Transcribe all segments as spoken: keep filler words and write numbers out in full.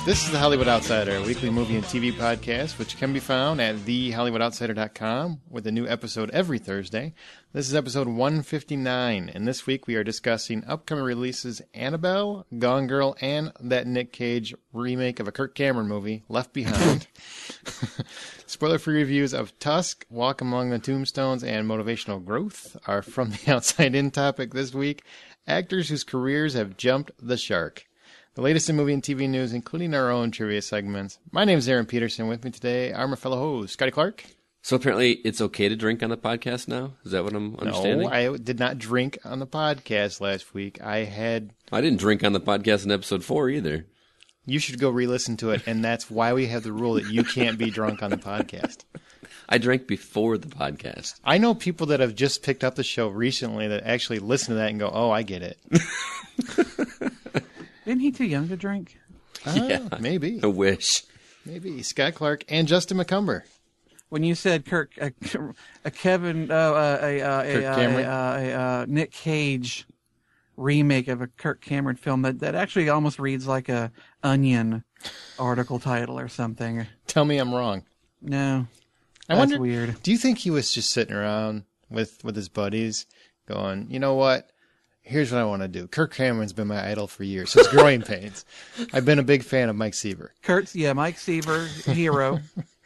This is The Hollywood Outsider, a weekly movie and T V podcast, which can be found at the hollywood outsider dot com with a new episode every Thursday. This is episode one fifty-nine, and this week we are discussing upcoming releases Annabelle, Gone Girl, and that Nick Cage remake of a Kirk Cameron movie, Left Behind. Spoiler-free reviews of Tusk, Walk Among the Tombstones, and Motivational Growth are from the Outside In topic this week. Actors whose careers have jumped the shark. The latest in movie and T V news, including our own trivia segments. My name is Aaron Peterson. With me today are my fellow hosts, Scotty Clark. So apparently it's okay to drink on the podcast now? Is that what I'm understanding? No, I did not drink on the podcast last week. I had... I didn't drink on the podcast in episode four either. You should go re-listen to it, and that's why we have the rule that you can't be drunk on the podcast. I drank before the podcast. I know people that have just picked up the show recently that actually listen to that and go, oh, I get it. Isn't he too young to drink? Uh, yeah, maybe. I wish. Maybe. Scott Clark and Justin McCumber. When you said Kirk, a, a Kevin, uh, a, a, a, Kirk a, Cameron? a, a, a Nick Cage remake of a Kirk Cameron film, that, that actually almost reads like a Onion article title or something. Tell me I'm wrong. No, I that's wonder, weird. Do you think he was just sitting around with, with his buddies going, you know what? Here's what I want to do. Kirk Cameron's been my idol for years. Since Growing Pains. I've been a big fan of Mike Seaver. Kurt's, yeah, Mike Seaver, hero.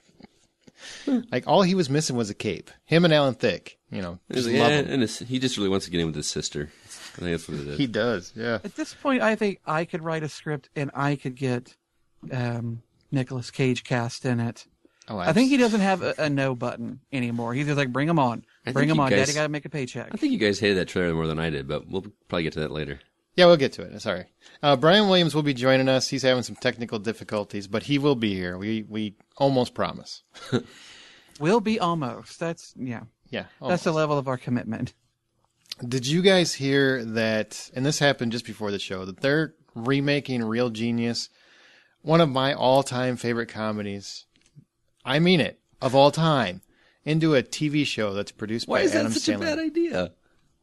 Like, all he was missing was a cape. Him and Alan Thicke, you know, just yeah, love him. and his, he just really wants to get in with his sister. I think that's what it is. He does, yeah. At this point, I think I could write a script and I could get um, Nicolas Cage cast in it. Oh, I think he doesn't have a, a no button anymore. He's just like, bring him on. I Bring think him you on. guys- Daddy got to make a paycheck. I think you guys hated that trailer more than I did, but we'll probably get to that later. Yeah, we'll get to it. Sorry. Uh, Brian Williams will be joining us. He's having some technical difficulties, but he will be here. We we almost promise. Will be almost. That's, yeah. Yeah. That's Almost. the level of our commitment. Did you guys hear that, and this happened just before the show, that they're remaking Real Genius, one of my all-time favorite comedies, I mean it, of all time, into a T V show that's produced Why by is that Adam such Sandler. a bad idea?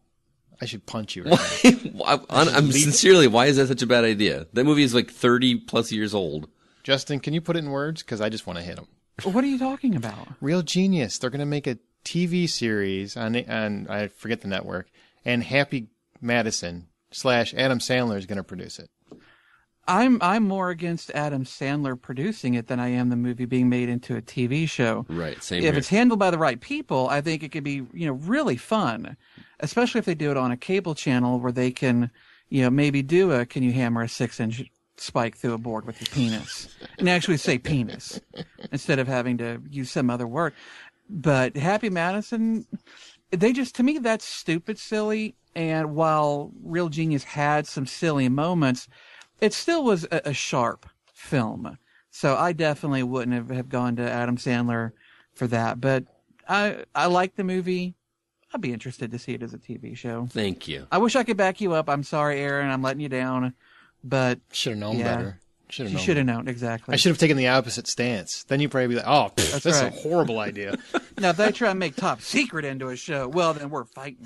I should punch you right now. Why? I'm, I'm sincerely, why is that such a bad idea? That movie is like thirty plus years old. Justin, can you put it in words? Because I just want to hit him. What are you talking about? Real Genius. They're going to make a T V series on, on, I forget the network, and Happy Madison slash Adam Sandler is going to produce it. I'm I'm more against Adam Sandler producing it than I am the movie being made into a T V show. Right, same If here. it's handled by the right people, I think it could be, you know, really fun, especially if they do it on a cable channel where they can, you know, maybe do a can you hammer a six inch spike through a board with your penis and actually say penis instead of having to use some other word. But Happy Madison, they just, to me, that's stupid silly. And while Real Genius had some silly moments, it still was a, a sharp film. So I definitely wouldn't have, have gone to Adam Sandler for that. But I I like the movie. I'd be interested to see it as a T V show. Thank you. I wish I could back you up. I'm sorry, Aaron. I'm letting you down. But Should have known Yeah. better. Should have you known. should have known, exactly. I should have taken the opposite stance. Then you'd probably be like, oh, pff, That's that's right. a horrible idea. Now, if they try and make Top Secret into a show, well, then we're fighting.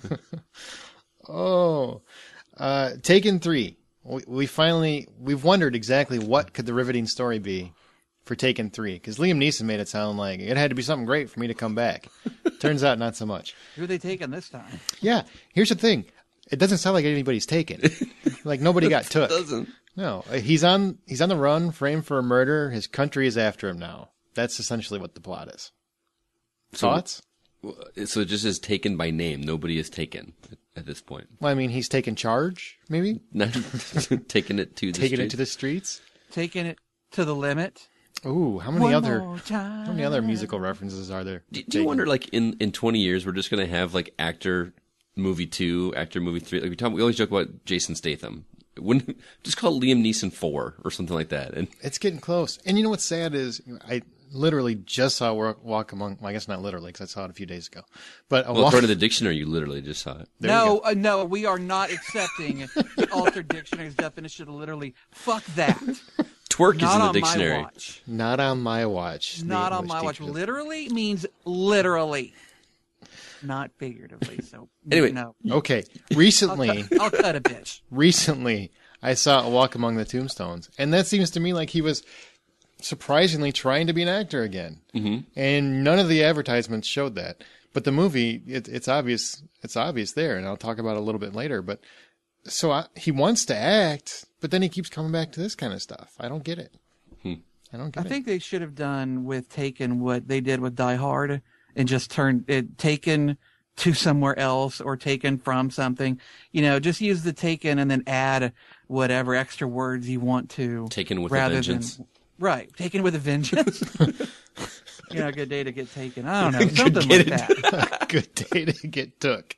Oh, uh, Taken three. We, we finally, we've wondered exactly what could the riveting story be for Taken three. Because Liam Neeson made it sound like it had to be something great for me to come back. Turns out not so much. Who are they taking this time? Yeah, here's the thing. It doesn't sound like anybody's taken. Like nobody got took. It doesn't. No, he's on he's on the run, framed for a murder. His country is after him now. That's essentially what the plot is. So- Thoughts? So it just is taken by name. Nobody is taken at this point. Well, I mean, he's taken charge, maybe? Not taking it to the Taking it street. to the streets? Taking it to the limit. Ooh, how many One other more time. how many other musical references are there? Do, do you wonder, like, in, in twenty years, we're just going to have, like, actor movie two, actor movie three? Like, we, talk, we always joke about Jason Statham. Wouldn't just call it Liam Neeson four or something like that. And It's getting close. And you know what's sad is I literally just saw Walk, walk Among, well, I guess not literally because I saw it a few days ago. But a well, walk, according to the dictionary, you literally just saw it. there you No, go. uh, no, we are not accepting the altered dictionary's definition of literally. Fuck that. Twerk Not is in on the my dictionary. watch. Not on my watch. the Not on English my watch. teacher. Literally means literally, not figuratively. So Anyway. no. Okay. I'll, Recently, cut, I'll cut a bitch. recently, I saw A Walk Among the Tombstones, and that seems to me like he was surprisingly trying to be an actor again. Mm-hmm. And none of the advertisements showed that. But the movie, it, it's obvious. It's obvious there, and I'll talk about it a little bit later. But so I, he wants to act, but then he keeps coming back to this kind of stuff. I don't get it. Hmm. I don't get I it. think they should have done with Taken what they did with Die Hard and just turned it Taken to somewhere else or Taken from something. You know, just use the Taken and then add whatever extra words you want to. Taken with a rather vengeance. Than, right. Taken with a vengeance. You know, a good day to get taken. I don't know. Something like that. Good day to get took.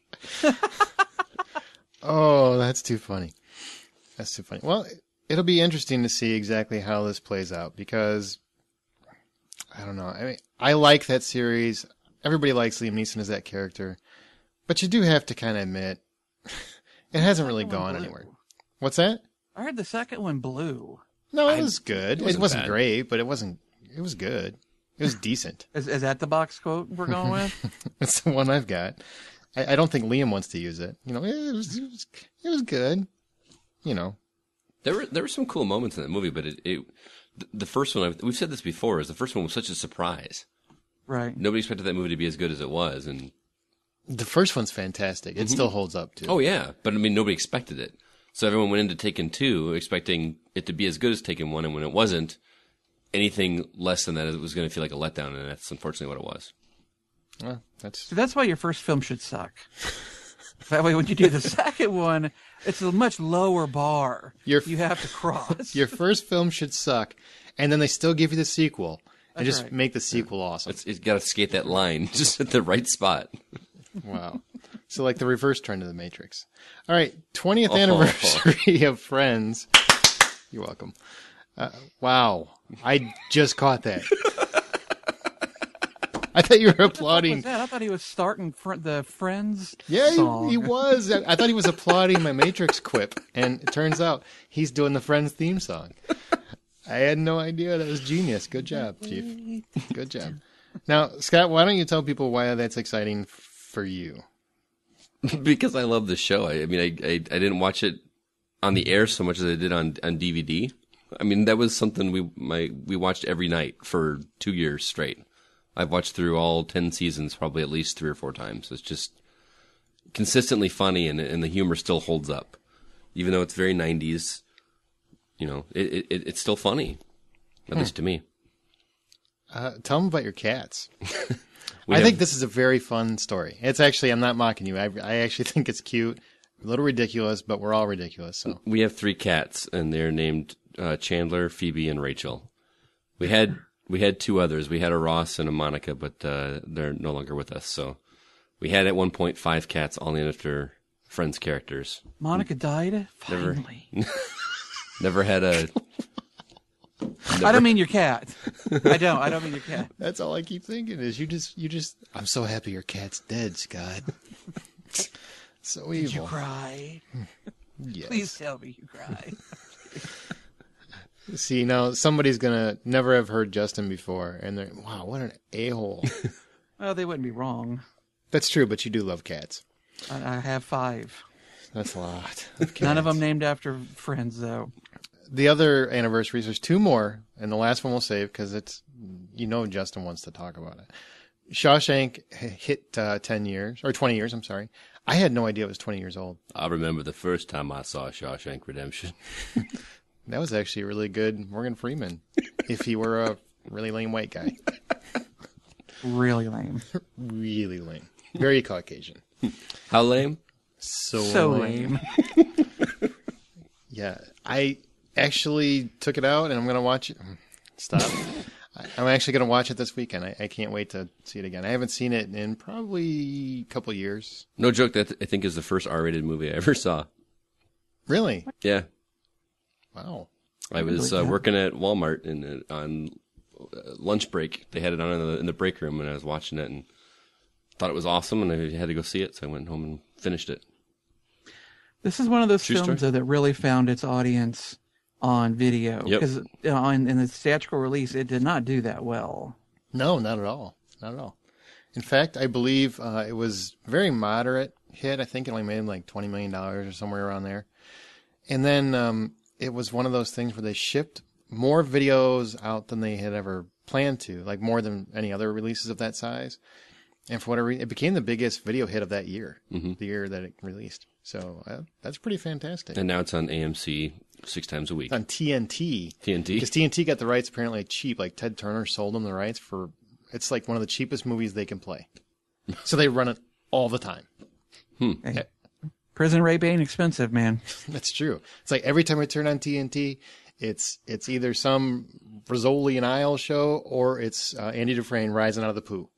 Oh, that's too funny. That's too funny. Well, it'll be interesting to see exactly how this plays out because I don't know. I mean, I like that series. Everybody likes Liam Neeson as that character, but you do have to kind of admit it hasn't really gone anywhere. What's that? I heard the second one blew. No, it was good. It wasn't, it wasn't bad. great, but it wasn't. It was good. It was decent. Is, is that the box quote we're going with? That's the one I've got. I, I don't think Liam wants to use it. You know, it was, it was, it was good. You know, There were there were some cool moments in that movie, but it, it the first one, we've said this before, is the first one was such a surprise. Right. Nobody expected that movie to be as good as it was, and the first one's fantastic. It mm-hmm. still holds up too. Oh yeah, but I mean nobody expected it, so everyone went into Taken two expecting it to be as good as Taken one, and when it wasn't, anything less than that, it was going to feel like a letdown, and that's unfortunately what it was. Well, that's So that's why your first film should suck. That way, when you do the second one, it's a much lower bar Your, you have to cross. Your first film should suck, and then they still give you the sequel, and That's just right. make the sequel awesome. It's, it's got to skate that line just at the right spot. Wow. So like the reverse turn to the Matrix. All right, twentieth Oh. anniversary of Friends. You're welcome. Uh, wow. I just caught that. I thought you were What applauding. was that? I thought he was starting fr- the Friends Yeah, song. he, he was. I thought he was applauding my Matrix quip, and it turns out he's doing the Friends theme song. I had no idea. That was genius. Good job, Chief. Good job. Now, Scott, why don't you tell people why that's exciting f- for you? Because I love the show. I, I mean, I, I I didn't watch it on the air so much as I did on, on D V D. I mean, that was something we my we watched every night for two years straight. I've watched through all ten seasons probably at least three or four times. It's just consistently funny, and and the humor still holds up, even though it's very nineties. You know, it, it it's still funny, at Hmm. least to me. Uh, tell them about your cats. We I have- think this is a very fun story. It's actually, I'm not mocking you. I, I actually think it's cute, a little ridiculous, but we're all ridiculous. So We have three cats, and they're named uh, Chandler, Phoebe, and Rachel. We had we had two others. We had a Ross and a Monica, but uh, they're no longer with us. So we had at one point five cats, all named after Friends characters. Monica died? Never. Finally. Never had a. I don't mean your cat. I don't. I don't mean your cat. that's all I keep thinking is you just, you just, I'm so happy your cat's dead, Scott. So Did you evil. cry? Yes. Please tell me you cried. See, now somebody's going to never have heard Justin before, and they're, wow, what an a-hole. Well, they wouldn't be wrong. That's true, but you do love cats. I, I have five. That's a lot. None of them named after Friends, though. The other anniversaries, there's two more, and the last one we'll save because it's, you know, Justin wants to talk about it. Shawshank hit uh, ten years, or twenty years, I'm sorry. I had no idea it was twenty years old. I remember the first time I saw Shawshank Redemption. That was actually a really good Morgan Freeman, if he were a really lame white guy. Really lame. Really lame. Very Caucasian. How lame? So, So lame. lame. Yeah, I actually took it out, and I'm going to watch it. Stop. I- I'm actually going to watch it this weekend. I, I can't wait to see it again. I haven't seen it in probably a couple years. No joke, that I think is the first R-rated movie I ever saw. Really? Yeah. Wow. I was uh, working at Walmart and uh, on uh, lunch break. They had it on in the, in the break room, and I was watching it and thought it was awesome, and I had to go see it, so I went home and finished it. This is one of those True films story. though, that really found its audience on video. Yep. Because on in the theatrical release, it did not do that well. No, not at all. Not at all. In fact, I believe uh, it was very moderate hit. I think it only made like twenty million dollars or somewhere around there. And then um, it was one of those things where they shipped more videos out than they had ever planned to, like more than any other releases of that size. And for whatever reason, it became the biggest video hit of that year, mm-hmm. the year that it released. So uh, that's pretty fantastic. And now it's on A M C six times a week. It's on T N T. T N T? Because T N T got the rights apparently cheap. Like Ted Turner sold them the rights for, it's like one of the cheapest movies they can play. So they run it all the time. Hmm. Hey, Prison Rape ain't expensive, man. That's true. It's like every time I turn on T N T, it's it's either some Rizzoli and Isles show or it's uh, Andy Dufresne rising out of the poo.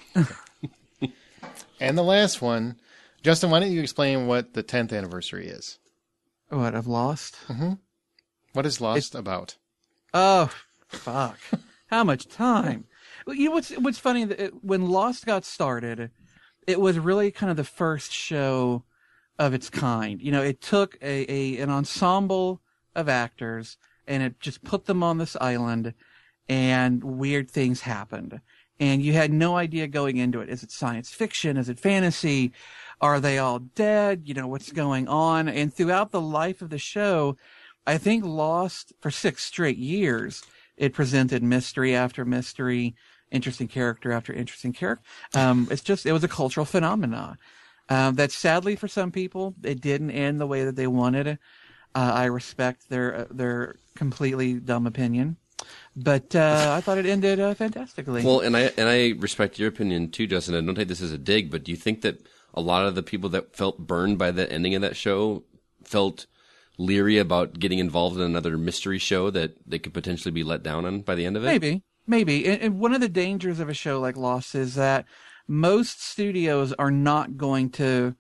And the last one, Justin, why don't you explain what the tenth anniversary is? What, of Lost? Mm-hmm. What is Lost it, about? Oh, fuck. How much time? Well, you know what's, what's funny? It, when Lost got started, it was really kind of the first show of its kind. You know, it took a, a an ensemble of actors and it just put them on this island and weird things happened. And you had no idea going into it. Is it science fiction? Is it fantasy? Are they all dead? You know, what's going on? And throughout the life of the show, I think Lost, for six straight years, it presented mystery after mystery, interesting character after interesting character. Um, it's just, it was a cultural phenomenon. Um, that sadly for some people, it didn't end the way that they wanted. Uh, I respect their, their completely dumb opinion. But uh, I thought it ended uh, fantastically. Well, and I and I respect your opinion too, Justin. I don't take this as a dig, but do you think that a lot of the people that felt burned by the ending of that show felt leery about getting involved in another mystery show that they could potentially be let down on by the end of it? Maybe, maybe. And, and one of the dangers of a show like Lost is that most studios are not going to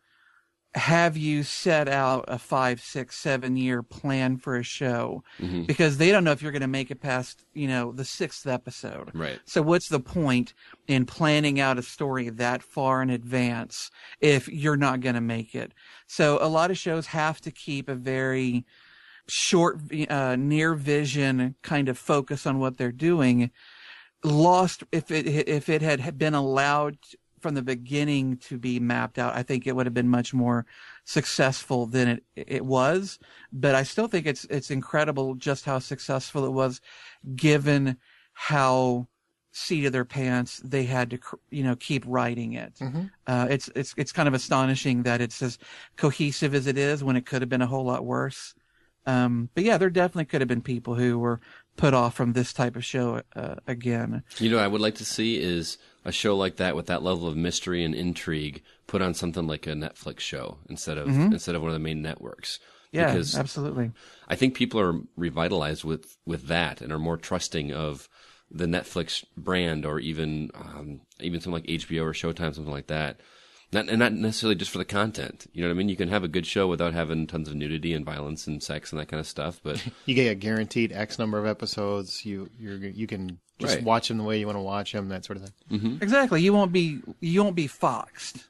have you set out a five, six, seven year plan for a show mm-hmm. because they don't know if you're going to make it past, you know, the sixth episode. Right. So what's the point in planning out a story that far in advance if you're not going to make it? So a lot of shows have to keep a very short, uh, near vision kind of focus on what they're doing. Lost, if it, if it had been allowed from the beginning to be mapped out, I think it would have been much more successful than it it was. But I still think it's it's incredible just how successful it was, given how seat of their pants they had to you know keep writing it. Mm-hmm. Uh, it's it's it's kind of astonishing that it's as cohesive as it is when it could have been a whole lot worse. Um, but yeah, there definitely could have been people who were put off from this type of show uh, again. You know, what I would like to see is a show like that with that level of mystery and intrigue put on something like a Netflix show instead of mm-hmm. instead of one of the main networks. Yeah, because absolutely. I think people are revitalized with, with that and are more trusting of the Netflix brand or even um, even something like H B O or Showtime, something like that. Not, and not necessarily just for the content. You know what I mean? You can have a good show without having tons of nudity and violence and sex and that kind of stuff. But you get a guaranteed X number of episodes. You you're, you can just right. watch them the way you want to watch them, that sort of thing. Mm-hmm. Exactly. You won't be you won't be foxed.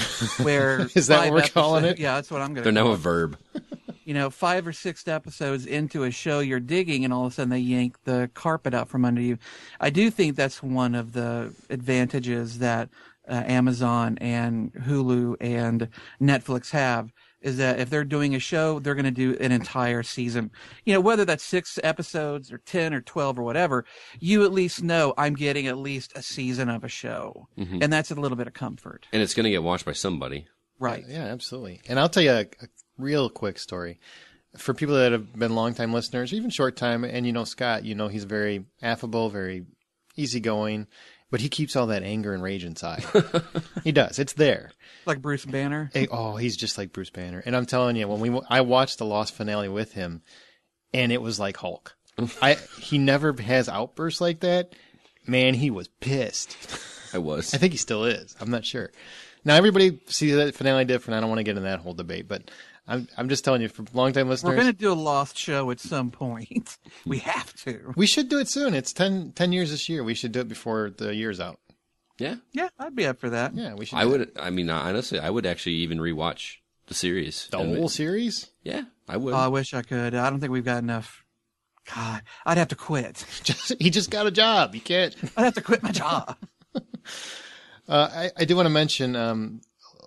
Where is that what we're episodes, calling it? Yeah, that's what I'm going to. They're call now it. a verb. You know, five or six episodes into a show you're digging, and all of a sudden they yank the carpet out from under you. I do think that's one of the advantages that uh, Amazon and Hulu and Netflix have, is that if they're doing a show, they're going to do an entire season. You know, whether that's six episodes or ten or twelve or whatever, you at least know I'm getting at least a season of a show. Mm-hmm. And that's a little bit of comfort. And it's going to get watched by somebody. Right. Yeah, absolutely. And I'll tell you a, a real quick story. For people that have been longtime listeners, even short time, and you know Scott, you know he's very affable, very easygoing, but he keeps all that anger and rage inside. He does. It's there. Like Bruce Banner. Hey, oh, he's just like Bruce Banner. And I'm telling you, when we I watched the Lost finale with him, and it was like Hulk. I he never has outbursts like that. Man, he was pissed. I was. I think he still is. I'm not sure. Now, everybody sees that finale different. I don't want to get in that whole debate, but I'm I'm just telling you, for long-time listeners, we're going to do a Lost show at some point. We have to. We should do it soon. It's ten, ten years this year. We should do it before the year's out. Yeah, yeah, I'd be up for that. Yeah, we should. I do would. It. I mean, honestly, I would actually even rewatch the series. The whole series? Yeah, I would. Oh, I wish I could. I don't think we've got enough. God, I'd have to quit. Just, he just got a job. You can't. I'd have to quit my job. uh, I, I do want to mention. Um,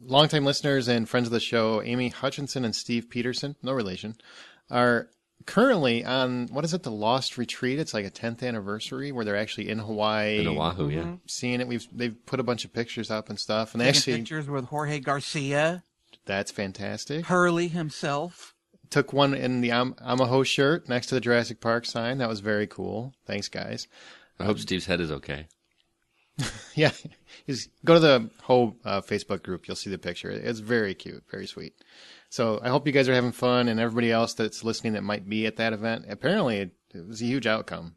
longtime listeners and friends of the show, Amy Hutchinson and Steve Peterson, no relation, are currently on, what is it, the Lost Retreat? It's like a tenth anniversary where they're actually in Hawaii. In Oahu, yeah. Seeing it. We've They've put a bunch of pictures up and stuff. And they Taking actually, pictures with Jorge Garcia, that's fantastic. Hurley himself. Took one in the Am- Amaho shirt next to the Jurassic Park sign. That was very cool. Thanks, guys. I hope Steve's head is okay. Yeah. He's, go to the whole uh, Facebook group. You'll see the picture. It's very cute. Very sweet. So I hope you guys are having fun, and everybody else that's listening that might be at that event. Apparently, it, it was a huge outcome.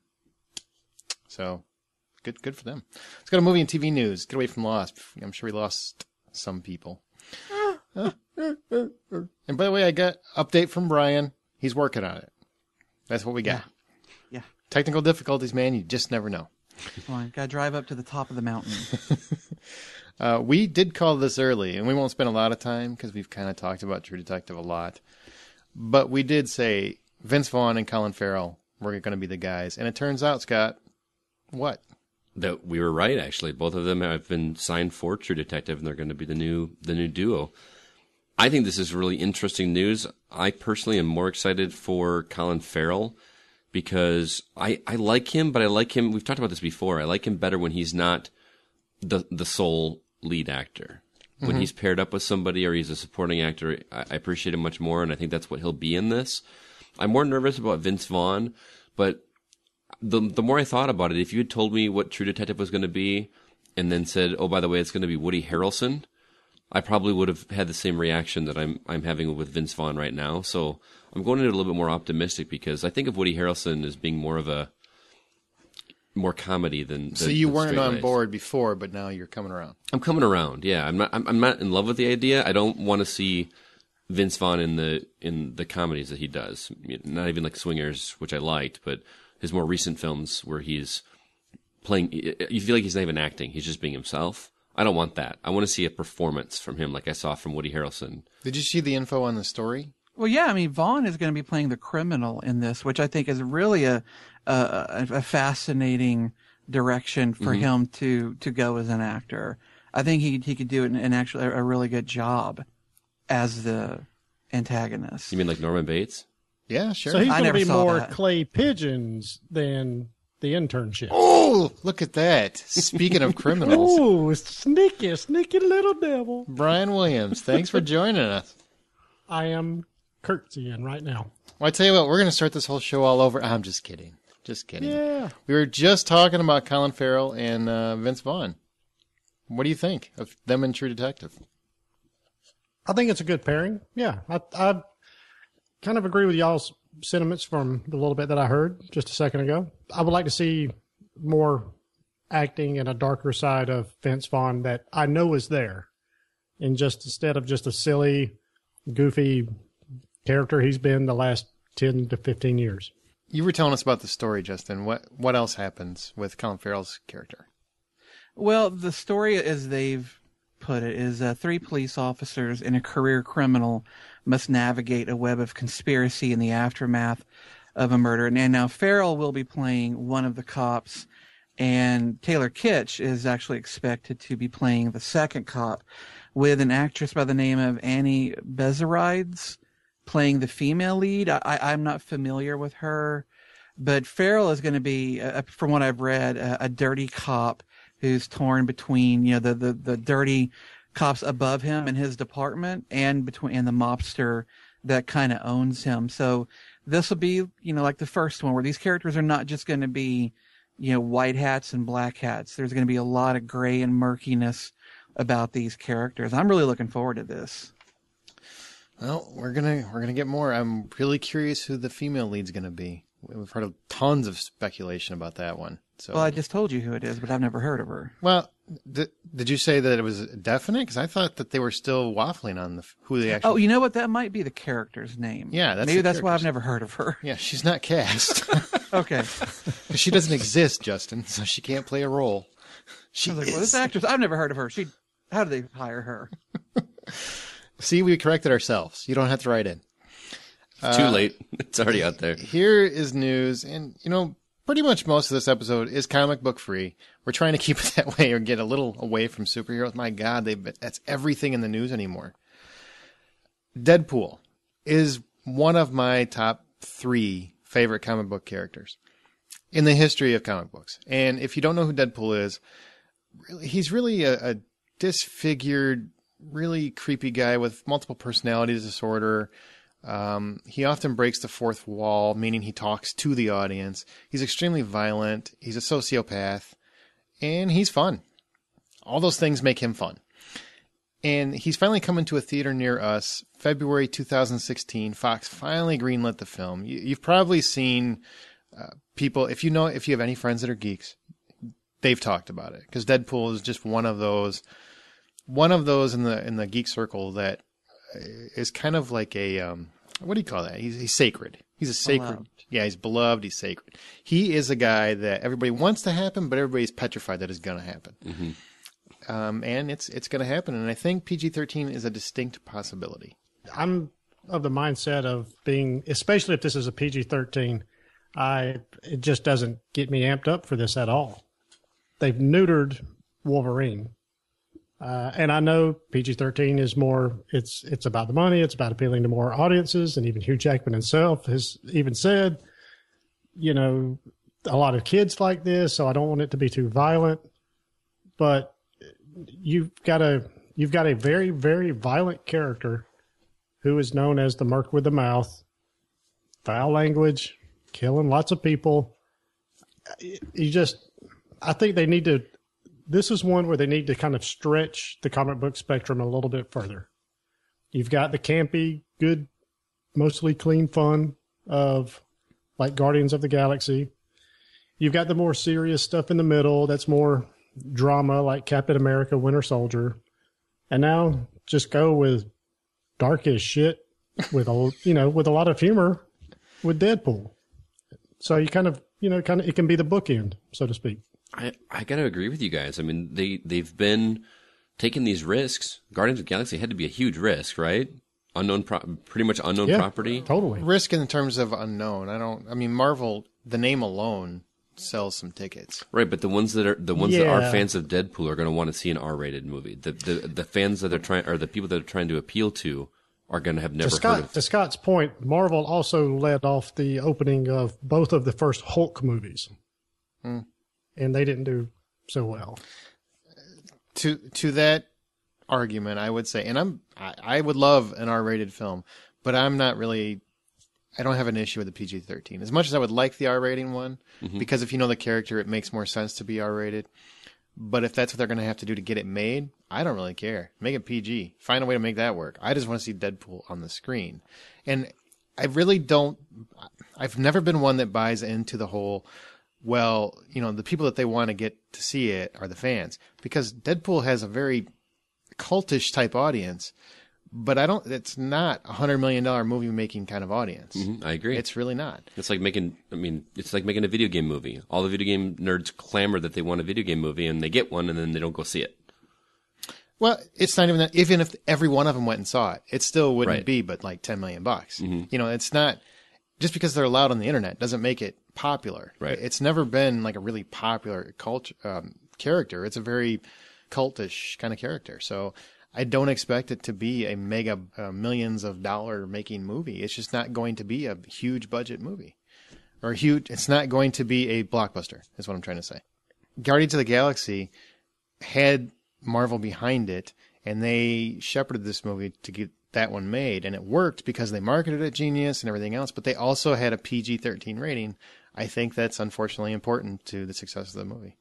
So good good for them. Let's go to movie and T V news. Get away from Lost. I'm sure we lost some people. And by the way, I got update from Brian. He's working on it. That's what we got. Yeah. yeah. Technical difficulties, man. You just never know. Come on, gotta drive up to the top of the mountain. uh, we did call this early, and we won't spend a lot of time because we've kind of talked about True Detective a lot. But we did say Vince Vaughn and Colin Farrell were going to be the guys. And it turns out, Scott, what? That we were right, actually. Both of them have been signed for True Detective, and they're going to be the new the new duo. I think this is really interesting news. I personally am more excited for Colin Farrell because I, I like him, but I like him. We've talked about this before. I like him better when he's not the the sole lead actor. When mm-hmm. he's paired up with somebody or he's a supporting actor, I, I appreciate him much more, and I think that's what he'll be in this. I'm more nervous about Vince Vaughn, but the the more I thought about it, if you had told me what True Detective was going to be and then said, oh, by the way, it's going to be Woody Harrelson, I probably would have had the same reaction that I'm I'm having with Vince Vaughn right now. So I'm going into it a little bit more optimistic because I think of Woody Harrelson as being more of a more comedy than. than so you than weren't on Race. board before, but now you're coming around. I'm coming around. Yeah, I'm not. I'm, I'm not in love with the idea. I don't want to see Vince Vaughn in the in the comedies that he does. Not even like Swingers, which I liked, but his more recent films where he's playing. You feel like he's not even acting; he's just being himself. I don't want that. I want to see a performance from him like I saw from Woody Harrelson. Did you see the info on the story? Well, yeah. I mean, Vaughn is going to be playing the criminal in this, which I think is really a a, a fascinating direction for mm-hmm. him to, to go as an actor. I think he he could do it and actually a really good job as the antagonist. You mean like Norman Bates? Yeah, sure. So he's going to be more that. Clay Pigeons than the internship. Oh, look at that. Speaking of criminals. Oh, sneaky, sneaky little devil. Brian Williams, thanks for joining us. I am curtsying right now. Well, I tell you what, we're going to start this whole show all over. I'm just kidding. Just kidding. Yeah. We were just talking about Colin Farrell and uh, Vince Vaughn. What do you think of them in True Detective? I think it's a good pairing. Yeah. I, I kind of agree with y'all's sentiments from the little bit that I heard just a second ago. I would like to see more acting and a darker side of Vince Vaughn that I know is there. And just instead of just a silly, goofy character he's been the last ten to fifteen years. You were telling us about the story, Justin. What what else happens with Colin Farrell's character? Well, the story, as they've put it, is uh, three police officers and a career criminal must navigate a web of conspiracy in the aftermath of a murder. And, and now Farrell will be playing one of the cops, and Taylor Kitsch is actually expected to be playing the second cop, with an actress by the name of Annie Bezarides playing the female lead. I, I'm not familiar with her, but Farrell is going to be, uh, from what I've read, a, a dirty cop who's torn between, you know, the, the, the dirty cops above him in his department and between and the mobster that kind of owns him. So this will be, you know, like the first one, where these characters are not just going to be, you know, white hats and black hats. There's going to be a lot of gray and murkiness about these characters. I'm really looking forward to this. Well, we're gonna we're gonna get more. I'm really curious who the female lead's gonna be. We've heard of tons of speculation about that one. So, well, I just told you who it is, but I've never heard of her. Well, th- did you say that it was definite? Because I thought that they were still waffling on the who they actually. Oh, you know what? That might be the character's name. Yeah, that's maybe that's why I've never heard of her. Yeah, she's not cast. Okay, she doesn't exist, Justin, so she can't play a role. She I was like, is. well, this actress, I've never heard of her. She, how did they hire her? See, we corrected ourselves. You don't have to write in. It's too uh, late. It's already out there. Here is news, and you know, pretty much most of this episode is comic book free. We're trying to keep it that way or get a little away from superheroes. My God, they that's everything in the news anymore. Deadpool is one of my top three favorite comic book characters in the history of comic books. And if you don't know who Deadpool is, really, he's really a, a disfigured, really creepy guy with multiple personality disorder. Um, he often breaks the fourth wall, meaning he talks to the audience. He's extremely violent. He's a sociopath, and he's fun. All those things make him fun. And he's finally coming to a theater near us, February two thousand sixteen. Fox finally greenlit the film. You, you've probably seen uh, people, if you know, if you have any friends that are geeks, they've talked about it, because Deadpool is just one of those, one of those in the in the geek circle that is kind of like a um, what do you call that? He's, he's sacred. He's a sacred. Beloved. Yeah, he's beloved. He's sacred. He is a guy that everybody wants to happen, but everybody's petrified that it's going to happen. Mm-hmm. Um, and it's it's going to happen. And I think P G thirteen is a distinct possibility. I'm of the mindset of being, especially if this is a P G thirteen, I it just doesn't get me amped up for this at all. They've neutered Wolverine. Uh, and I know P G thirteen is more, it's it's about the money, it's about appealing to more audiences, and even Hugh Jackman himself has even said, you know, a lot of kids like this, so I don't want it to be too violent. But you've got a you've got a very, very violent character who is known as the Merc with the Mouth, foul language, killing lots of people. You just, I think they need to, this is one where they need to kind of stretch the comic book spectrum a little bit further. You've got the campy, good, mostly clean fun of like Guardians of the Galaxy. You've got the more serious stuff in the middle that's more drama like Captain America, Winter Soldier. And now just go with dark as shit with a, you know, with a lot of humor with Deadpool. So you kind of, you know, kind of, it can be the bookend, so to speak. I, I got to agree with you guys. I mean, they, they've been taking these risks. Guardians of the Galaxy had to be a huge risk, right? Unknown, pro- pretty much unknown Yeah, property. Totally. Risk in terms of unknown. I don't, I mean, Marvel, the name alone sells some tickets. Right, but the ones that are the ones that are Yeah. fans of Deadpool are going to want to see an R-rated movie. The the the fans that they're trying, or the people that are trying to appeal to, are going to have never To, heard Scott, of. to Scott's point, Marvel also led off the opening of both of the first Hulk movies. Hmm. And they didn't do so well. To to that argument, I would say, and I'm I, I would love an R-rated film, but I'm not really. I don't have an issue with the P G thirteen as much as I would like the R-rating one, Mm-hmm. because if you know the character, it makes more sense to be R-rated. But if that's what they're going to have to do to get it made, I don't really care. Make it P G. Find a way to make that work. I just want to see Deadpool on the screen, and I really don't. I've never been one that buys into the whole. Well, you know, the people that they want to get to see it are the fans, because Deadpool has a very cultish type audience, but I don't, it's not a hundred million dollar movie making kind of audience. Mhm, I agree. It's really not. It's like making. I mean, it's like making a video game movie. All the video game nerds clamor that they want a video game movie, and they get one, and then they don't go see it. Well, it's not even that, even if every one of them went and saw it, it still wouldn't Right. be but like ten million bucks. You know, it's not, just because they're allowed on the internet doesn't make it popular. Right. It's never been like a really popular cult, um, character. It's a very cultish kind of character. So I don't expect it to be a mega uh, millions of dollar making movie. It's just not going to be a huge budget movie, or huge. It's not going to be a blockbuster is what I'm trying to say. Guardians of the Galaxy had Marvel behind it, and they shepherded this movie to get that one made, and it worked because they marketed it genius and everything else, but they also had a P G thirteen rating. I think that's unfortunately important to the success of the movie.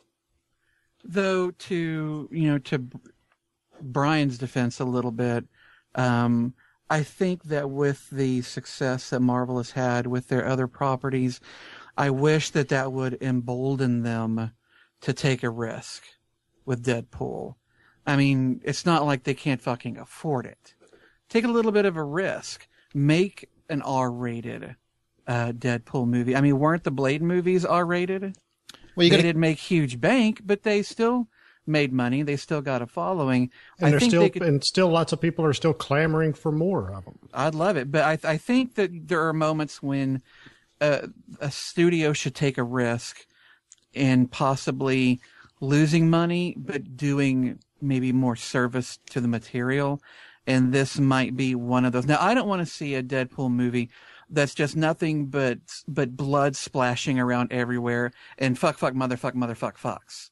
Though, to you know, to Brian's defense a little bit, um, I think that with the success that Marvel has had with their other properties, I wish that that would embolden them to take a risk with Deadpool. I mean, it's not like they can't fucking afford it. Take a little bit of a risk. Make an R-rated uh, Deadpool movie. I mean, weren't the Blade movies R-rated? Well, you They gotta, didn't make huge bank, but they still made money. They still got a following. And I there's think still they could, and still lots of people are still clamoring for more of them. I'd love it, but I, I think that there are moments when a, a studio should take a risk in possibly losing money, but doing maybe more service to the material. And this might be one of those. Now, I don't want to see a Deadpool movie that's just nothing but but blood splashing around everywhere and fuck, fuck, motherfuck, motherfuck, fucks.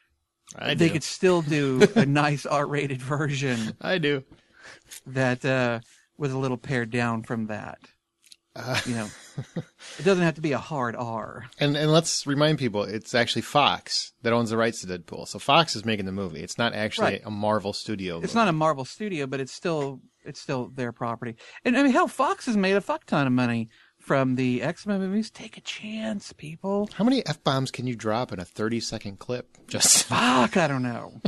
I They do. could still do a nice R-rated version I do. that uh, was a little pared down from that. Uh, You know, it doesn't have to be a hard R. And and let's remind people, it's actually Fox that owns the rights to Deadpool. So Fox is making the movie. It's not actually Right. a Marvel studio movie. It's not a Marvel studio, but it's still it's still their property. And I mean, hell, Fox has made a fuck ton of money from the X-Men movies. Take a chance, people. How many F-bombs can you drop in a thirty-second clip? Just Fuck, I don't know.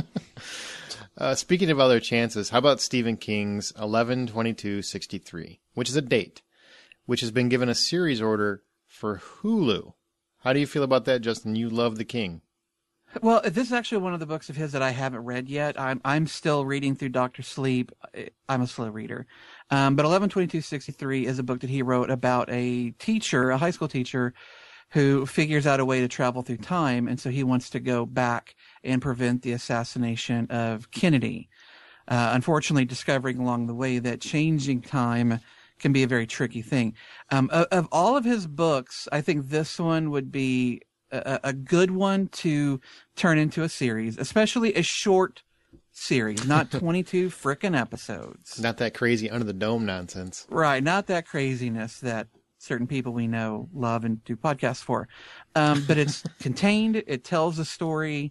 uh, speaking of other chances, how about Stephen King's eleven twenty-two sixty-three, which is a date, which has been given a series order for Hulu. How do you feel about that, Justin? You love The King. Well, this is actually one of the books of his that I haven't read yet. I'm I'm still reading through Doctor Sleep. I'm a slow reader. Um, but eleven twenty-two sixty-three is a book that he wrote about a teacher, a high school teacher, who figures out a way to travel through time, and so he wants to go back and prevent the assassination of Kennedy. Uh, unfortunately, discovering along the way that changing time can be a very tricky thing. Um, of, of all of his books, I think this one would be a, a good one to turn into a series, especially a short series, not twenty-two frickin' episodes. Not that crazy under the dome nonsense. Right, not that craziness that certain people we know love and do podcasts for. Um, but it's contained, it tells a story,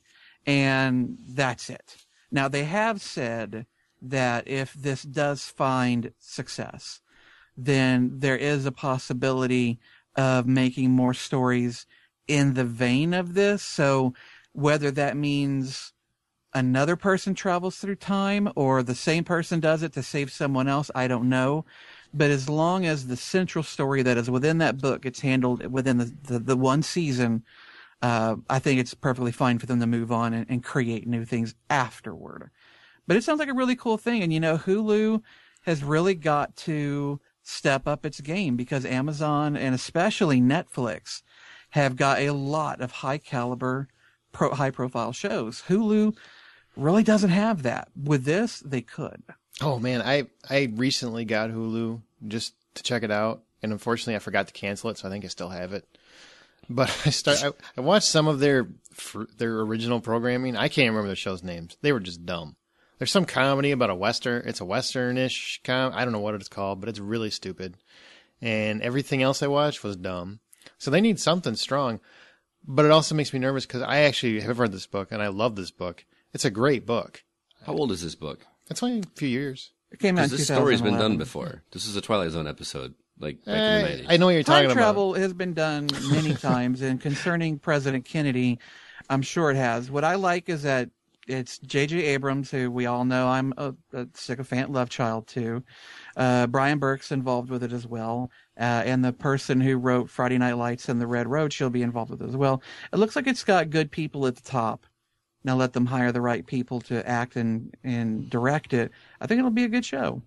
and that's it. Now, they have said that if this does find success, then there is a possibility of making more stories in the vein of this. So whether that means another person travels through time or the same person does it to save someone else, I don't know. But as long as the central story that is within that book gets handled within the, the, the one season, uh, I think it's perfectly fine for them to move on and, and create new things afterward. But it sounds like a really cool thing. And, you know, Hulu has really got to step up its game because Amazon and especially Netflix have got a lot of high caliber, pro, high profile shows. Hulu really doesn't have that. With this, they could. Oh man, I I recently got Hulu just to check it out, and unfortunately I forgot to cancel it, so I think I still have it. But I start I, I watched some of their their original programming. I can't remember the show's names. They were just dumb. There's some comedy about a western. It's a western-ish com. I don't know what it's called, but it's really stupid. And everything else I watched was dumb. So they need something strong. But it also makes me nervous because I actually have read this book, and I love this book. It's a great book. How old is this book? It's only a few years. It came out in Because this story's been done two thousand eleven. before. This is a Twilight Zone episode, like back in the Eh, nineties. I know what you're Time talking about. travel has been done many times, and concerning President Kennedy, I'm sure it has. What I like is that it's J J. Abrams, who we all know I'm a, a sycophant love child to. Uh, Brian Burke's involved with it as well. Uh, and the person who wrote Friday Night Lights and The Red Road, she'll be involved with it as well. It looks like it's got good people at the top. Now let them hire the right people to act and, and direct it. I think it'll be a good show.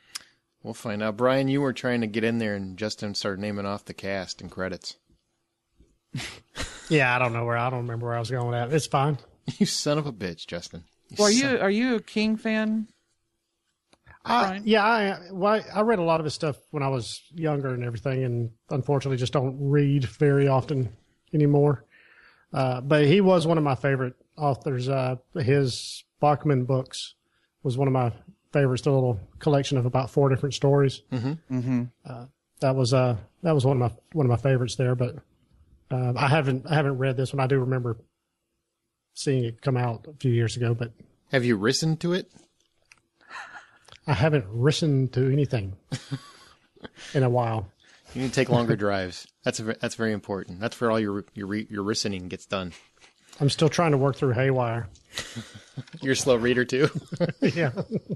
We'll find out. Brian, you were trying to get in there, and Justin started naming off the cast and credits. Yeah, I don't know where I don't remember where I was going with that. It's fine. You son of a bitch, Justin. Well, are son- you are you a King fan? I, Brian? yeah, I well, I read a lot of his stuff when I was younger and everything, and unfortunately, just don't read very often anymore. Uh, but he was one of my favorite authors. Uh, his Bachman books was one of my favorites. A little collection of about four different stories. Mm-hmm. Mm-hmm. Uh, that was uh, that was one of my one of my favorites there. But uh, I haven't I haven't read this one. I do remember seeing it come out a few years ago, but Have you listened to it? I haven't listened to anything in a while. You need to take longer drives. That's a, that's very important. That's where all your your your listening gets done. I'm still trying to work through Haywire. You're a slow reader too. Yeah.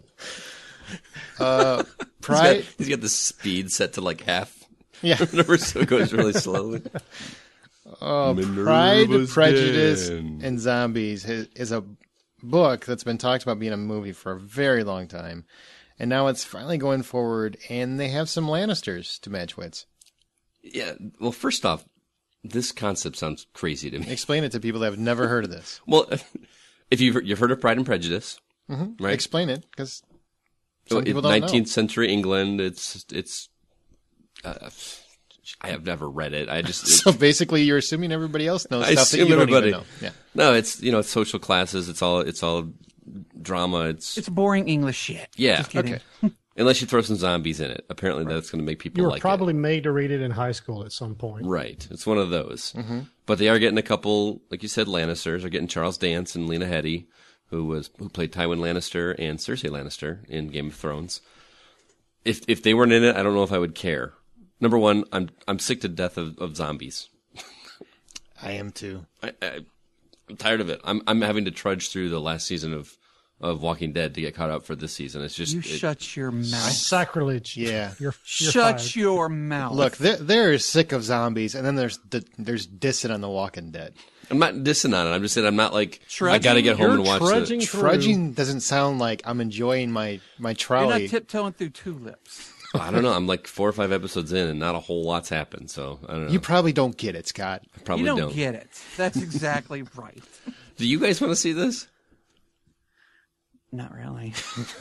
Uh, He's Pride. got, he's got the speed set to like half. Yeah. Whenever so it goes really slowly. Oh, Minerva's Pride, Prejudice, Den. and Zombies is, is a book that's been talked about being a movie for a very long time. And now it's finally going forward, and they have some Lannisters to match wits. Yeah. Well, first off, this concept sounds crazy to me. Explain it to people that have never heard of this. Well, if you've you've heard of Pride and Prejudice, Mm-hmm. right? Explain it, because some Well, people don't nineteenth know. century England. It's it's. Uh, I have never read it. I just So basically, you're assuming everybody else knows I stuff that assume you don't everybody. even know. Yeah. No, it's you know it's social classes. It's all it's all drama. It's, It's boring English shit. yeah. Just kidding. Okay. Unless you throw some zombies in it. Apparently, that's going to make people You were like probably made to read it in high school at some point. it. Right. It's one of those. Mm-hmm. But they are getting a couple, like you said, Lannisters. They're getting Charles Dance and Lena Headey, who was who played Tywin Lannister and Cersei Lannister in Game of Thrones. If if they weren't in it, I don't know if I would care. Number one, I'm I'm sick to death of, of zombies. I am too. I, I, I'm tired of it. I'm I'm having to trudge through the last season of, of Walking Dead to get caught up for this season. It's just You it- shut your mouth. Sacrilege. Yeah. You're, you're Shut fired. your mouth. Look, there, there is sick of zombies, and then there's the, there's dissing on The Walking Dead. I'm not dissing on it. I'm just saying I'm not like I Trudging? got to get home You're and watch trudging it. through- Trudging doesn't sound like I'm enjoying my, my You're trolley. not tiptoeing through tulips. I don't know. I'm like four or five episodes in, and not a whole lot's happened. So I don't know. You probably don't get it, Scott. probably You don't, get it. That's exactly right. Do you guys want to see this? Not really.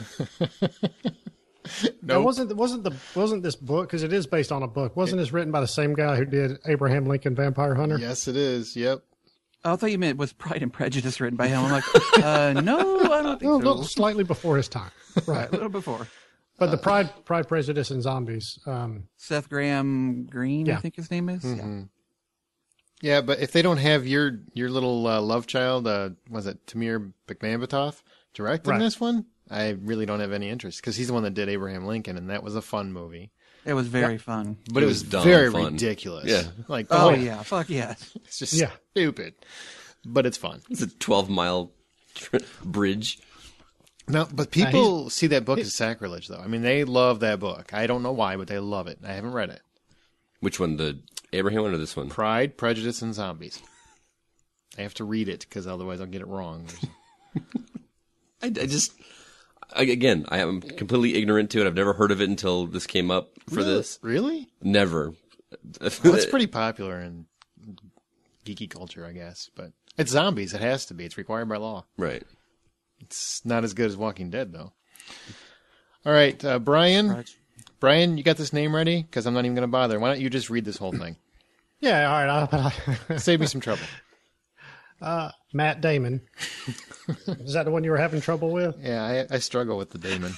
That wasn't wasn't the wasn't this book, because it is based on a book. Wasn't this written by the same guy who did Abraham Lincoln Vampire Hunter? Yes, it is. Yep. Oh, I thought you meant was Pride and Prejudice written by him. I'm like, uh, no, I don't think No, so. no, slightly before his time. Right. A little before. But the Pride, Pride, Prejudice, and Zombies. Um, Seth Graham Green, I Yeah. think his name is. Mm-hmm. Yeah, but if they don't have your your little uh, love child, uh, was it Tamir Bekmambetoff directing Right. this one? I really don't have any interest, because he's the one that did Abraham Lincoln, and that was a fun movie. Yeah. It was very fun. But It it was was, dumb very fun. ridiculous. Yeah. Like the Oh, whole- yeah. Fuck yes. it's just Yeah. stupid, but it's fun. It's a twelve mile bridge. No, but people see that book as sacrilege, though. I mean, they love that book. I don't know why, but they love it. I haven't read it. Which one? The Abraham one or this one? Pride, Prejudice, and Zombies. I have to read it, because otherwise I'll get it wrong. I, I just I, again, I am completely ignorant to it. I've never heard of it until this came up for Really? this. Really? Never. Well, it's pretty popular in geeky culture, I guess. But it's zombies. It has to be. It's required by law. right. It's not as good as Walking Dead, though. All right, uh, Brian. Right. Brian, you got this name ready? Because I'm not even going to bother. Why don't you just read this whole thing? yeah, all right. I, I, Save me some trouble. uh, Matt Damon. Is that the one you were having trouble with? Yeah, I, I struggle with the Damon.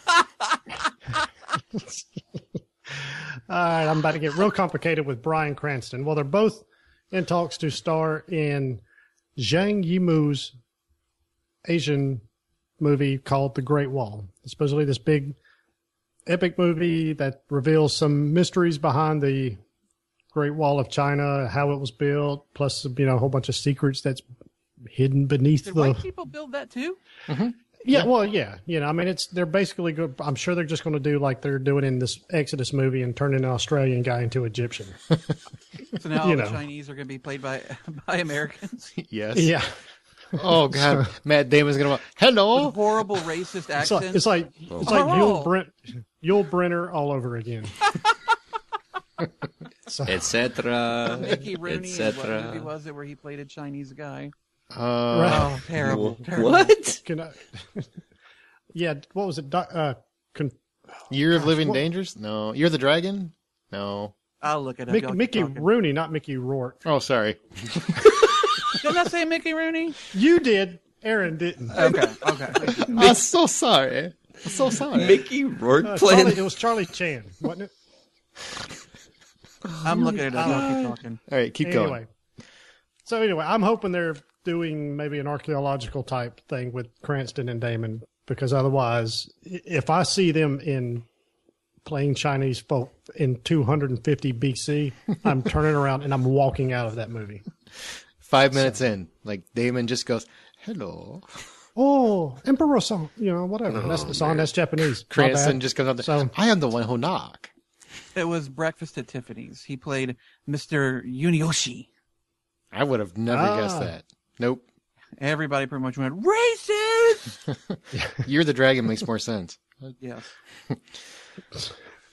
All right, I'm about to get real complicated with Bryan Cranston. Well, they're both in talks to star in Zhang Yimou's Asian movie called The Great Wall. It's supposedly this big epic movie that reveals some mysteries behind the Great Wall of China, how it was built, plus, you know, a whole bunch of secrets that's hidden beneath Did the... white people build that too? Yeah, well, yeah, you know, I mean, it's they're basically good. I'm sure they're just going to do like they're doing in this Exodus movie and turn an Australian guy into Egyptian. So now all You the know. Chinese are going to be played by by Americans. Yes. Yeah, Oh, God. Matt Damon's going to hello? Horrible racist it's like accents. it's like it's like Oh. Yul, Brent, Yul Brenner all over again. So, Etc. Mickey Rooney. And what movie Etc. was it where he played a Chinese guy? Uh, Oh, terrible. terrible. What? can I, yeah, what was it? Doc- Uh, con, Year of Living what- Dangerous? No. Year of the Dragon? No. I'll look it up. Mickey, Y'all keep Mickey talking. Rooney, not Mickey Rourke. Oh, sorry. Didn't I say Mickey Rooney? You did. Aaron didn't. Okay, okay. I'm so sorry. I'm so sorry. Mickey Rourke Uh, playing. Charlie, it was Charlie Chan, wasn't it? I'm looking it up. Y'all keep talking. All right, keep going. Anyway, so anyway, I'm hoping they're doing maybe an archaeological type thing with Cranston and Damon, because otherwise, i- if I see them in playing Chinese folk in two hundred fifty B C, I'm turning around and I'm walking out of that movie. Five minutes in, like Damon just goes, hello. Oh, Emperor song, you know, whatever. that's the song. That's Japanese. My Cranston bad. just goes up there. So- I am the one who knock. It was Breakfast at Tiffany's. He played Mister Yunioshi. I would have never Ah. guessed that. Nope. Everybody pretty much went, racist! Year of the Dragon makes more sense. Yes.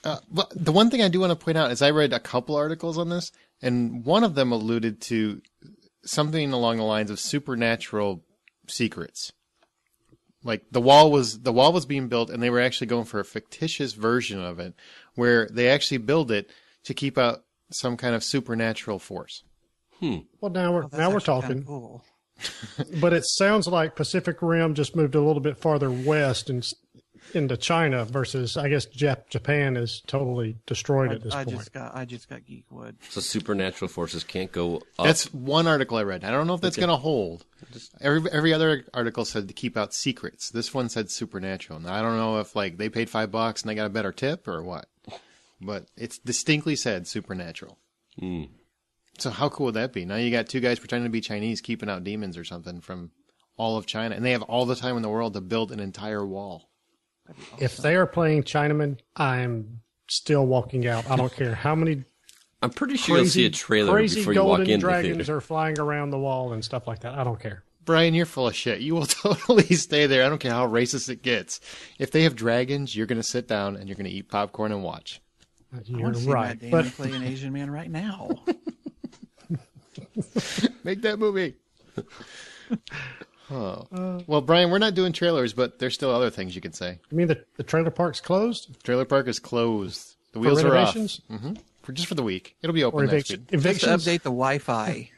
Uh, but the one thing I do want to point out is I read a couple articles on this, and one of them alluded to something along the lines of supernatural secrets. Like the wall was the wall was being built, and they were actually going for a fictitious version of it, where they actually build it to keep out some kind of supernatural force. Hmm. Well, now we're Oh, that's now we're actually talking. kinda cool. But it sounds like Pacific Rim just moved a little bit farther west and s- into China versus, I guess, Jap- Japan is totally destroyed I, at this I point. just got I just got Geekwood. So supernatural forces can't go up. That's one article I read. I don't know if that's going to hold. Every every other article said to keep out secrets. This one said supernatural. Now I don't know if like they paid five bucks and they got a better tip or what, but it's distinctly said supernatural. Hmm. So how cool would that be? Now you got two guys pretending to be Chinese keeping out demons or something from all of China, and they have all the time in the world to build an entire wall. If they are playing Chinaman, I'm still walking out. I don't care how many I'm pretty sure you'll see crazy, a trailer crazy before you walk golden into the dragons theater. are flying around the wall and stuff like that. I don't care. Brian, you're full of shit. You will totally stay there. I don't care how racist it gets. If they have dragons, you're going to sit down and you're going to eat popcorn and watch. I You're want to see right. Matt Damon But play an Asian man right now. Make that movie. Oh. Well, Brian, we're not doing trailers, but there's still other things you can say. I mean, the, the trailer park's closed Trailer park is closed. The for wheels are off. renovations hmm For just for the week. It'll be open or next evic- week. Just to evictions. update the Wi-Fi.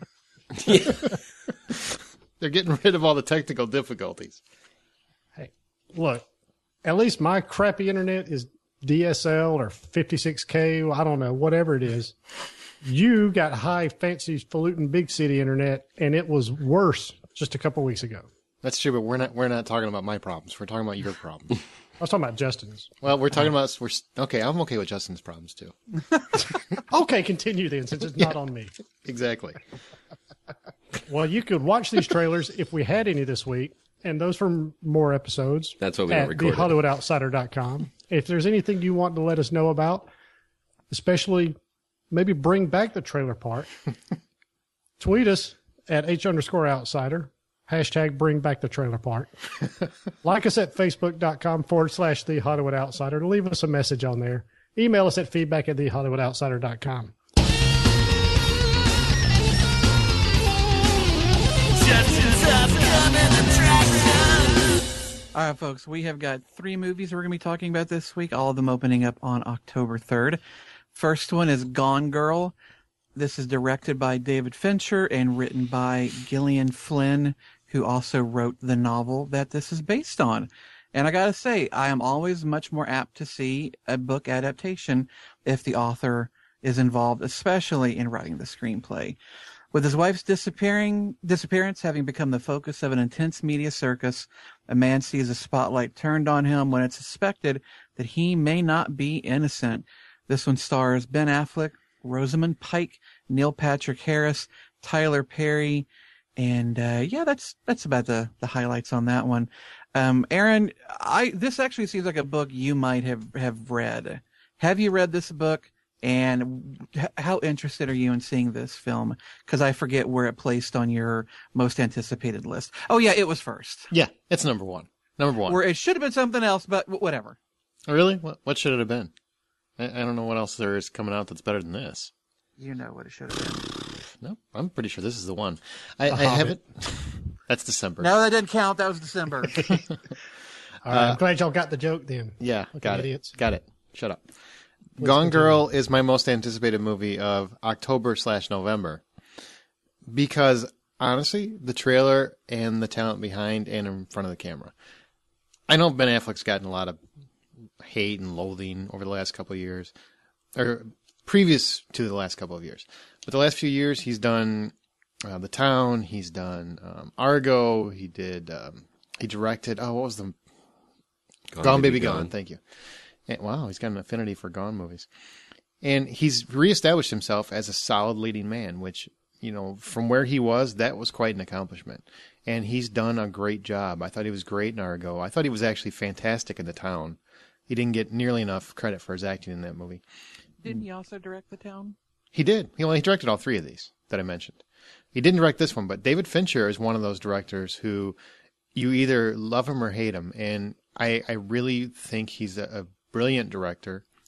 They're getting rid of all the technical difficulties. Hey, look, at least my crappy internet is D S L or fifty-six K. I don't know, whatever it is. You got high, fancy, falutin' big city internet, and it was worse just a couple weeks ago. That's true, but we're not we're not talking about my problems. We're talking about your problems. I was talking about Justin's. Well, we're talking about we're okay. I'm okay with Justin's problems too. Okay, continue then, since it's not on me. Exactly. Well, you could watch these trailers if we had any this week, and those from more episodes. That's why we don't at record it. the hollywood outsider dot com. If there's anything you want to let us know about, especially maybe bring back the trailer park, tweet us at H underscore outsider, hashtag bring back the trailer park. Like us at facebook.com forward slash the Hollywood Outsider. Leave us a message on there. Email us at feedback at the hollywood outsider dot com. All right, folks, we have got three movies we're going to be talking about this week, all of them opening up on October third. First one is Gone Girl. This is directed by David Fincher and written by Gillian Flynn, who also wrote the novel that this is based on. And I got to say, I am always much more apt to see a book adaptation if the author is involved, especially in writing the screenplay. With his wife's disappearing disappearance having become the focus of an intense media circus, a man sees a spotlight turned on him when it's suspected that he may not be innocent. This one stars Ben Affleck, Rosamund Pike, Neil Patrick Harris, Tyler Perry, and uh, yeah, that's that's about the, the highlights on that one. Um, Aaron, I this actually seems like a book you might have, have read. Have you read this book? And how interested are you in seeing this film? Because I forget where it placed on your most anticipated list. Oh, yeah, it was first. Yeah, it's number one. Number one. Where it should have been something else, but whatever. Really? What, what should it have been? I, I don't know what else there is coming out that's better than this. You know what it should have been. No, I'm pretty sure this is the one. I, I Hobbit. haven't. That's December. No, that didn't count. That was December. All right, I'm glad y'all got the joke then. Yeah, Fucking got idiots. it. Got it. Shut up. Gone continue. Girl is my most anticipated movie of October slash November because honestly, the trailer and the talent behind and in front of the camera. I know Ben Affleck's gotten a lot of hate and loathing over the last couple of years, or previous to the last couple of years. But the last few years, he's done uh, The Town. He's done um, Argo. He did. Um, he directed. Oh, what was the Gone, Gone Baby Gone? Thank you. And, wow, he's got an affinity for Gone movies. And he's reestablished himself as a solid leading man, which, you know, from where he was, that was quite an accomplishment. And he's done a great job. I thought he was great in Argo. I thought he was actually fantastic in The Town. He didn't get nearly enough credit for his acting in that movie. Didn't he also direct The Town? He did. He only directed all three of these that I mentioned. He didn't direct this one, but David Fincher is one of those directors who you either love him or hate him. And I, I really think he's a, a brilliant director.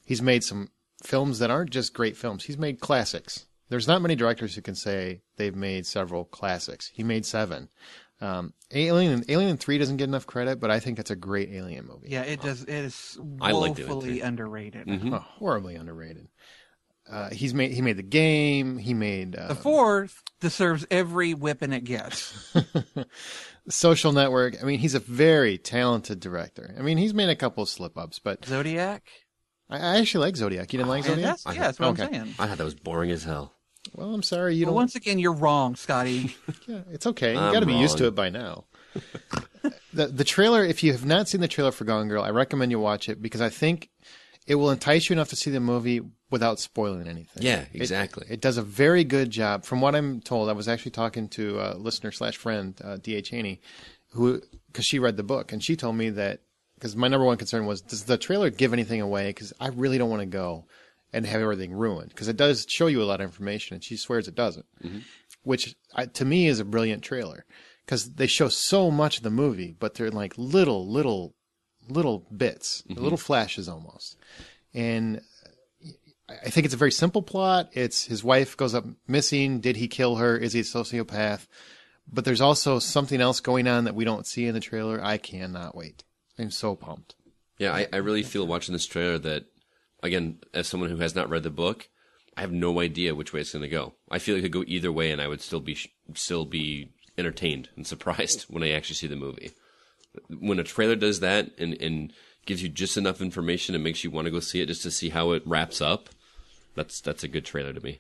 he's made some films that aren't just great films. He's made classics. There's not many directors who can say they've made several classics. He made seven. Um, Alien Alien three doesn't get enough credit, but I think it's a great Alien movie. Yeah, it does. It is I liked it, woefully too. underrated. Mm-hmm. Oh, horribly underrated. Uh, he's made he made The Game. He made uh, The fourth deserves every whipping it gets. Social Network. I mean, he's a very talented director. I mean, he's made a couple of slip ups, but Zodiac. I, I actually like Zodiac. You didn't like And Zodiac? that's, yeah, that's what Okay. I'm saying. I thought that was boring as hell. Well, I'm sorry you Well, don't. once again, you're wrong, Scotty. Yeah, it's okay. You I'm got to be used wrong. to it by now. the The trailer. If you have not seen the trailer for Gone Girl, I recommend you watch it because I think it will entice you enough to see the movie without spoiling anything. Yeah, It- exactly. It, does a very good job. From what I'm told, I was actually talking to a listener slash friend, uh, D H Haney, who because she read the book and she told me that because my number one concern was, does the trailer give anything away? Because I really don't want to go and have everything ruined because it does show you a lot of information, and she swears it doesn't, Mm-hmm. which I, to me is a brilliant trailer because they show so much of the movie, but they're like little, little, little bits, Mm-hmm. little flashes almost, and I think it's a very simple plot. It's his wife goes up missing. Did he kill her? Is he a sociopath? But there's also something else going on that we don't see in the trailer. I cannot wait. I'm so pumped. Yeah, I, I really feel watching this trailer that, again, as someone who has not read the book, I have no idea which way it's going to go. I feel like it could go either way, and I would still be still be entertained and surprised when I actually see the movie. When a trailer does that and, and gives you just enough information and makes you want to go see it just to see how it wraps up, that's that's a good trailer to me.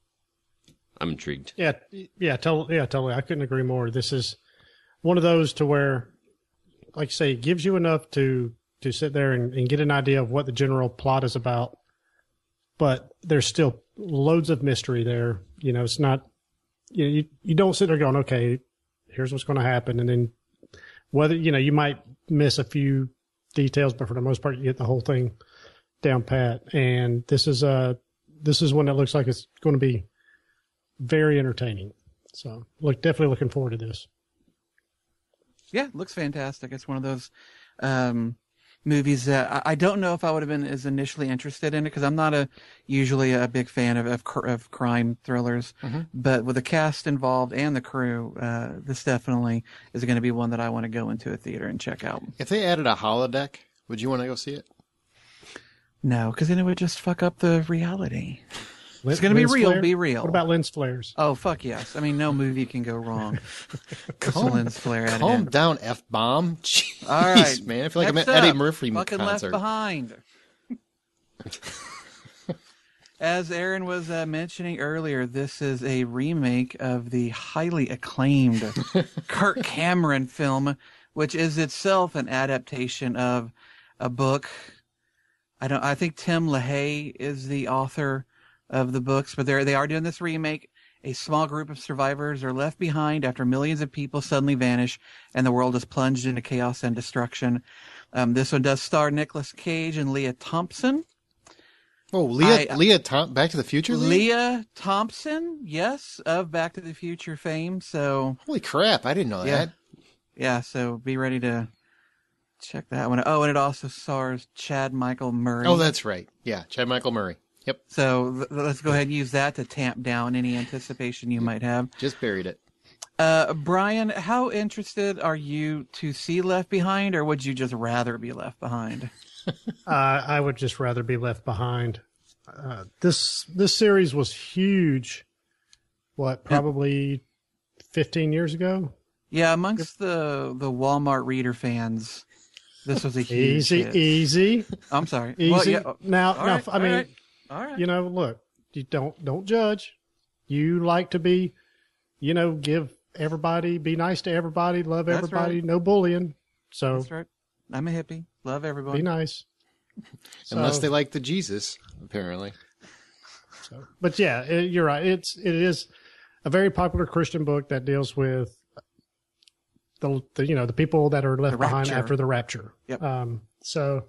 I'm intrigued. Yeah, yeah, totally. Yeah, totally. I couldn't agree more. This is one of those to where, like you say, it gives you enough to to sit there and, and get an idea of what the general plot is about, but there's still loads of mystery there. You know, it's not you know, you, you don't sit there going, okay, here's what's going to happen, and then whether you know you might miss a few details, but for the most part, you get the whole thing down pat. And this is uh this is one that looks like it's going to be very entertaining. So, look, definitely looking forward to this. Yeah, looks fantastic. It's one of those um, movies that I, I don't know if I would have been as initially interested in it because I'm not a usually a big fan of of, cr- of crime thrillers. Mm-hmm. But with the cast involved and the crew, uh, this definitely is going to be one that I want to go into a theater and check out. If they added a holodeck, would you want to go see it? No, because then it would just fuck up the reality. Lin- It's going to be lens real. flare? Be real. What about lens flares? Oh, fuck yes. I mean, no movie can go wrong. With some lens flare added Calm in. down, F bomb. Jeez, All right, man. I feel like Next I'm at Eddie up, Murphy fucking concert. Left Behind. As Aaron was uh, mentioning earlier, this is a remake of the highly acclaimed Kirk Cameron film, which is itself an adaptation of a book. I don't. I think Tim LaHaye is the author of the books, but they they are doing this remake. A small group of survivors are left behind after millions of people suddenly vanish, and the world is plunged into chaos and destruction. Um, this one does star Nicolas Cage and Leah Thompson. Oh, Leah, I- Leah, Tom, Back to the Future. Leah? Leah Thompson, yes, of Back to the Future fame. So Holy crap! I didn't know Yeah. that. yeah, so be ready to check that one. Oh, and it also stars Chad Michael Murray. Oh, that's right. Yeah, Chad Michael Murray. Yep, So th- let's go ahead and use that to tamp down any anticipation you might have. just buried it. Uh, Brian, how interested are you to see Left Behind, or would you just rather be left behind? Uh, I would just rather be left behind. Uh, this this series was huge. What, probably fifteen years ago? Yeah, amongst the the Walmart reader fans, this was a huge Easy, hit. easy, I'm sorry. easy. Well, yeah, now, all now, right, I all mean, right, all right. you know, look, you don't don't judge. You like to be, you know, give everybody, be nice to everybody, love That's everybody, right. no bullying. So That's right. I'm a hippie. Love everyone. be nice. Unless So- they like the Jesus, apparently. So, but yeah, it, you're right. It's it is a very popular Christian book that deals with the, the you know the people that are left The behind rapture. after the rapture. Yep. Um, so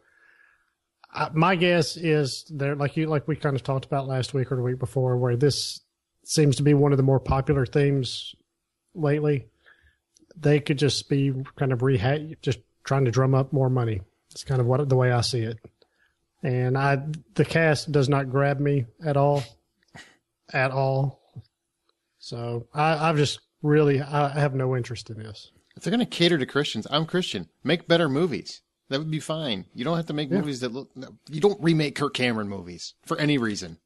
I, my guess is there, like you like we kind of talked about last week or the week before, where this seems to be one of the more popular themes lately. They could just be kind of reha- just trying to drum up more money. It's kind of what the way I see it. and I the cast does not grab me at all, at all. So I, I've just really I have no interest in this. If they're going to cater to Christians, I'm Christian. Make better movies. That would be fine. You don't have to make Yeah. movies that look. You don't remake Kirk Cameron movies for any reason.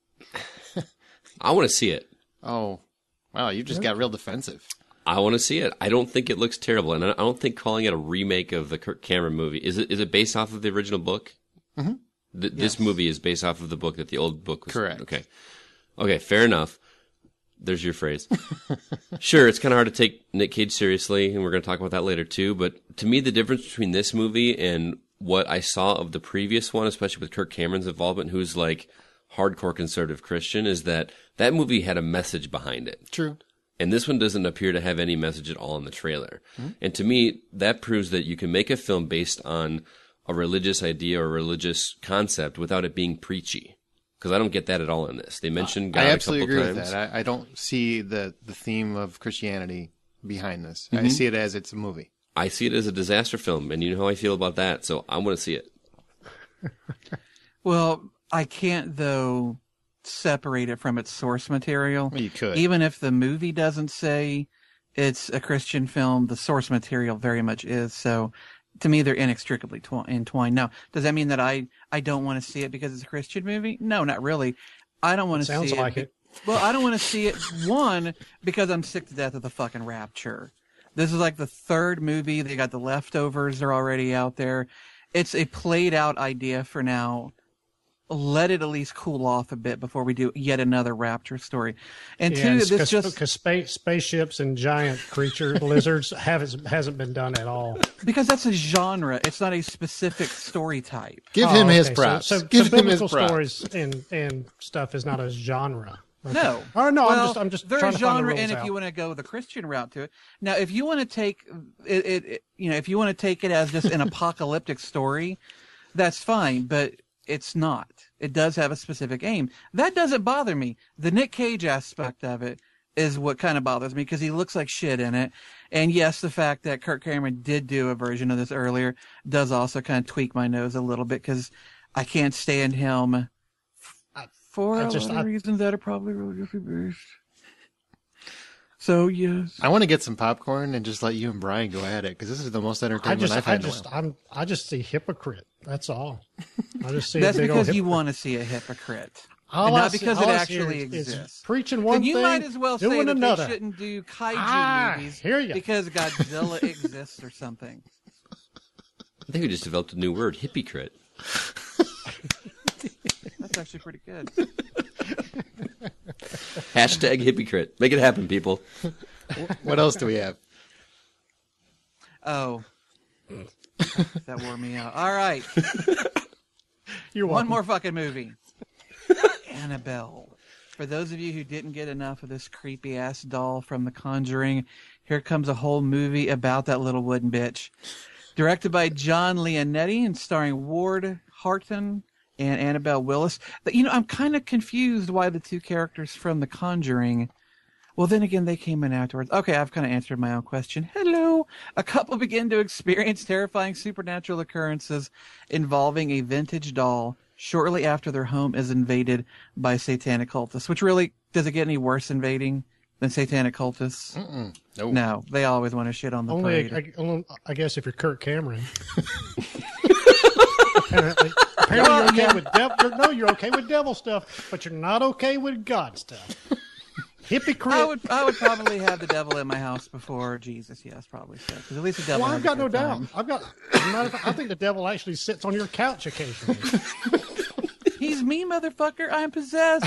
I want to see it. Oh, wow! You just got real defensive. I want to see it. I don't think it looks terrible, and I don't think calling it a remake of the Kirk Cameron movie is it. Is it based off of the original book? Mm-hmm. Th- This movie is based off of the book that the old book was. Correct. Okay. Okay. Fair enough. There's your phrase. Sure, it's kind of hard to take Nick Cage seriously, and we're going to talk about that later too. But to me, the difference between this movie and what I saw of the previous one, especially with Kirk Cameron's involvement, who's like hardcore conservative Christian, is that that movie had a message behind it. True. And this one doesn't appear to have any message at all in the trailer. Mm-hmm. And to me, that proves that you can make a film based on a religious idea or a religious concept without it being preachy. Because I don't get that at all in this. They mentioned God I a absolutely couple agree times. with that. I, I don't see the, the theme of Christianity behind this. Mm-hmm. I see it as it's a movie. I see it as a disaster film, and you know how I feel about that, so I want to see it. Well, I can't, though, separate it from its source material. Well, you could. Even if the movie doesn't say it's a Christian film, the source material very much is. So to me, they're inextricably twi- entwined. Now, does that mean that I, I don't want to see it because it's a Christian movie? No, not really. I don't want to see it. Sounds like it. Well, I don't want to see it, one, because I'm sick to death of the fucking Rapture. This is like the third movie. They got the leftovers. They're already out there. It's a played out idea for now. Let it at least cool off a bit before we do yet another Rapture story. And Yeah, two, and this cause, just because space, spaceships and giant creature lizards haven't hasn't been done at all. because that's a genre. It's not a specific story type. Give Oh, him his okay, props. So, so, Give so him his biblical props. stories and and stuff is not a genre. Okay. No. Oh no, well, I'm just I'm just they're trying a to find the genre, rules and if out. you want to go the Christian route to it, now if you want to take it, it, it you know, if you want to take it as just an apocalyptic story, that's fine. But it's not. It does have a specific aim. That doesn't bother me. The Nick Cage aspect of it is what kind of bothers me because he looks like shit in it. And yes, the fact that Kirk Cameron did do a version of this earlier does also kind of tweak my nose a little bit because I can't stand him for I a just- lot of I- reasons that are probably religiously based. So yes, I want to get some popcorn and just let you and Brian go at it because this is the most I entertainment just I've I had in a just while. I'm I just see hypocrite. That's all. I just see that's a big old because you hypocrite. want to see a hypocrite. All and I not see- because all it I see actually is- is exists. preaching one Then you thing, might as well say doing that another. they shouldn't do kaiju Ah, movies hear ya. because Godzilla exists or something. I think we just developed a new word, hippie-crit. That's actually pretty good. Hashtag hippie-crit. Make it happen, people. What else do we have? Oh, that wore me out. All right, You're one welcome. more fucking movie. Annabelle. For those of you who didn't get enough of this creepy ass doll from The Conjuring, here comes a whole movie about that little wooden bitch. Directed by John Leonetti and starring Ward Harton and Annabelle Willis. But, you know, I'm kind of confused why the two characters from The Conjuring. Well, then again, they came in afterwards. Okay, I've kind of answered my own question. Hello. A couple begin to experience terrifying supernatural occurrences involving a vintage doll shortly after their home is invaded by satanic cultists. Which really, does it get any worse invading than satanic cultists? Mm-mm. No. No, they always want to shit on the Only, parade. I, only, I guess, if you're Kirk Cameron. apparently, apparently you're okay with devil. You're, no, you're okay with devil stuff, but you're not okay with God stuff. Hypocrite. I would, I would probably have the devil in my house before Jesus. Yes, probably so. Because at least the devil. Well, has I've a got no good doubt. time. I've got. as a matter of fact, I think the devil actually sits on your couch occasionally. He's me, motherfucker. I'm possessed.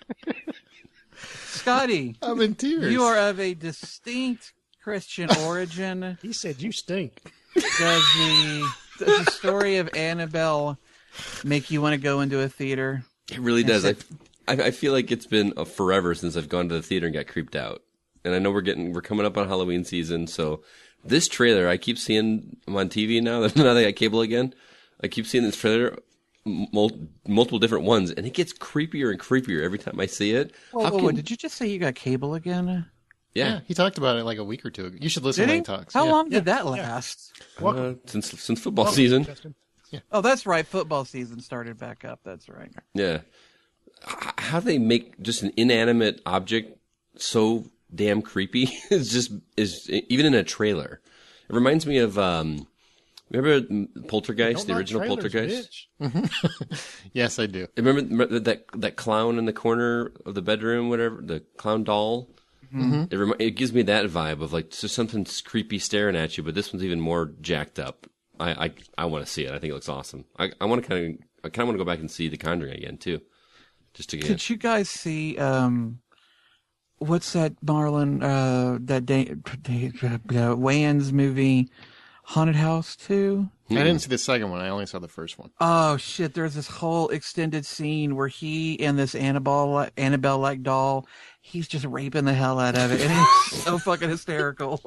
Scotty, I'm in tears. you are of a distinct Christian origin. He said, "You stink." Does the does the story of Annabelle make you want to go into a theater? It really does. I, I I feel like it's been a forever since I've gone to the theater and got creeped out. And I know we're getting we're coming up on Halloween season, so this trailer I keep seeing them on T V now. That now they got cable again. I keep seeing this trailer, mul- multiple different ones, and it gets creepier and creepier every time I see it. Whoa, How whoa, can- whoa, did you just say you got cable again? Yeah, yeah, he talked about it like a week or two ago. You should listen Did when he? he talks. How Yeah. long did that last? uh, since since football Welcome, season. Justin. Oh, that's right. Football season started back up. That's right. Yeah. H- How do they make just an inanimate object so damn creepy? It's just is even in a trailer. It reminds me of um, remember Poltergeist, Don't the like original trailers, Poltergeist. bitch. Yes, I do. Remember, remember that that clown in the corner of the bedroom, whatever, the clown doll. Mm-hmm. It remi- it gives me that vibe of like just something creepy staring at you, but this one's even more jacked up. I I, I want to see it. I think it looks awesome. I I want to kind of I kind of want to go back and see The Conjuring again too, just to get. Did you guys see um, what's that Marlon uh, that day, day uh, Wayans movie, Haunted House two? I didn't see the second one. I only saw the first one. Oh shit! There's this whole extended scene where he and this Annabelle Annabelle like doll, he's just raping the hell out of it, and it's so fucking hysterical.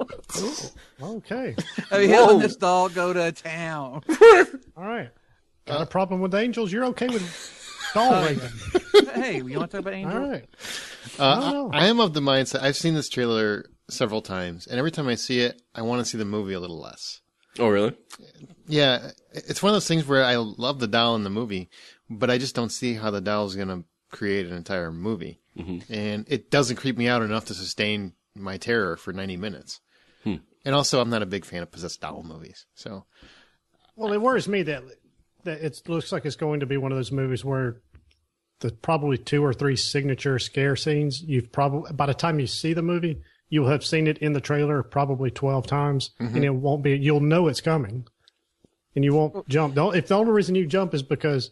Okay. I mean, him and this doll go to town. All right. Got a problem with angels? You're okay with doll raping? Hey, you want to talk about Angel? All right. Uh, don't know. I, I am of the mindset. I've seen this trailer several times, and every time I see it, I want to see the movie a little less. Oh really? Yeah, it's one of those things where I love the doll in the movie, but I just don't see how the doll is going to create an entire movie. Mm-hmm. And it doesn't creep me out enough to sustain my terror for ninety minutes. Hmm. And also, I'm not a big fan of possessed doll movies. So, Well, it worries me that that it looks like it's going to be one of those movies where the probably two or three signature scare scenes, you've probably, by the time you see the movie, you'll have seen it in the trailer probably twelve times, mm-hmm. and it won't be, you'll know it's coming, and you won't jump. Don't, if the only reason you jump is because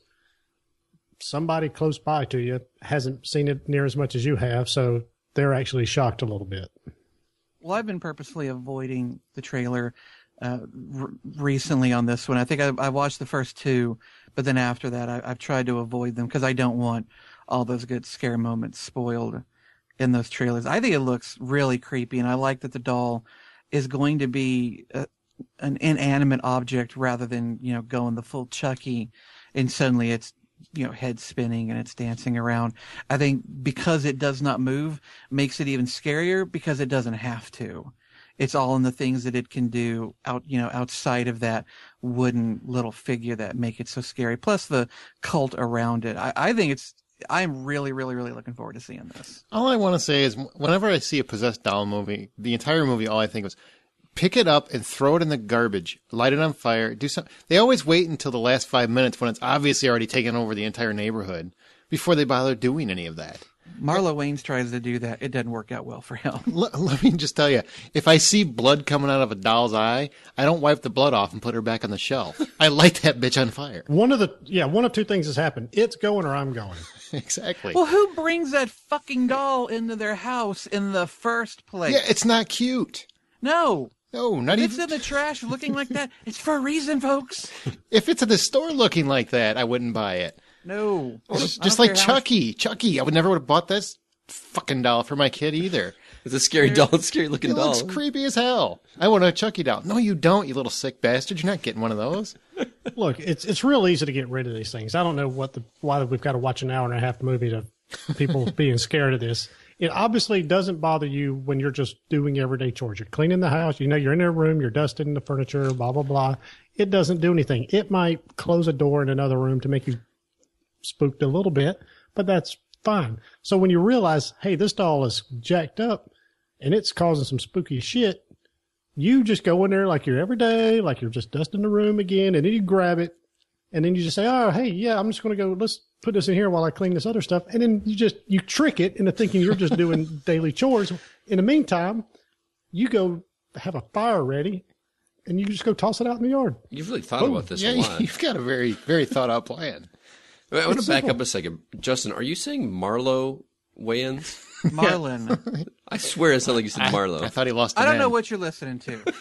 somebody close by to you hasn't seen it near as much as you have, so they're actually shocked a little bit. Well, I've been purposely avoiding the trailer uh, r- recently on this one. I think I, I watched the first two, but then after that, I, I've tried to avoid them because I don't want all those good scare moments spoiled in those trailers. I think it looks really creepy, and I like that the doll is going to be a, an inanimate object rather than, you know, going the full Chucky, and suddenly it's, you know, head spinning and it's dancing around. I think because it does not move makes it even scarier because it doesn't have to. It's all in the things that it can do out, you know, outside of that wooden little figure that make it so scary. Plus the cult around it. I, I think it's, I'm really, really, really looking forward to seeing this. all I want to say is whenever I see a possessed doll movie, the entire movie, all I think was pick it up and throw it in the garbage, light it on fire, do something. They always wait until the last five minutes when it's obviously already taken over the entire neighborhood before they bother doing any of that. Marlo Wayans tries to do that. It doesn't work out well for him. Let, let me just tell you, if I see blood coming out of a doll's eye, I don't wipe the blood off and put her back on the shelf. I light that bitch on fire. One of the, yeah, one of two things has happened. It's going or I'm going. Exactly. Well, who brings that fucking doll into their house in the first place? Yeah, it's not cute. No. No, not If it's even. in the trash looking like that, it's for a reason, folks. If it's at the store looking like that, I wouldn't buy it. No. Just, I just don't like care how much- Chucky. Chucky. I would never would have bought this fucking doll for my kid either. It's a scary doll. It's a scary looking It doll. looks creepy as hell. I want a Chucky doll. No, you don't, you little sick bastard. You're not getting one of those. Look, it's it's real easy to get rid of these things. I don't know what the why we've got to watch an hour and a half movie to people being scared of this. It obviously doesn't bother you when you're just doing everyday chores. You're cleaning the house. You know, you're in a room. You're dusting the furniture. Blah blah blah. It doesn't do anything. It might close a door in another room to make you spooked a little bit, but that's fine. So when you realize, hey, this doll is jacked up and it's causing some spooky shit, you just go in there like you're every day, like you're just dusting the room again, and then you grab it, and then you just say, oh, hey, yeah, I'm just going to go, let's put this in here while I clean this other stuff. And then you just, you trick it into thinking you're just doing daily chores. In the meantime, you go have a fire ready, and you just go toss it out in the yard. You've really thought about this Yeah, a lot. you've got a very, very thought out plan. I want to It's back simple. up a second. Justin, are you saying Marlo Wayans? Marlon. I swear it sounded like you said Marlo. I thought he lost. I an don't know hand. what you're listening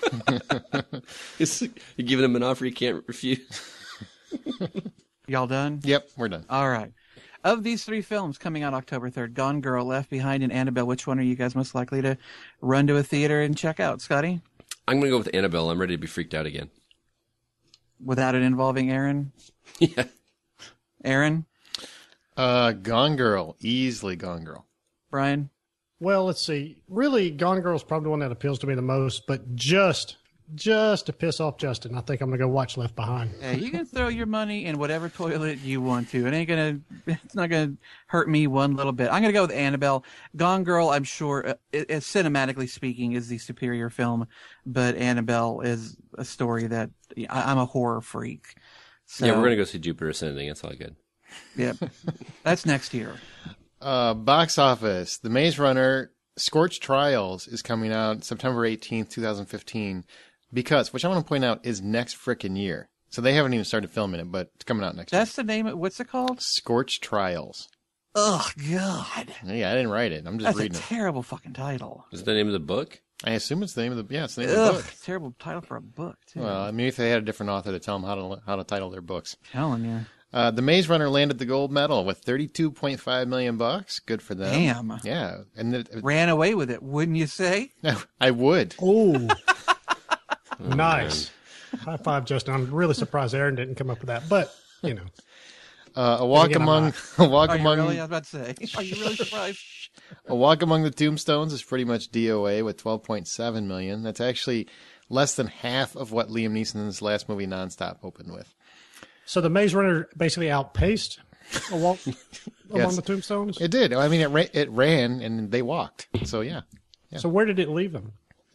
to. You're giving him an offer you can't refuse. Y'all done? Yep, we're done. All right. Of these three films coming out October third, Gone Girl, Left Behind, and Annabelle, which one are you guys most likely to run to a theater and check out? Scotty? I'm going to go with Annabelle. I'm ready to be freaked out again. Without it involving Aaron? Yeah. Aaron? Uh, Gone Girl, easily Gone Girl. Brian? Well, let's see. Really, Gone Girl is probably the one that appeals to me the most, but just just to piss off Justin, I think I'm going to go watch Left Behind. Hey, you can throw your money in whatever toilet you want to. It ain't gonna. It's not gonna hurt me one little bit. I'm gonna go with Annabelle. Gone Girl, I'm sure, uh, it, it, cinematically speaking, is the superior film, but Annabelle is a story that I, I'm a horror freak. So, Yeah, we're gonna go see Jupiter Ascending. That's all good. Yep, that's next year. Uh, box office. The Maze Runner Scorched Trials is coming out September eighteenth, twenty fifteen. Because, which I want to point out, is next frickin' year. So they haven't even started filming it, but it's coming out next That's year. the name of what's it called? Scorched Trials. Oh God, Yeah, I didn't write it. I'm just that's a reading it. terrible fucking title. Is that the name of the book? I assume it's the name of the, yeah, it's the name of Ugh, the book. terrible title for a book too. Well, I mean, if they had a different author to tell them how to, how to title their books. telling you. Uh, the Maze Runner landed the gold medal with thirty-two point five million bucks. Good for them. Damn. Yeah. And the, Ran away with it, wouldn't you say? I would. Oh, nice. High five, Justin. I'm really surprised Aaron didn't come up with that, but, you know. Uh, a walk again, I'm among, not. a walk Are you among, really? I was about to say. Are you really surprised? A Walk Among the Tombstones is pretty much D O A with twelve point seven million. That's actually less than half of what Liam Neeson's last movie, Nonstop, opened with. So the Maze Runner basically outpaced a walk among Yes. the tombstones? It did. I mean, it ra- it ran and they walked. So yeah. So where did it leave them?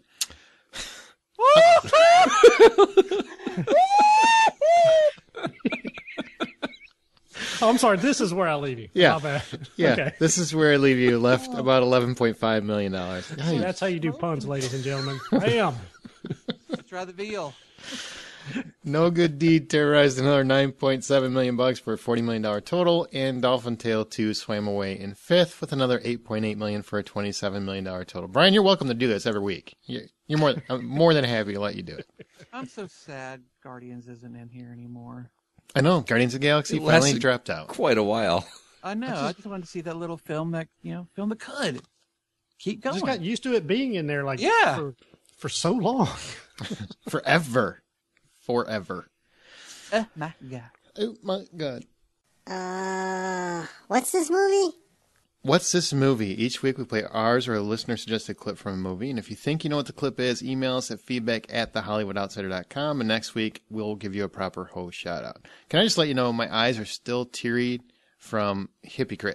Oh, I'm sorry. This is where I leave you. Yeah. My bad. Yeah. Okay. This is where I leave you. Left about eleven point five million dollars. See, that's how you do puns, ladies and gentlemen. Bam. Let's try the veal. No Good Deed terrorized another nine point seven million bucks for a forty million dollars total, and Dolphin Tale two swam away in fifth with another eight point eight million dollars for a twenty-seven million dollars total. Brian, you're welcome to do this every week. You're, you're more I'm more than happy to let you do it. I'm so sad Guardians isn't in here anymore. I know Guardians of the Galaxy It finally lasted dropped out. Quite a while. I know. I just wanted to see that little film that, you know, film that could. Keep I going. just got used to it being in there like Yeah. for, for so long. Forever. Forever. Oh, my God. Oh my God. Uh, what's this movie? What's this movie? Each week we play ours or a listener suggested clip from a movie. And if you think you know what the clip is, email us at feedback at the hollywood outsider dot com. And next week we'll give you a proper host shout out. Can I just let you know my eyes are still teary from Hypocrite?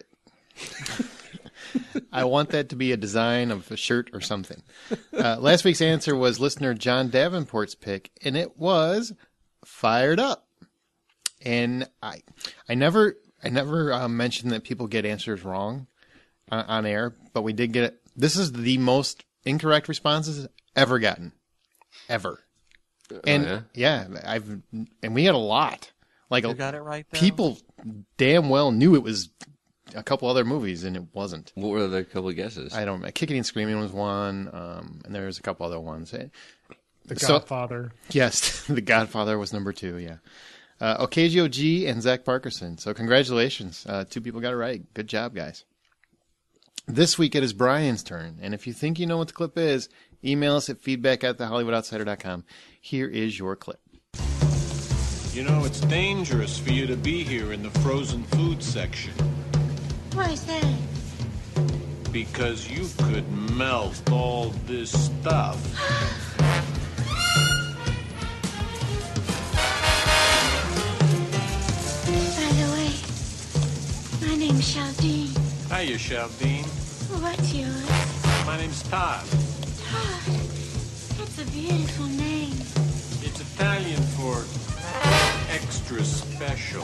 I want that to be a design of a shirt or something. Uh, last week's answer was listener John Davenport's pick, and it was Fired Up. And I, I never, I never uh, mentioned that people get answers wrong on, on air, but we did get it. This is the most incorrect responses ever gotten, ever. And yeah? yeah, I've and we had a lot. Like You a, got it right, though? people damn well knew it was a couple other movies, and it wasn't. What were the couple of guesses? I don't know. Kicking and Screaming was one, um, and there was a couple other ones. The So- Godfather. Yes, The Godfather was number two, yeah. Uh, Ocasio G and Zach Parkerson. So congratulations. Uh, two people got it right. Good job, guys. This week it is Brian's turn, and if you think you know what the clip is, email us at feedback at the hollywood outsider dot com. Here is your clip. You know, it's dangerous for you to be here in the frozen food section Why is that? because you could melt all this stuff. By the way, my name's Chaldine. Hiya, Chaldine. What's yours? My name's Todd. Todd. That's a beautiful name. It's Italian for extra special.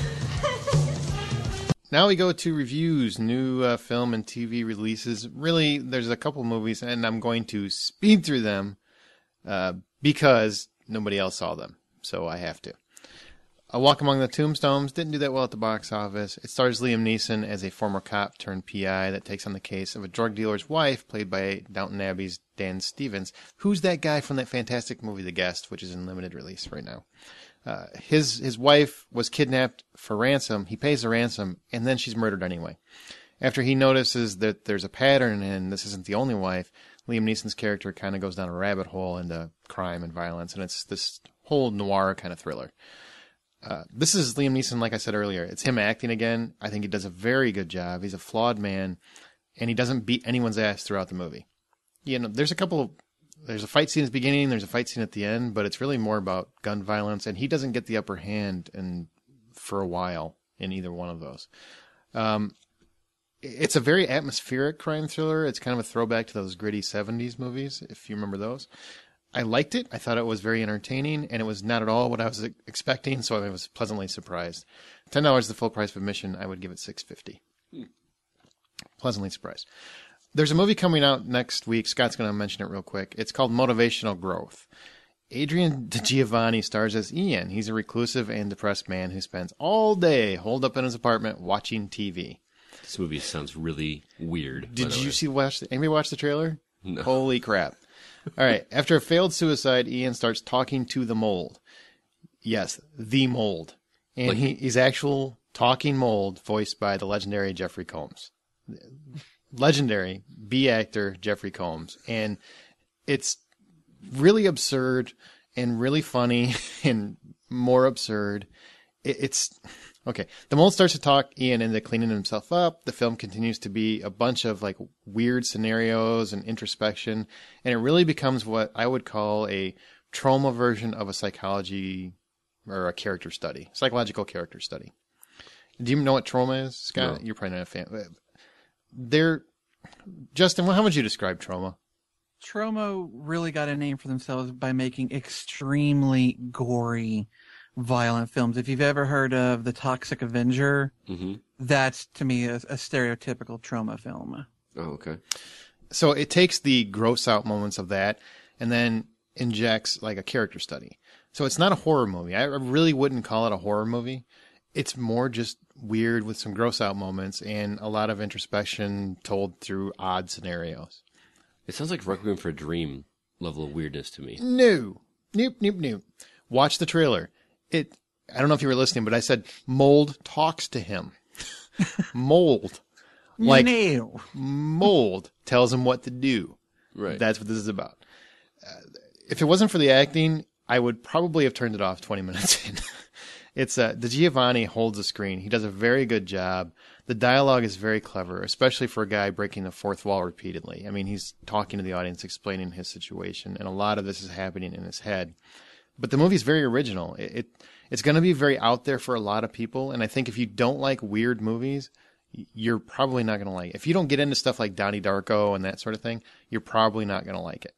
Now we go to reviews, new uh, film and T V releases. Really, there's a couple movies, and I'm going to speed through them uh, because nobody else saw them, so I have to. A Walk Among the Tombstones didn't do that well at the box office. It stars Liam Neeson as a former cop turned P I that takes on the case of a drug dealer's wife, played by Downton Abbey's Dan Stevens. Who's that guy from that fantastic movie, The Guest, which is in limited release right now? Uh, his his wife was kidnapped for ransom. He pays the ransom, and then she's murdered anyway. After he notices that there's a pattern and this isn't the only wife, Liam Neeson's character kind of goes down a rabbit hole into crime and violence, and it's this whole noir kind of thriller. Uh, this is Liam Neeson, like I said earlier. It's him acting again. I think he does a very good job. He's a flawed man, and he doesn't beat anyone's ass throughout the movie. You know, there's a couple of there's a fight scene at the beginning, there's a fight scene at the end, but it's really more about gun violence, and he doesn't get the upper hand and for a while in either one of those. Um, it's a very atmospheric crime thriller. It's kind of a throwback to those gritty seventies movies, if you remember those. I liked it. I thought it was very entertaining, and it was not at all what I was expecting, so I was pleasantly surprised. ten dollars is the full price of admission. I would give it six dollars and fifty cents. Pleasantly surprised. There's a movie coming out next week. Scott's going to mention it real quick. It's called Motivational Growth. Adrian DiGiovanni stars as Ian. He's a reclusive and depressed man who spends all day holed up in his apartment watching T V. This movie sounds really weird. Did you see watch? Anybody watch the trailer? No. Holy crap! All right. After a failed suicide, Ian starts talking to the mold. Yes, the mold, and Like- he, he's actual talking mold, voiced by the legendary Jeffrey Combs. Legendary B actor Jeffrey Combs, and it's really absurd and really funny and more absurd. It, it's okay. The mold starts to talk Ian into cleaning himself up. The film continues to be a bunch of like weird scenarios and introspection, and it really becomes what I would call a trauma version of a psychology or a character study, psychological character study. Do you know what trauma is, Scott? No. You're probably not a fan. They're Justin. How would you describe trauma? Tromo really got a name for themselves by making extremely gory, violent films. If you've ever heard of The Toxic Avenger, Mm-hmm. that's to me a, a stereotypical Troma film. Oh, okay. So it takes the gross out moments of that and then injects like a character study. So it's not a horror movie. I really wouldn't call it a horror movie. It's more just weird with some gross out moments and a lot of introspection told through odd scenarios. It sounds like Requiem for a Dream level of weirdness to me. No. Nope, nope, nope. Watch the trailer. It. I don't know if you were listening, but I said mold talks to him. Mold. Like no. mold tells him what to do. Right. That's what this is about. Uh, if it wasn't for the acting, I would probably have turned it off twenty minutes in. It's uh, the Giovanni holds the screen. He does a very good job. The dialogue is very clever, especially for a guy breaking the fourth wall repeatedly. I mean, he's talking to the audience, explaining his situation, and a lot of this is happening in his head. But the movie's very original. It, it it's going to be very out there for a lot of people, and I think if you don't like weird movies, you're probably not going to like it. If you don't get into stuff like Donnie Darko and that sort of thing, you're probably not going to like it.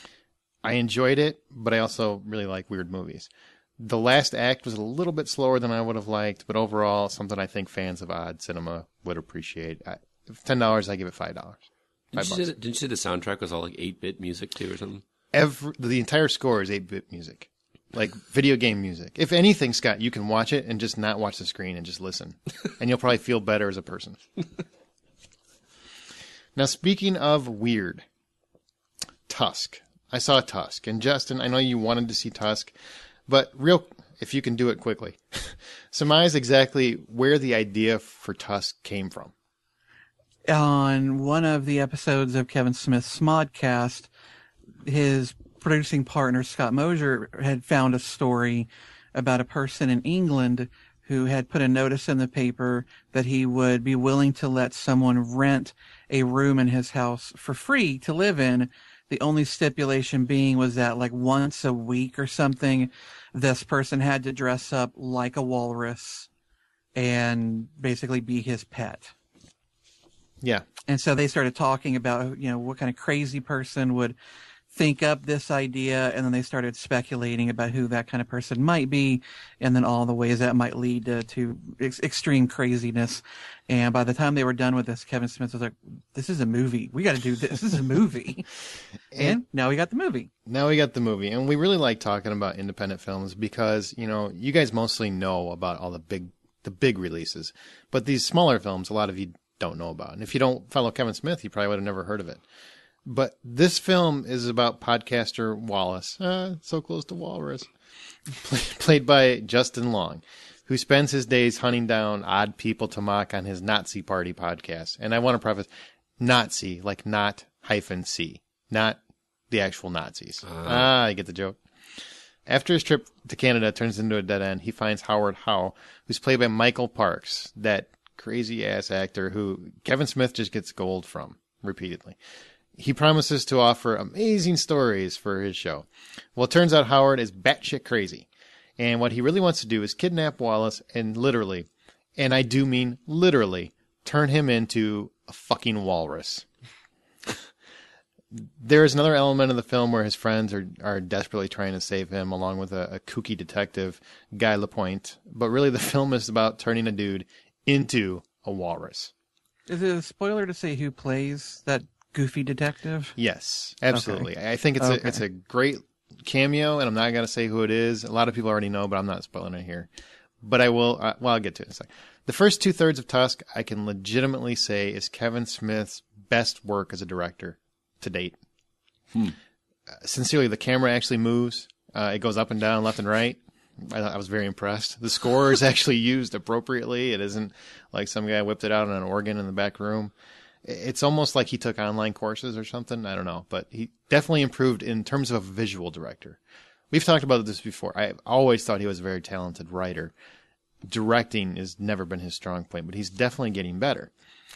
I enjoyed it, but I also really like weird movies. The last act was a little bit slower than I would have liked, but overall, something I think fans of odd cinema would appreciate. I, ten dollars, I give it five dollars. Didn't Five you, say bucks. that, didn't you say the soundtrack was all like eight-bit music too or something? Every, the entire score is eight-bit music, like video game music. If anything, Scott, you can watch it and just not watch the screen and just listen, and you'll probably feel better as a person. Now, speaking of weird, Tusk. I saw Tusk, and Justin, I know you wanted to see Tusk. But real, if you can do it quickly, surmise exactly where the idea for Tusk came from. On one of the episodes of Kevin Smith's Smodcast, his producing partner, Scott Mosier, had found a story about a person in England who had put a notice in the paper that he would be willing to let someone rent a room in his house for free to live in. The only stipulation being was that like once a week or something, this person had to dress up like a walrus and basically be his pet. Yeah. And so they started talking about, you know, what kind of crazy person would think up this idea. And then they started speculating about who that kind of person might be. And then all the ways that might lead to, to ex- extreme craziness. And by the time they were done with this, Kevin Smith was like, this is a movie. We got to do this. This is a movie. And now we got the movie. Now we got the movie, and we really like talking about independent films because, you know, you guys mostly know about all the big, the big releases, but these smaller films, a lot of you don't know about. And if you don't follow Kevin Smith, you probably would have never heard of it. But this film is about podcaster Wallace, uh, so close to Walrus, play, played by Justin Long, who spends his days hunting down odd people to mock on his Nazi Party podcast. And I want to preface, Nazi, like not hyphen C, not the actual Nazis. Uh. Ah, you get the joke. After his trip to Canada turns into a dead end, he finds Howard Howe, who's played by Michael Parks, that crazy-ass actor who Kevin Smith just gets gold from repeatedly. He promises to offer amazing stories for his show. Well, it turns out Howard is batshit crazy. And what he really wants to do is kidnap Wallace and literally, and I do mean literally, turn him into a fucking walrus. There is another element of the film where his friends are, are desperately trying to save him, along with a, a kooky detective, Guy Lapointe. But really, the film is about turning a dude into a walrus. Is it a spoiler to say who plays that goofy detective? Yes, absolutely. Okay. I think it's Okay. a it's a great cameo, and I'm not going to say who it is. A lot of people already know, but I'm not spoiling it here. But I will, uh, well, I'll get to it in a second. The first two-thirds of Tusk, I can legitimately say, is Kevin Smith's best work as a director to date. Hmm. Uh, sincerely, the camera actually moves. Uh, it goes up and down, left and right. I, I was very impressed. The score is actually used appropriately. It isn't like some guy whipped it out on an organ in the back room. It's almost like he took online courses or something. I don't know. But he definitely improved in terms of a visual director. We've talked about this before. I've always thought he was a very talented writer. Directing has never been his strong point, but he's definitely getting better.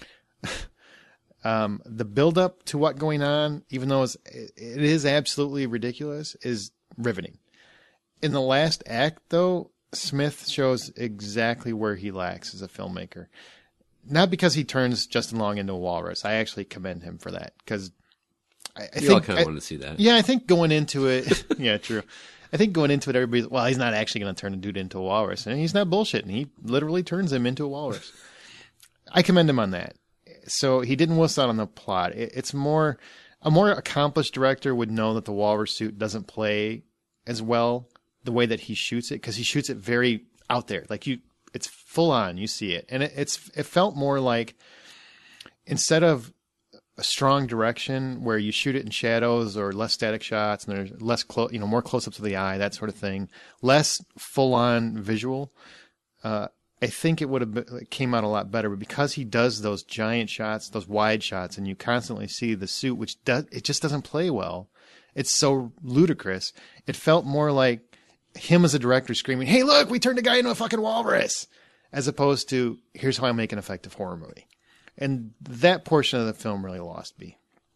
um, the build-up to what's going on, even though it's, it is absolutely ridiculous, is riveting. In the last act, though, Smith shows exactly where he lacks as a filmmaker. Not because he turns Justin Long into a walrus. I actually commend him for that, because I, I We think all kind I- of wanted to see that. Yeah, I think going into it, yeah, true. I think going into it, everybody's, well, he's not actually going to turn a dude into a walrus. And he's not bullshitting. He literally turns him into a walrus. I commend him on that. So he didn't wuss out on the plot. It, it's more, a more accomplished director would know that the walrus suit doesn't play as well the way that he shoots it, because he shoots it very out there. Like you, it's full on. You see it. And it, it's, it felt more like, instead of a strong direction where you shoot it in shadows or less static shots and there's less close, you know, more close-ups of the eye, that sort of thing, less full-on visual. Uh, I think it would have been, it came out a lot better, but because he does those giant shots, those wide shots, and you constantly see the suit, which does, it just doesn't play well. It's so ludicrous. It felt more like him as a director screaming, "Hey, look, we turned a guy into a fucking walrus," as opposed to, "Here's how I make an effective horror movie." And that portion of the film really lost me.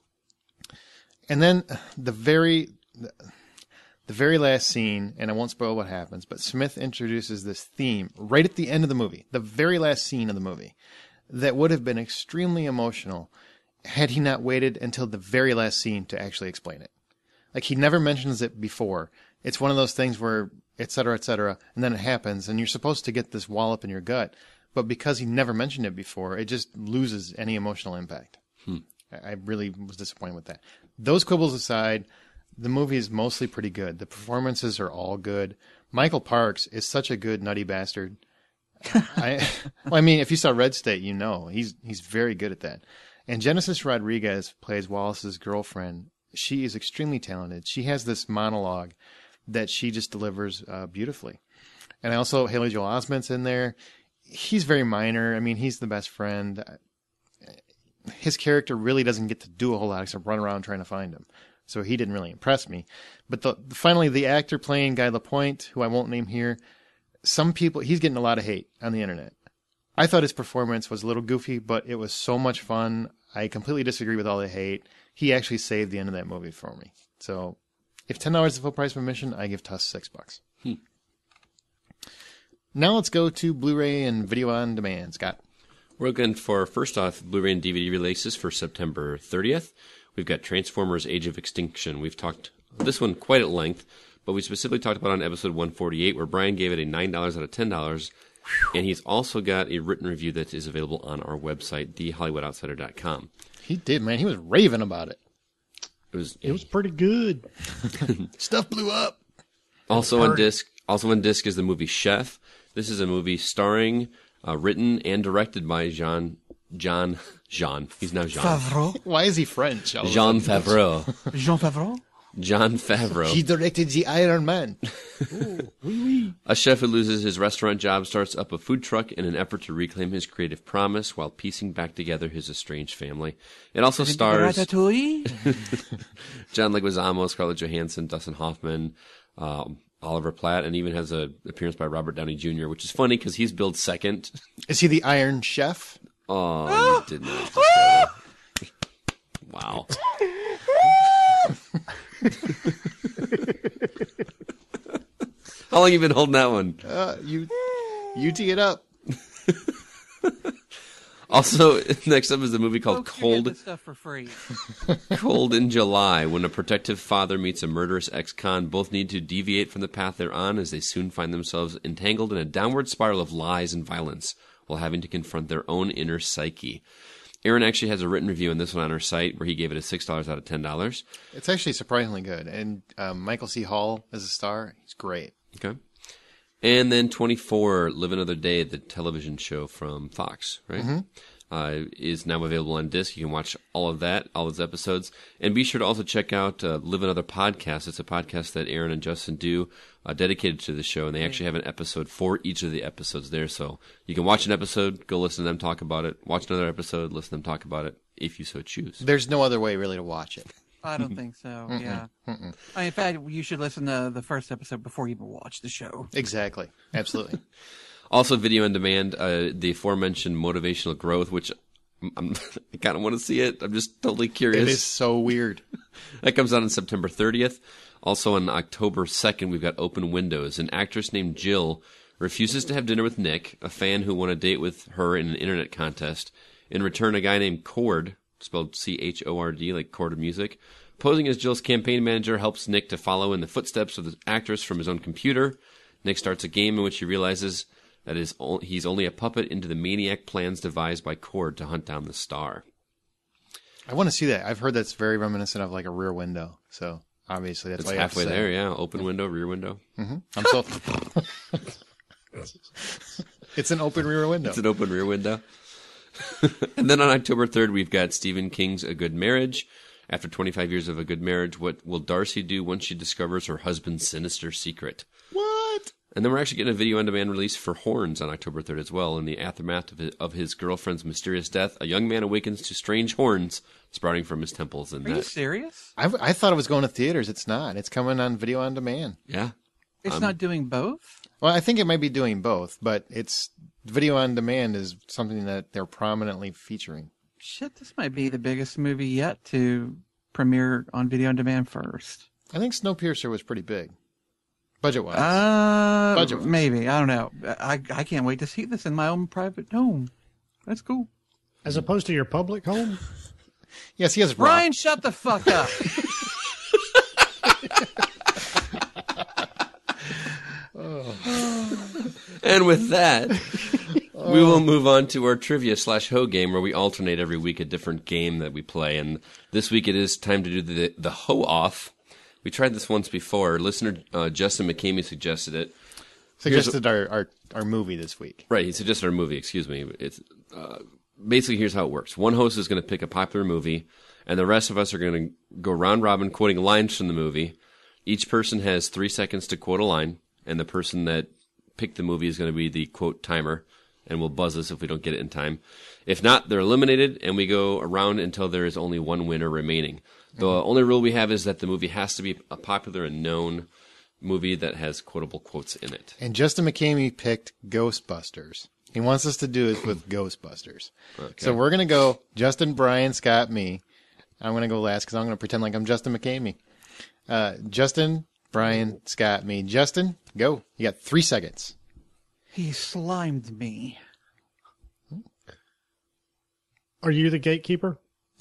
And then the very, the very last scene, and I won't spoil what happens, but Smith introduces this theme right at the end of the movie, the very last scene of the movie, that would have been extremely emotional had he not waited until the very last scene to actually explain it. Like, he never mentions it before. It's one of those things where, et cetera, et cetera, and then it happens, and you're supposed to get this wallop in your gut. But because he never mentioned it before, it just loses any emotional impact. Hmm. I I really was disappointed with that. Those quibbles aside, the movie is mostly pretty good. The performances are all good. Michael Parks is such a good nutty bastard. I, well, I mean, if you saw Red State, you know he's he's very good at that. And Genesis Rodriguez plays Wallace's girlfriend. She is extremely talented. She has this monologue that she just delivers uh, beautifully. And also, Haley Joel Osment's in there. He's very minor. I mean, he's the best friend. His character really doesn't get to do a whole lot except run around trying to find him. So he didn't really impress me. But the, finally, the actor playing Guy Lapointe, who I won't name here, some people, he's getting a lot of hate on the internet. I thought his performance was a little goofy, but it was so much fun. I completely disagree with all the hate. He actually saved the end of that movie for me. So if ten dollars is the full price of admission, I give Tusk six bucks. Hmm. Now let's go to Blu-ray and video on demand. Scott. We're looking for, first off, Blu-ray and D V D releases for September thirtieth. We've got Transformers Age of Extinction. We've talked this one quite at length, but we specifically talked about it on episode one forty-eight, where Brian gave it a nine dollars out of ten dollars. And he's also got a written review that is available on our website, the hollywood outsider dot com. He did, man. He was raving about it. It was, It was pretty good. Stuff blew up. also on disc. Also on disc is the movie Chef. This is a movie starring, uh, written and directed by Jean, John, Jean. He's now Jean. Favreau. Why is he French? All of a Jean sudden? Favreau. Jean Favreau? John Favreau. He directed the Iron Man. A chef who loses his restaurant job starts up a food truck in an effort to reclaim his creative promise while piecing back together his estranged family. It also stars Ratatouille? John Leguizamo, Scarlett Johansson, Dustin Hoffman, um, Oliver Platt, and even has an appearance by Robert Downey Junior, which is funny because he's billed second. Is he the Iron Chef? Oh, you did not. Just gotta- Wow. How long you been holding that one? Uh, you, you tee it up. Also, next up is a movie called Folks, you get Cold this stuff for free. Cold in July. When a protective father meets a murderous ex-con, both need to deviate from the path they're on as they soon find themselves entangled in a downward spiral of lies and violence while having to confront their own inner psyche. Aaron actually has a written review on this one on her site where he gave it a six dollars out of ten dollars. It's actually surprisingly good. And um, Michael C. Hall as a star, he's great. Okay. And then twenty-four, Live Another Day, the television show from Fox, right? Mm-hmm. Uh, is now available on disc. You can watch all of that, all those episodes. And be sure to also check out uh, Live Another Podcast. It's a podcast that Aaron and Justin do uh, dedicated to the show. And they actually have an episode for each of the episodes there. So you can watch an episode, go listen to them talk about it. Watch another episode, listen to them talk about it, if you so choose. There's no other way really to watch it. I don't think so. Yeah. I mean, in fact, you should listen to the first episode before you even watch the show. Exactly. Absolutely. Also, video on demand, uh, the aforementioned Motivational Growth, which I'm, I kind of want to see it. I'm just totally curious. It is so weird. That comes out on September thirtieth. Also on October second, we've got Open Windows. An actress named Jill refuses to have dinner with Nick, a fan who won a date with her in an internet contest. In return, a guy named Cord, spelled C H O R D, like chord of music, posing as Jill's campaign manager, helps Nick to follow in the footsteps of the actress from his own computer. Nick starts a game in which he realizes that is, he's only a puppet into the maniac plans devised by Cord to hunt down the star. I want to see that. I've heard that's very reminiscent of like a Rear Window. So obviously that's It's why you have to halfway say. there, yeah. Open window, rear window. Mm-hmm. I'm so. It's an open rear window. It's an open rear window. And then on October third, we've got Stephen King's A Good Marriage. After twenty-five years of a good marriage, what will Darcy do once she discovers her husband's sinister secret? What? And then we're actually getting a video-on-demand release for Horns on October third as well. In the aftermath of his, of his girlfriend's mysterious death, a young man awakens to strange horns sprouting from his temples. And Are you that, serious? I, I thought it was going to theaters. It's not. It's coming on video on demand. yeah. It's Um, not doing both? Well, I think it might be doing both, but it's video on demand is something that they're prominently featuring. Shit, this might be the biggest movie yet to premiere on video on demand first. I think Snowpiercer was pretty big, budget wise. Uh, Budget-wise. maybe. I don't know. I, I can't wait to see this in my own private home. That's cool. As opposed to your public home? yes, he has rock. Ryan, shut the fuck up. And with that, we will move on to our trivia slash ho game, where we alternate every week a different game that we play. And this week it is time to do the the ho off. We tried this once before. Listener uh, Justin McCamey suggested it. Suggested our, our, our movie this week. Right, he suggested our movie. Excuse me. It's uh, basically here's how it works. One host is going to pick a popular movie, and the rest of us are going to go round robin quoting lines from the movie. Each person has three seconds to quote a line, and the person that picked the movie is going to be the quote timer, and will buzz us if we don't get it in time. If not, they're eliminated, and we go around until there is only one winner remaining. The mm-hmm. only rule we have is that the movie has to be a popular and known movie that has quotable quotes in it. And Justin McCamey picked Ghostbusters. He wants us to do it with Ghostbusters. Okay. So we're going to go Justin, Brian, Scott, me. I'm going to go last because I'm going to pretend like I'm Justin McCamey. Uh, Justin, Brian, Scott, me. Justin, go. You got three seconds. He slimed me. Are you the gatekeeper?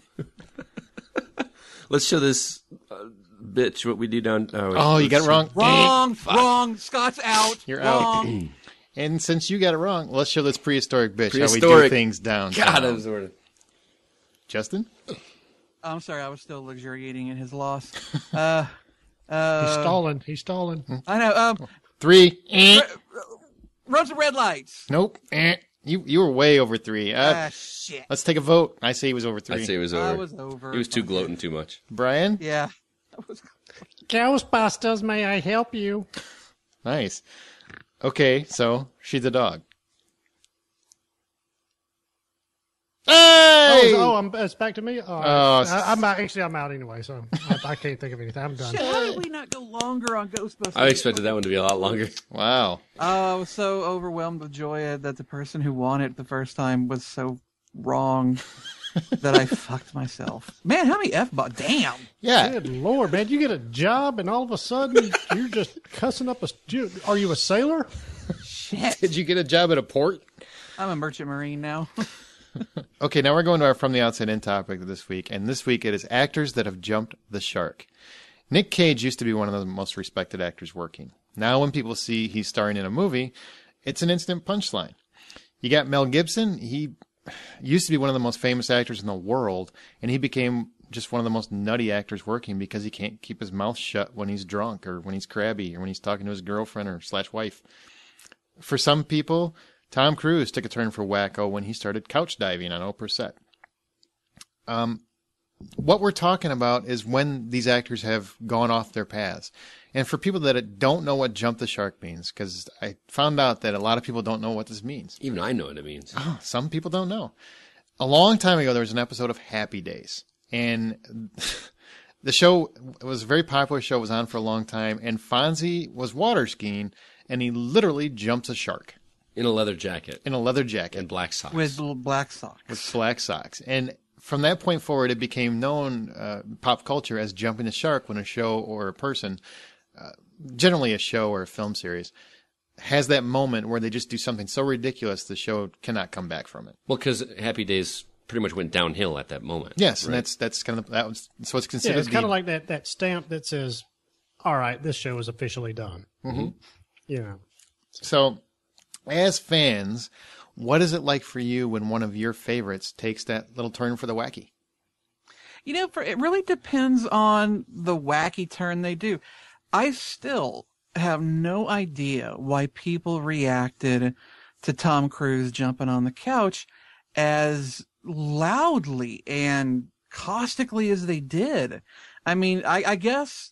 Let's show this uh, bitch what we do down. Oh, Oh, you got it wrong. Wrong, wrong. Scott's out. You're wrong. out. And since you got it wrong, let's show this prehistoric bitch how we Prehistoric. do things down. God, I'm sort of. Justin? I'm sorry, I was still luxuriating in his loss. Uh, uh, He's stalling. He's stalling. I know. Um, Three. Eh. run some red lights. Nope. Eh. You you were way over three. Uh, Ah, shit. let's take a vote. I say he was over three. I'd say it was over. I was over. He was too Fuck gloating too much. Brian? Yeah. I was- Ghostbusters, may I help you? Nice. Okay, so she's a dog. Oh, Hey! is- oh, I'm, it's back to me. Oh, Oh, I, I'm out, actually I'm out anyway, so I, I can't think of anything. I'm done. Shit, how did we not go longer on Ghostbusters? I expected that one to be a lot longer. Wow. Oh, I was so overwhelmed with joy that the person who won it the first time was so wrong that I fucked myself. Man, how many F-bombs? Damn. Yeah. Good Lord, man. You get a job and all of a sudden you're just cussing up a... Are you a sailor? Shit. Did you get a job at a port? I'm a merchant marine now. Okay, now we're going to our From the Outside In topic this week, and this week it is actors that have jumped the shark. Nick Cage used to be one of the most respected actors working. Now when people see he's starring in a movie, it's an instant punchline. You got Mel Gibson. He used to be one of the most famous actors in the world, and he became just one of the most nutty actors working because he can't keep his mouth shut when he's drunk or when he's crabby or when he's talking to his girlfriend or slash wife. For some people, Tom Cruise took a turn for wacko when he started couch diving on Oprah's set. Um, what we're talking about is when these actors have gone off their paths. And for people that don't know what jump the shark means, because I found out that a lot of people don't know what this means. Even I know what it means. Oh, some people don't know. A long time ago, there was an episode of Happy Days. And the show it was a very popular show. It was on for a long time. And Fonzie was water skiing, and he literally jumps a shark. In a leather jacket. In a leather jacket. And black socks. With little black socks. With black socks. And from that point forward, it became known, uh, pop culture, as jumping the shark when a show or a person, uh, generally a show or a film series, has that moment where they just do something so ridiculous the show cannot come back from it. Well, because Happy Days pretty much went downhill at that moment. Yes, right? and that's that's kind of that was so it's Yeah, considered. it's kind the, of like that, that stamp that says, all right, this show is officially done. Mm-hmm. You know. So, as fans, what is it like for you when one of your favorites takes that little turn for the wacky? You know, for, it really depends on the wacky turn they do. I still have no idea why people reacted to Tom Cruise jumping on the couch as loudly and caustically as they did. I mean, I, I guess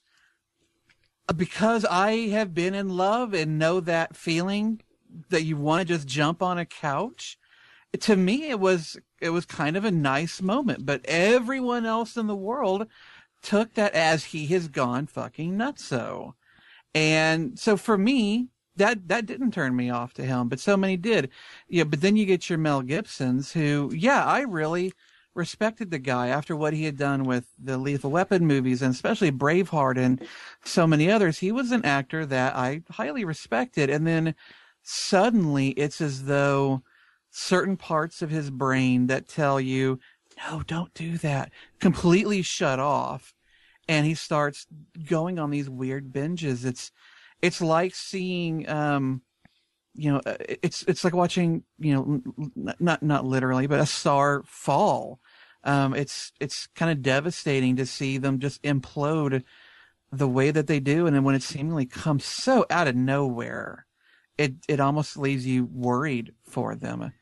because I have been in love and know that feeling that you want to just jump on a couch. To me, it was it was kind of a nice moment, but everyone else in the world took that as he has gone fucking nutso. And so for me, that that didn't turn me off to him, but so many did. Yeah, but then you get your Mel Gibsons who, yeah, I really respected the guy after what he had done with the Lethal Weapon movies and especially Braveheart and so many others. He was an actor that I highly respected. And then suddenly it's as though certain parts of his brain that tell you, no, don't do that, completely shut off. And he starts going on these weird binges. It's, it's like seeing, um, you know, it's, it's like watching, you know, not, not literally, but a star fall. Um, it's, it's kind of devastating to see them just implode the way that they do. And then when it seemingly comes so out of nowhere, it, it almost leaves you worried for them.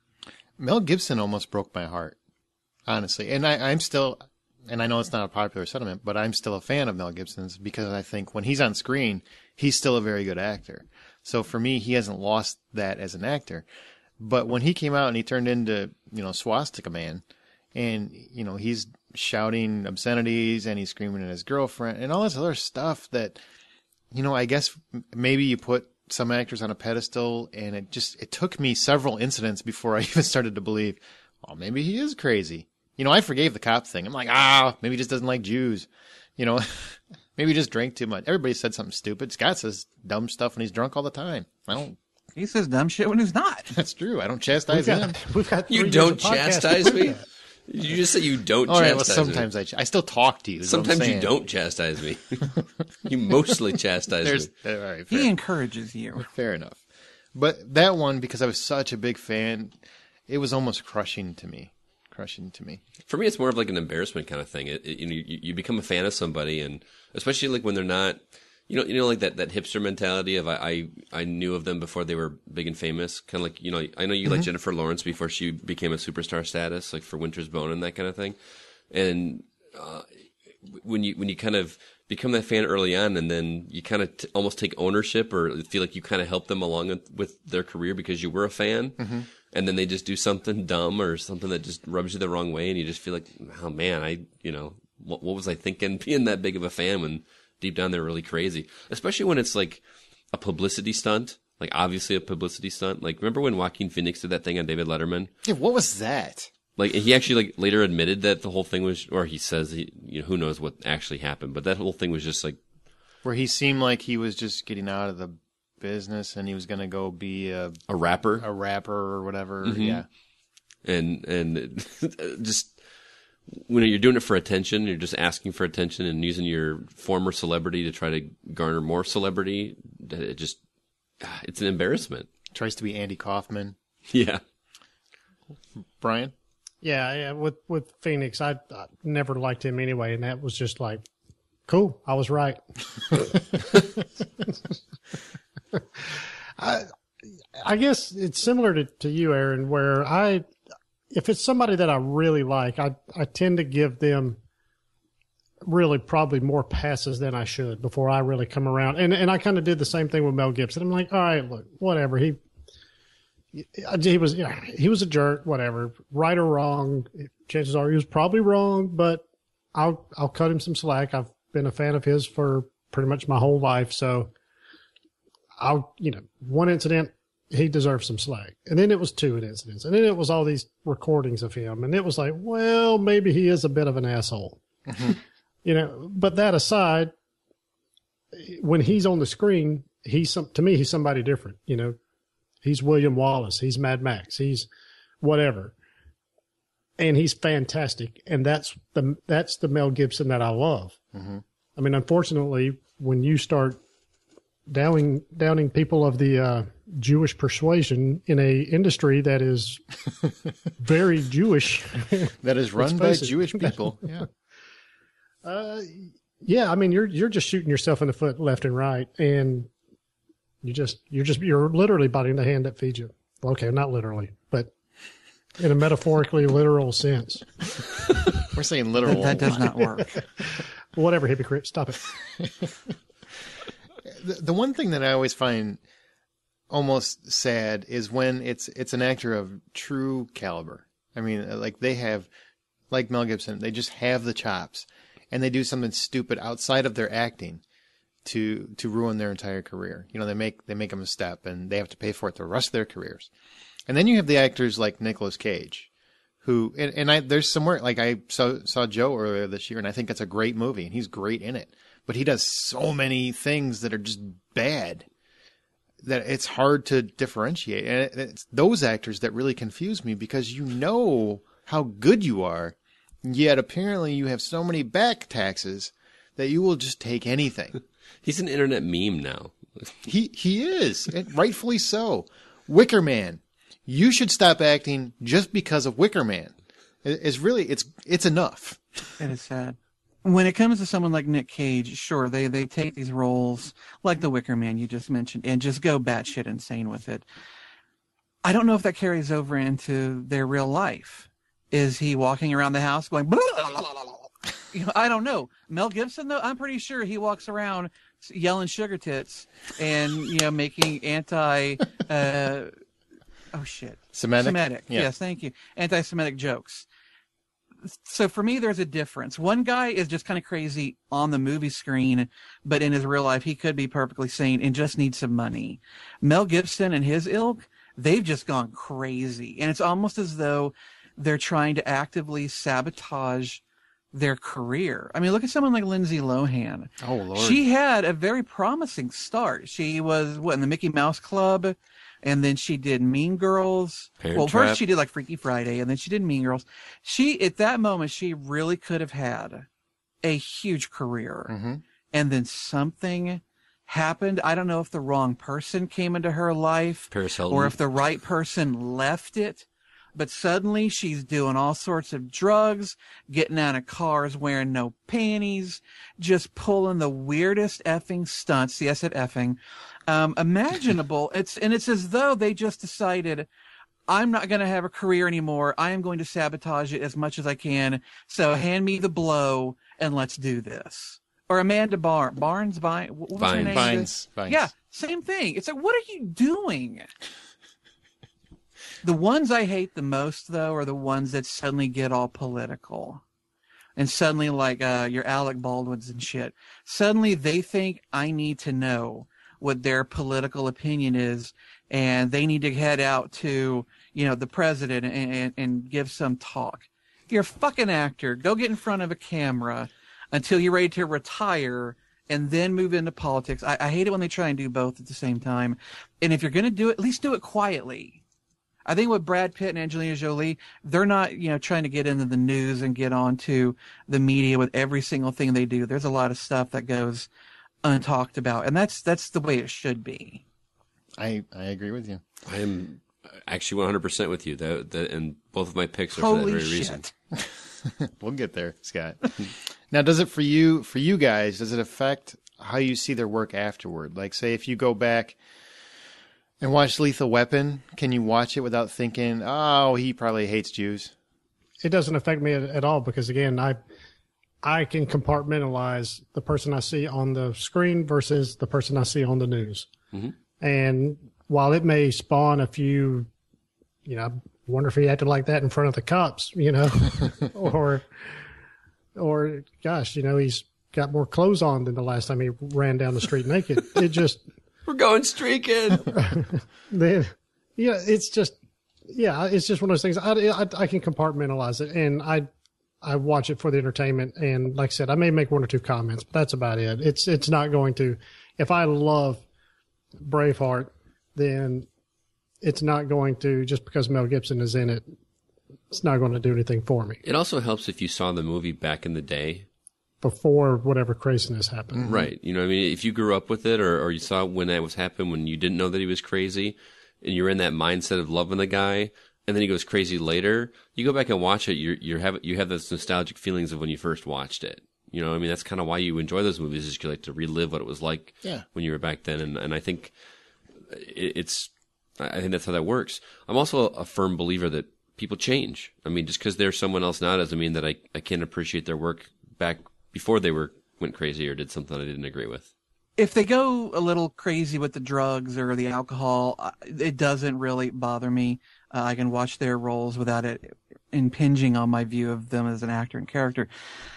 Mel Gibson almost broke my heart, honestly. And I, I'm still, and I know it's not a popular sentiment, but I'm still a fan of Mel Gibson's because I think when he's on screen, he's still a very good actor. So for me, he hasn't lost that as an actor. But when he came out and he turned into, you know, Swastika Man, and, you know, he's shouting obscenities and he's screaming at his girlfriend and all this other stuff that, you know, I guess maybe you put some actors on a pedestal, and it just, it took me several incidents before I even started to believe, oh, maybe he is crazy. You know, I forgave the cop thing. I'm like, ah, maybe he just doesn't like Jews. You know, maybe he just drank too much. Everybody said something stupid. Scott says dumb stuff when he's drunk all the time. I don't. He says dumb shit when he's not. That's true. I don't chastise We've him. got, we've got You three don't years of podcast to chastise prove me? that. You just say you don't All right, well, chastise me. sometimes I, ch- I still talk to you. is what I'm Sometimes you saying. don't chastise me. You mostly chastise There's, me. all right, fair. He encourages you. Fair enough. But that one, because I was such a big fan, it was almost crushing to me. Crushing to me. For me, it's more of like an embarrassment kind of thing. It, it, you know, you, you become a fan of somebody, and especially like when they're not, you know, you know, like that, that hipster mentality of I, I, I knew of them before they were big and famous. Kind of like, you know, I know you Mm-hmm. like Jennifer Lawrence before she became a superstar status, like for Winter's Bone and that kind of thing. And uh, when you when you kind of become that fan early on, and then you kind of t- almost take ownership or feel like you kind of help them along with, with their career because you were a fan. Mm-hmm. And then they just do something dumb or something that just rubs you the wrong way, and you just feel like, oh man, I, you know, what, what was I thinking being that big of a fan when deep down they're really crazy? Especially when it's like a publicity stunt like obviously a publicity stunt. Like, remember when Joaquin Phoenix did that thing on David Letterman? Yeah, what was that? Like, he actually like later admitted that the whole thing was, or he says, he, you know, who knows what actually happened, but that whole thing was just like, where he seemed like he was just getting out of the business and he was going to go be a a rapper, a rapper or whatever. Mm-hmm. Yeah, and and just when you're doing it for attention, you're just asking for attention and using your former celebrity to try to garner more celebrity. It just, it's an embarrassment. Tries to be Andy Kaufman. Yeah, Brian. Yeah, yeah. With with Phoenix, I, I never liked him anyway, and that was just like, cool. I was right. I I guess it's similar to, to you, Aaron, where I, if it's somebody that I really like, I I tend to give them really probably more passes than I should before I really come around. And and I kind of did the same thing with Mel Gibson. I'm like, all right, look, whatever. He. He was, you know, he was a jerk, whatever, right or wrong. Chances are he was probably wrong, but I'll, I'll cut him some slack. I've been a fan of his for pretty much my whole life. So I'll, you know, one incident, he deserves some slack. And then it was two incidents. And then it was all these recordings of him. And it was like, well, maybe he is a bit of an asshole, mm-hmm. you know, but that aside, when he's on the screen, he's some, to me, he's somebody different, you know. He's William Wallace. He's Mad Max. He's whatever. And he's fantastic. And that's the that's the Mel Gibson that I love. Mm-hmm. I mean, unfortunately, when you start downing downing people of the uh, Jewish persuasion in a industry that is very Jewish, that is run by Jewish people, yeah, uh, yeah. I mean, you're you're just shooting yourself in the foot left and right, and You just, you're just, you're literally biting the hand that feeds you. Well, okay, not literally, but in a metaphorically literal sense. We're saying literal. That, that does not work. Whatever, hypocrite, stop it. the, the one thing that I always find almost sad is when it's it's an actor of true caliber. I mean, like they have, like Mel Gibson, they just have the chops, and they do something stupid outside of their acting to to ruin their entire career. You know, they make they make them a step, and they have to pay for it the rest of their careers. And then you have the actors like Nicolas Cage, who and, and I there's somewhere like I saw saw Joe earlier this year, and I think it's a great movie, and he's great in it. But he does so many things that are just bad that it's hard to differentiate. And it, it's those actors that really confuse me, because you know how good you are, yet apparently you have so many back taxes that you will just take anything. He's an internet meme now. He he is, and rightfully so. Wicker Man. You should stop acting just because of Wicker Man. It's really it's it's enough. It is sad. When it comes to someone like Nick Cage, sure, they they take these roles like the Wicker Man you just mentioned and just go batshit insane with it. I don't know if that carries over into their real life. Is he walking around the house going blah, blah, blah, blah, blah. You know, I don't know. Mel Gibson, though, I'm pretty sure he walks around yelling sugar tits and, you know, making anti, uh, oh, shit. Semitic? Semitic. Yeah. Yes, thank you. Anti-Semitic jokes. So for me, there's a difference. One guy is just kind of crazy on the movie screen, but in his real life, he could be perfectly sane and just needs some money. Mel Gibson and his ilk, they've just gone crazy. And it's almost as though they're trying to actively sabotage their career. I mean, look at someone like Lindsay Lohan. Oh, Lord. She had a very promising start. She was, what, in the Mickey Mouse Club, and then she did Mean Girls. Parent well, Trap. first she did like Freaky Friday, and then she did Mean Girls. She, at that moment, she really could have had a huge career. Mm-hmm. And then something happened. I don't know if the wrong person came into her life, Paris Hilton. or if the right person left it. But suddenly she's doing all sorts of drugs, getting out of cars wearing no panties, just pulling the weirdest effing stunts. Yes, I said effing. Um, imaginable. It's, and it's as though they just decided, I'm not going to have a career anymore. I am going to sabotage it as much as I can. So hand me the blow and let's do this. Or Amanda Bar- Barnes, Vine, what was her Vines. name? Vines. Vines. Yeah, same thing. It's like, what are you doing? The ones I hate the most, though, are the ones that suddenly get all political. And suddenly, like uh, your Alec Baldwins and shit, suddenly they think I need to know what their political opinion is, and they need to head out to, you know, the president and, and, and give some talk. You're a fucking actor. Go get in front of a camera until you're ready to retire and then move into politics. I, I hate it when they try and do both at the same time. And if you're going to do it, at least do it quietly. I think with Brad Pitt and Angelina Jolie, they're not, you know, trying to get into the news and get onto the media with every single thing they do. There's a lot of stuff that goes untalked about, and that's that's the way it should be. I I agree with you. I am actually one hundred percent with you. That, that and both of my picks are Holy for that very shit. reason. We'll get there, Scott. Now, does it for you for you guys? Does it affect how you see their work afterward? Like, say, if you go back and watch Lethal Weapon, can you watch it without thinking, "Oh, he probably hates Jews"? It doesn't affect me at, at all because, again, I I can compartmentalize the person I see on the screen versus the person I see on the news. Mm-hmm. And while it may spawn a few, you know, I wonder if he acted like that in front of the cops, you know, or, or gosh, you know, he's got more clothes on than the last time he ran down the street naked. It just, We're going streaking. then, yeah, it's just, yeah, it's just one of those things. I, I, I can compartmentalize it, and I, I watch it for the entertainment. And like I said, I may make one or two comments, but that's about it. It's, it's not going to, if I love Braveheart, then it's not going to, just because Mel Gibson is in it, it's not going to do anything for me It also helps if you saw the movie back in the day. before whatever craziness happened. Right. You know what I mean? If you grew up with it or, or you saw when that was happening, when you didn't know that he was crazy and you're in that mindset of loving the guy and then he goes crazy later, you go back and watch it, you're, you're have, you have those nostalgic feelings of when you first watched it. You know what I mean? That's kind of why you enjoy those movies, is you like to relive what it was like Yeah. when you were back then. And, and I think it, it's, I think that's how that works. I'm also a firm believer that people change. I mean, just because they're someone else now doesn't mean that I, I can't appreciate their work back before they were went crazy or did something I didn't agree with. If they go a little crazy with the drugs or the alcohol, uh, it doesn't really bother me. Uh, I can watch their roles without it impinging on my view of them as an actor and character.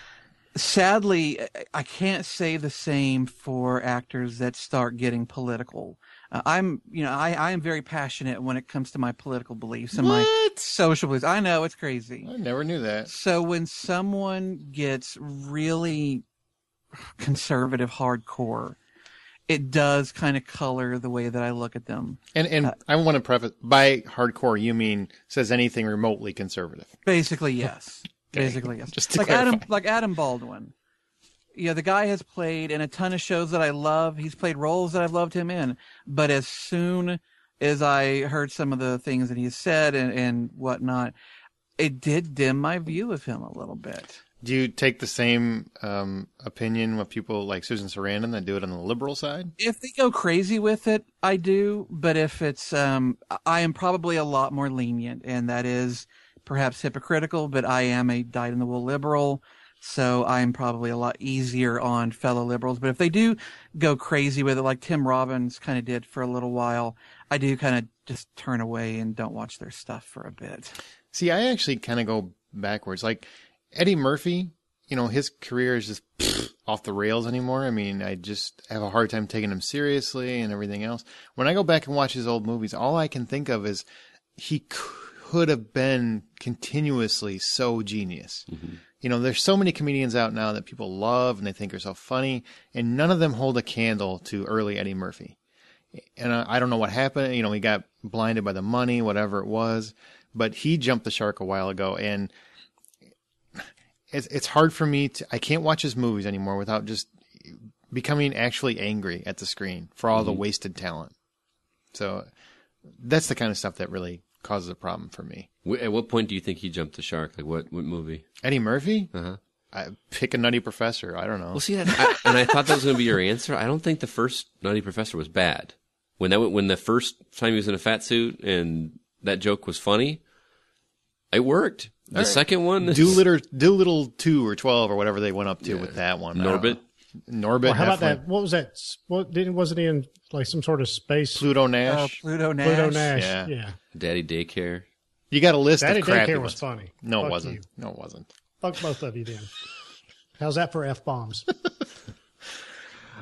Sadly, I can't say the same for actors that start getting political. Uh, I'm, you know, I, I am very passionate when it comes to my political beliefs and my social beliefs. I know, it's crazy. I never knew that. So when someone gets really conservative, hardcore, it does kind of color the way that I look at them. And and Uh, I want to preface, by hardcore, you mean says anything remotely conservative. Basically, yes. Basically, yes. Just to like clarify. Adam, like Adam Baldwin. You know, the guy has played in a ton of shows that I love. He's played roles that I've loved him in. But as soon as I heard some of the things that he said and, and whatnot, it did dim my view of him a little bit. Do you take the same um, opinion with people like Susan Sarandon that do it on the liberal side? If they go crazy with it, I do. But if it's, um, I am probably a lot more lenient, and that is perhaps hypocritical, but I am a dyed-in-the-wool liberal, so I'm probably a lot easier on fellow liberals. But if they do go crazy with it, like Tim Robbins kind of did for a little while, I do kind of just turn away and don't watch their stuff for a bit. See, I actually kind of go backwards. Like Eddie Murphy, you know, his career is just pfft, off the rails anymore. I mean, I just have a hard time taking him seriously and everything else. When I go back and watch his old movies, all I can think of is he could have been continuously so genius. Mm-hmm. You know, there's so many comedians out now that people love and they think are so funny, and none of them hold a candle to early Eddie Murphy. And I, I don't know what happened. You know, he got blinded by the money, whatever it was, but he jumped the shark a while ago. And it's, it's hard for me to, I can't watch his movies anymore without just becoming actually angry at the screen for all mm-hmm. the wasted talent. So that's the kind of stuff that really causes a problem for me. At what point do you think he jumped the shark? Like what, what movie? Eddie Murphy? Uh-huh. I pick a Nutty Professor. I don't know. Well, see, that, I, and I thought that was going to be your answer. I don't think the first Nutty Professor was bad. When that when the first time he was in a fat suit and that joke was funny, it worked. The right. second one, Doolittle, Doolittle two or twelve or whatever they went up to yeah. with that one. Norbit. Norbit. Well, how about that? What was that? What didn't wasn't he in like some sort of space? Pluto Nash. Oh, Pluto Nash. Pluto Nash. Yeah. yeah. Daddy Daycare. You got a list Daddy of crappy Daycare ones. was funny. No, Fuck it wasn't. You. No, it wasn't. Fuck both of you then. How's that for F bombs?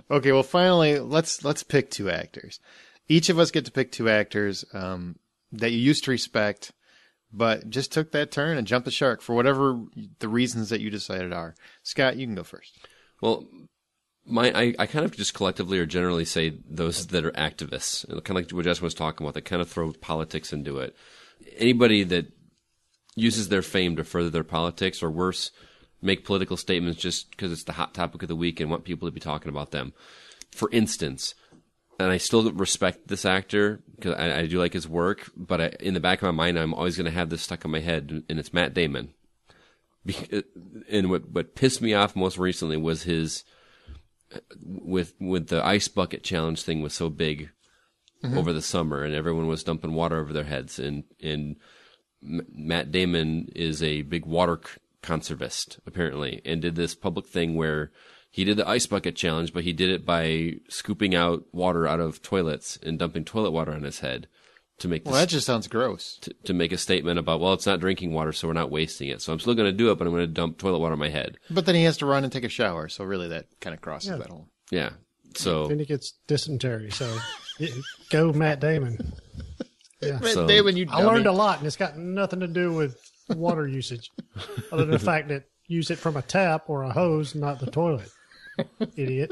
Okay, well, finally, let's let's pick two actors. Each of us get to pick two actors um, that you used to respect, but just took that turn and jumped the shark for whatever the reasons that you decided are. Scott, you can go first. Well, my I, I kind of just collectively or generally say those that are activists, kind of like what Justin was talking about, that kind of throw politics into it. Anybody that uses their fame to further their politics, or worse, make political statements just because it's the hot topic of the week and want people to be talking about them. For instance, and I still respect this actor because I, I do like his work, but I, in the back of my mind, I'm always going to have this stuck in my head, and it's Matt Damon. And what what pissed me off most recently was his with with the ice bucket challenge thing was so big mm-hmm. over the summer, and everyone was dumping water over their heads, and and Matt Damon is a big water conservist apparently, and did this public thing where he did the ice bucket challenge, but he did it by scooping out water out of toilets and dumping toilet water on his head to make this, well, that just sounds gross. To, to make a statement about, well, it's not drinking water, so we're not wasting it. So I'm still going to do it, but I'm going to dump toilet water on my head. But then he has to run and take a shower, so really that kind of crosses yeah. that whole. Yeah. So then he gets dysentery. So go Matt Damon. Yeah. Matt so, Damon, you I dummy. learned a lot, and it's got nothing to do with water usage, other than the fact that use it from a tap or a hose, not the toilet. Idiot.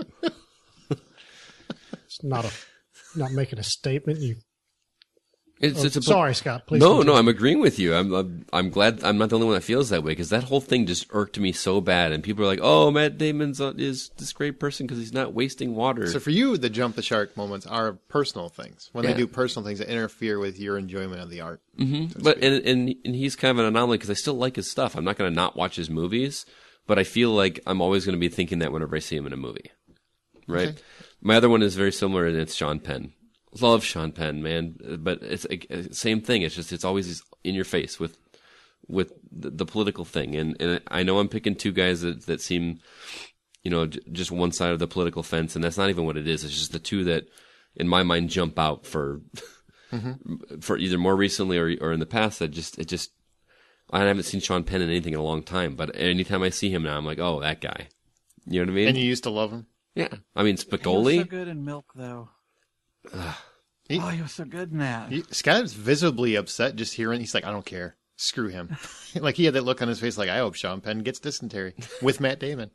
It's not a not making a statement. You. It's, Oh, it's a, sorry, Scott. Please. No, continue. no, I'm agreeing with you. I'm, I'm, I'm glad I'm not the only one that feels that way, because that whole thing just irked me so bad. And people are like, "Oh, Matt Damon's uh, is this great person because he's not wasting water." So for you, the jump the shark moments are personal things when Yeah. they do personal things that interfere with your enjoyment of the art. Mm-hmm. But and, and and he's kind of an anomaly because I still like his stuff. I'm not going to not watch his movies, but I feel like I'm always going to be thinking that whenever I see him in a movie. Right. Okay. My other one is very similar, and it's Sean Penn. Love Sean Penn, man, but it's a, same thing. It's just it's always in your face with with the, the political thing, and and I know I'm picking two guys that that seem, you know, j- just one side of the political fence, and that's not even what it is. It's just the two that, in my mind, jump out for mm-hmm. for either more recently or or in the past. That just it just I haven't seen Sean Penn in anything in a long time, but anytime I see him now, I'm like, oh, that guy. You know what I mean? And you used to love him? Yeah, I mean He was Spicoli. so good in Milk, though. He, Oh, he was so good in that. he, Scott is visibly upset just hearing. He's like, I don't care. Screw him. Like he had that look on his face like, I hope Sean Penn gets dysentery with Matt Damon.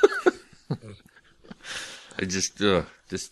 I just, uh, just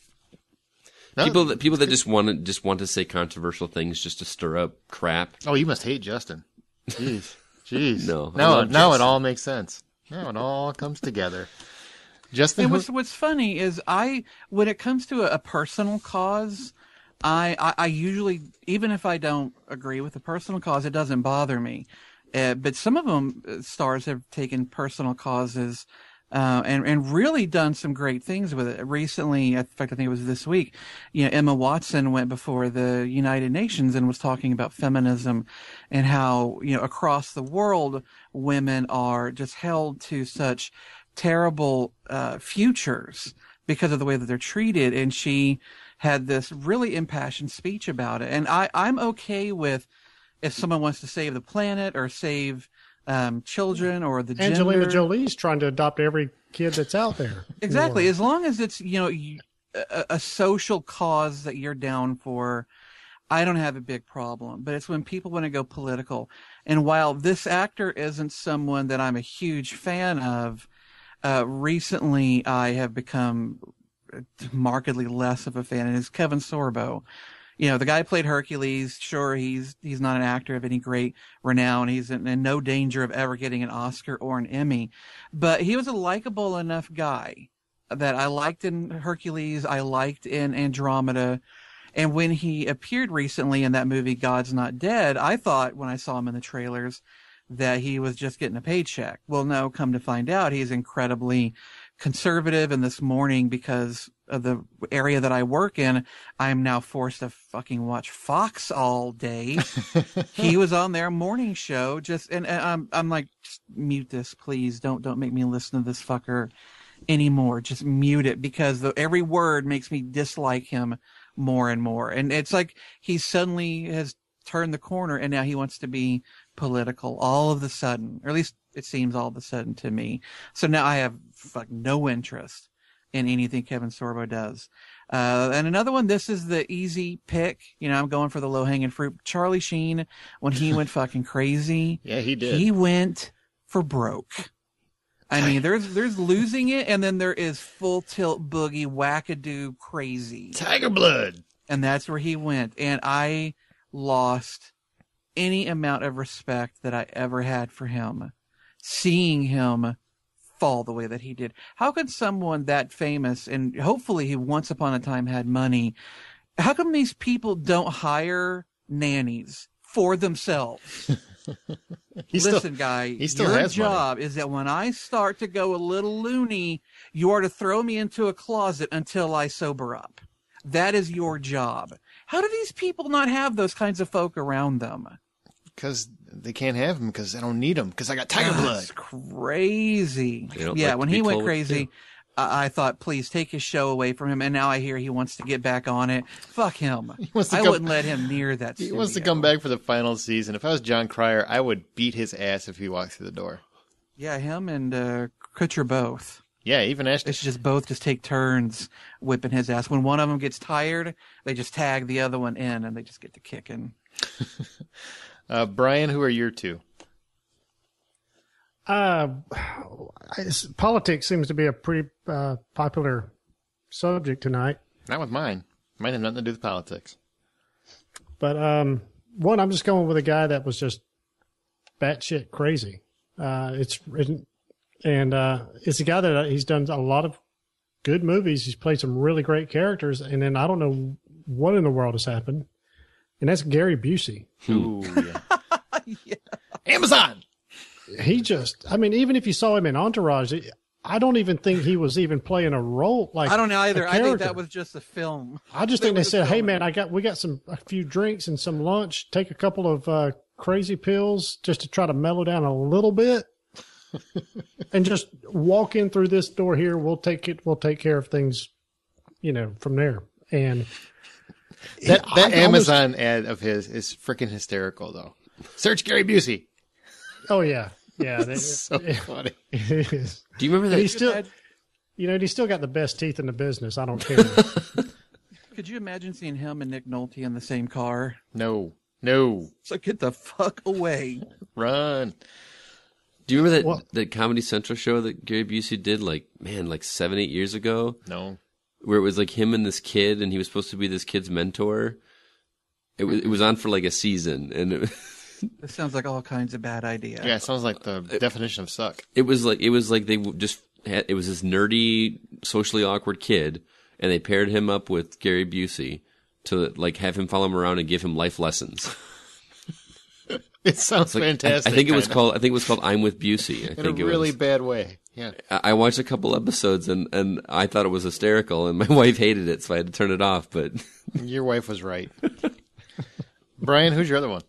No, people that people that just want to just want to say controversial things just to stir up crap. Oh, you must hate Justin. Jeez. Jeez. No, I Now, love now it Justin. all makes sense. Now it all comes together. Justin, And who- what's what's funny is I, when it comes to a, a personal cause, I, I I usually, even if I don't agree with the personal cause, it doesn't bother me. Uh, but some of them uh, stars have taken personal causes uh, and and really done some great things with it. Recently, in fact, I think it was this week, you know, Emma Watson went before the United Nations and was talking about feminism and how, you know, across the world, women are just held to such terrible uh, futures because of the way that they're treated. And she had this really impassioned speech about it. And I, I'm okay with if someone wants to save the planet or save um, children or the Angelina gender. Jolie's trying to adopt every kid that's out there. Exactly. Or- As long as it's, you know, you- a, a social cause that you're down for, I don't have a big problem. But it's when people want to go political. And while this actor isn't someone that I'm a huge fan of, uh, recently I have become markedly less of a fan. And it's Kevin Sorbo. You know, the guy played Hercules. Sure, he's he's not an actor of any great renown. He's in, in no danger of ever getting an Oscar or an Emmy. But he was a likable enough guy that I liked in Hercules. I liked in Andromeda. And when he appeared recently in that movie, God's Not Dead, I thought when I saw him in the trailers that he was just getting a paycheck. Well, no, come to find out, he's incredibly conservative. And this morning, because of the area that I work in, I'm now forced to fucking watch Fox all day. He was on their morning show just, and, and I'm, I'm like, just mute this, please. Don't, don't make me listen to this fucker anymore. Just mute it, because the, every word makes me dislike him more and more. And it's like he suddenly has turned the corner and now he wants to be political all of a sudden, or at least it seems all of a sudden to me. So now I have fuck no interest in anything Kevin Sorbo does. Uh, and another one, this is the easy pick. You know, I'm going for the low-hanging fruit. Charlie Sheen, when he went fucking crazy. Yeah, he did. He went for broke. I mean, there's there's losing it, and then there is full tilt boogie wackadoo crazy. Tiger Blood. And that's where he went. And I lost any amount of respect that I ever had for him, seeing him fall the way that he did. How could someone that famous, and hopefully he once upon a time had money, how come these people don't hire nannies for themselves? He Listen, still, guy, he still your has money. job is that when I start to go a little loony, you are to throw me into a closet until I sober up. That is your job. How do these people not have those kinds of folk around them? Because they can't have him because I don't need him because I got Tiger Blood. That's crazy. They don't Yeah, like when to be he went told what to crazy, do. I-, I thought, please take his show away from him. And now I hear he wants to get back on it. Fuck him. wants to I come- wouldn't let him near that He studio. wants to come back for the final season. If I was John Cryer, I would beat his ass if he walked through the door. Yeah, him and uh, Kutcher both. Yeah, even Ashton. They should just both just take turns whipping his ass. When one of them gets tired, they just tag the other one in, and they just get to kicking. Uh, Brian, who are your two? Uh, it's- politics seems to be a pretty uh, popular subject tonight. Not with mine. Mine have nothing to do with politics. But um, one, I'm just going with a guy that was just batshit crazy. Uh, it's it, and uh, it's a guy that he's done a lot of good movies. He's played some really great characters, and then I don't know what in the world has happened, and that's Gary Busey. Ooh, yeah. Amazon! He just, I mean, even if you saw him in Entourage, I don't even think he was even playing a role like I don't know either. a I think character. that was just a film. I just They think they was said, "Hey, filming. man, I got we got some a few drinks and some lunch. Take a couple of uh, crazy pills just to try to mellow down a little bit, and just walk in through this door here. We'll take it. We'll take care of things, you know, from there." And That, I that almost- Amazon ad of his is freaking hysterical, though. Search Gary Busey. oh yeah, yeah, that, So funny. it is. Do you remember And that? he's still, you know, he's still got the best teeth in the business. I don't care. Could you imagine seeing him and Nick Nolte in the same car? No. No. So get the fuck away. Run. Do you remember that What? that Comedy Central show that Gary Busey did, like, man, like seven, eight years ago, No. where it was like him and this kid, and he was supposed to be this kid's mentor. It was it was on for like a season, and it, This sounds like all kinds of bad idea. Yeah, it sounds like the definition of suck. it was like it was like they just had, it was this nerdy, socially awkward kid, and they paired him up with Gary Busey to like have him follow him around and give him life lessons. It sounds Like, I- fantastic. I, think it was kinda. called I think it was called I'm with Busey. I In a think it really was. bad way. Yeah. I I watched a couple episodes and, and I thought it was hysterical, and my wife hated it, so I had to turn it off. But Your wife was right. Brian, who's your other one?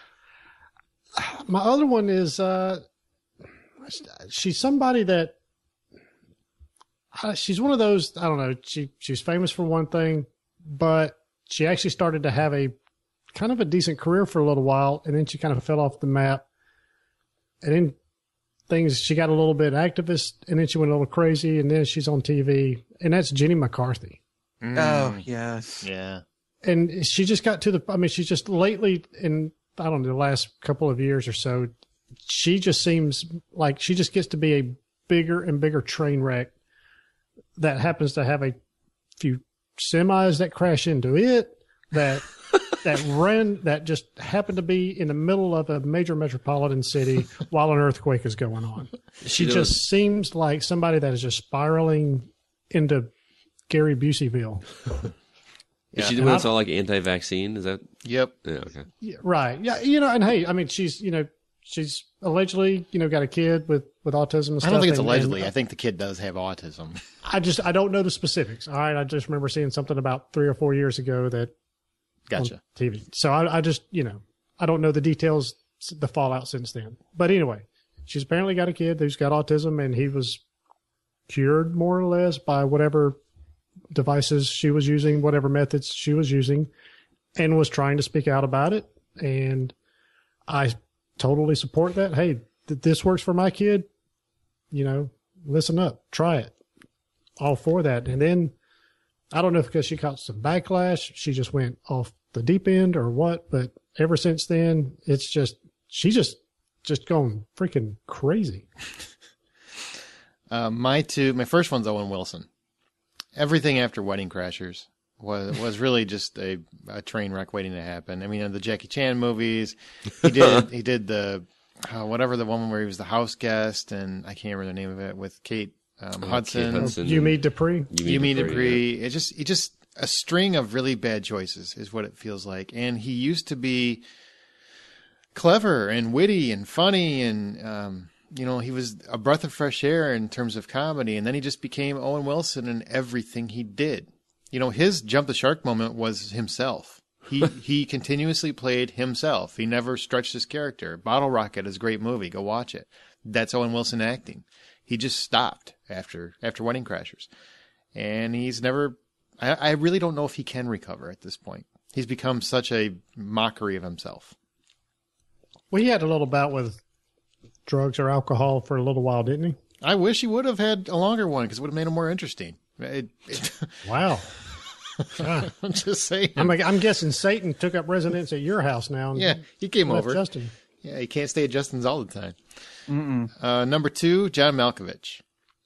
My other one is uh, she's somebody that uh, she's one of those. I don't know. She she's famous for one thing, but she actually started to have a kind of a decent career for a little while, and then she kind of fell off the map. And then things she got a little bit activist, and then she went a little crazy, and then she's on T V, and that's Jenny McCarthy. Oh, yes. Yeah. And she just got to the, I mean, she's just lately in, I don't know, the last couple of years or so, she just seems like she just gets to be a bigger and bigger train wreck that happens to have a few semis that crash into it, that, that ran, that just happened to be in the middle of a major metropolitan city while an earthquake is going on. She You know, just seems like somebody that is just spiraling into Gary Buseyville. is she the And one I- that's all like anti-vaccine? Is that? Yep. Yeah. Okay. Yeah, right. Yeah. You know, and hey, I mean, she's, you know, she's allegedly, you know, got a kid with, with autism and I stuff. don't think it's and- allegedly. and I think the kid does have autism. I just, I don't know the specifics. All right. I just remember seeing something about three or four years ago that Gotcha. on T V. So I, I just, you know, I don't know the details, the fallout since then. But anyway, she's apparently got a kid who's got autism, and he was cured more or less by whatever devices she was using, whatever methods she was using, and was trying to speak out about it. And I totally support that. Hey, th- this works for my kid. You know, listen up, try it. all for that. And then I don't know if because she caught some backlash, she just went off the deep end or what. But ever since then, it's just she just just gone freaking crazy. Uh, my two, my first one's Owen Wilson. Everything after Wedding Crashers was was really just a, a train wreck waiting to happen. I mean, in the Jackie Chan movies, he did he did the uh, whatever the one where he was the house guest, and I can't remember the name of it with Kate um, Oh, Hudson. Kate Hudson. You meet Dupree. You mean Dupree, Dupree? It just it just a string of really bad choices is what it feels like. And he used to be clever and witty and funny and. Um, You know, he was a breath of fresh air in terms of comedy, and then he just became Owen Wilson in everything he did. You know, his jump the shark moment was himself. He he continuously played himself. He never stretched his character. Bottle Rocket is a great movie. Go watch it. That's Owen Wilson acting. He just stopped after after Wedding Crashers. And he's never I, I really don't know if he can recover at this point. He's become such a mockery of himself. Well, he had a little bout with drugs or alcohol for a little while, didn't he? I wish he would have had a longer one because it would have made him more interesting. It, it, Wow. God. I'm just saying. I'm, I'm guessing Satan took up residence at your house now. And Yeah, he came left over. Justin. Yeah, he can't stay at Justin's all the time. Uh, number two, John Malkovich.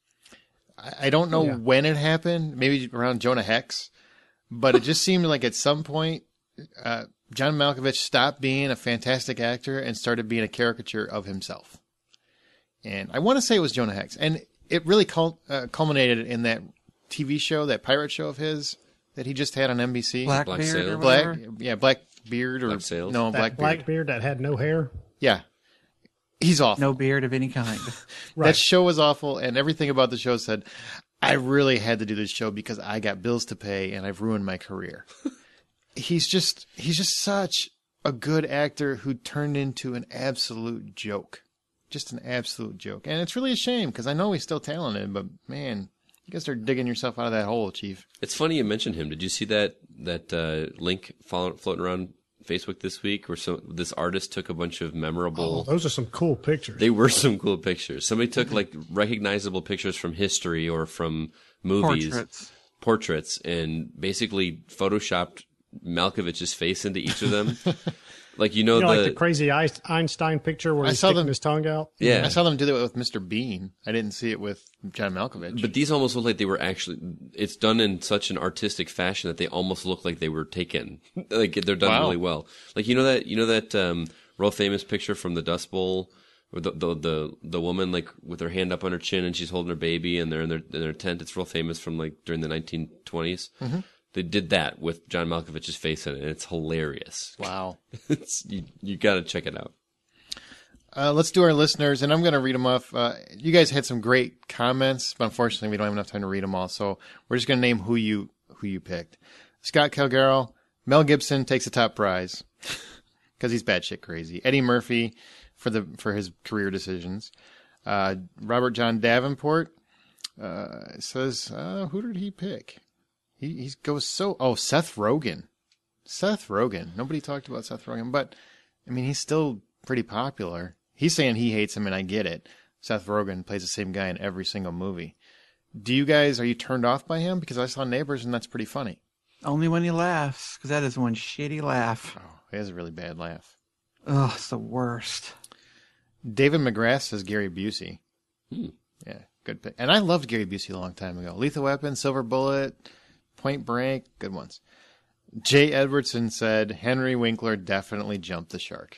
I, I don't know Yeah. when it happened, maybe around Jonah Hex, but it just seemed like at some point uh, John Malkovich stopped being a fantastic actor and started being a caricature of himself. And I want to say it was Jonah Hex. And it really cul- uh, culminated in that T V show, that pirate show of his that he just had on N B C. Black Blackbeard Sail. or Black, whatever. yeah, Blackbeard or Black Sails. no, That Blackbeard. Blackbeard that had no hair. Yeah, he's awful. No beard of any kind. Right. That show was awful, and everything about the show said, I really had to do this show because I got bills to pay and I've ruined my career. he's just he's just such a good actor who turned into an absolute joke. Just an absolute joke. And it's really a shame because I know he's still talented, but man, you gotta start digging yourself out of that hole, Chief. It's funny you mentioned him. Did you see that that uh, link follow, floating around Facebook this week where some this artist took a bunch of memorable... Oh, those are some cool pictures. They were some cool pictures. Somebody took like recognizable pictures from history or from movies, Portraits. portraits, and basically photoshopped Malkovich's face into each of them. Like you know, you know, the, like the crazy Einstein picture where I he's saw sticking them- his tongue out. yeah. I saw them do that with Mister Bean. I didn't see it with John Malkovich. But these almost look like they were actually. It's done in such an artistic fashion that they almost look like they were taken. Like they're done Wow. really well. Like you know that you know that um, real famous picture from the Dust Bowl, where the, the the the woman like with her hand up on her chin and she's holding her baby and they're in their in their tent. It's real famous from like during the nineteen twenties. Mm-hmm. They did that with John Malkovich's face in it, and it's hilarious. wow. It's you you got to check it out. Uh, let's do our listeners, and I'm going to read them off. Uh, you guys had some great comments, but unfortunately, we don't have enough time to read them all. So we're just going to name who you who you picked. Scott Calgaro, Mel Gibson takes the top prize because he's batshit crazy. Eddie Murphy for the for his career decisions. Uh, Robert John Davenport uh, says, uh, who did he pick? He he goes so oh Seth Rogen, Seth Rogen. Nobody talked about Seth Rogen, but I mean he's still pretty popular. He's saying he hates him, and I get it. Seth Rogen plays the same guy in every single movie. Do you guys, are you turned off by him? Because I saw Neighbors, and that's pretty funny. Only when he laughs, because that is one shitty laugh. Oh, he has a really bad laugh. Oh, it's the worst. David McGrath says Gary Busey. Hmm. Yeah, good pick. And I loved Gary Busey a long time ago. Lethal Weapon, Silver Bullet, Point Break, good ones. Jay Edwardson said Henry Winkler definitely jumped the shark.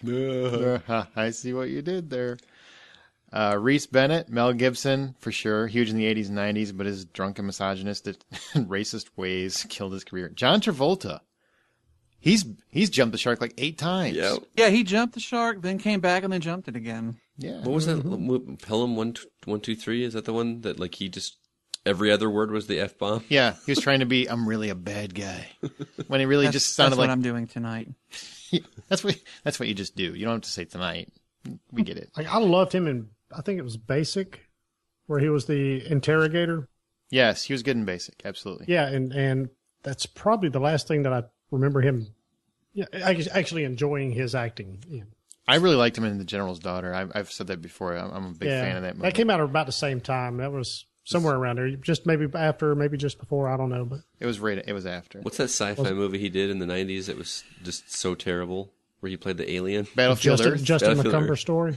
I see what you did there. Uh, Reese Bennett, Mel Gibson, for sure. Huge in the eighties and nineties, but his drunken misogynist and racist ways killed his career. John Travolta. He's he's jumped the shark like eight times. Yeah. Yeah, he jumped the shark, then came back and then jumped it again. Yeah. What was that? Pelham one one two three. Is that the one that like he just every other word was the F bomb? Yeah, he was trying to be, I'm really a bad guy. When he really That's, just sounded that's like, what I'm doing tonight. that's what that's what you just do. You don't have to say tonight. We get it. Like I loved him in, I think it was Basic, where he was the interrogator. Yes, he was good in Basic. Absolutely. Yeah, and and that's probably the last thing that I remember him. Yeah, ac- actually enjoying his acting. Yeah, I really liked him in The General's Daughter. I've, I've said that before. I'm, I'm a big yeah. fan of that movie. That came out about the same time. That was somewhere around there. Just maybe after, maybe just before. I don't know, but It was right. It was after What's that sci-fi movie he did in the nineties that was just so terrible, where he played the alien? Battlefield Justin, Earth. Justin Battlefield McCumber Earth. story.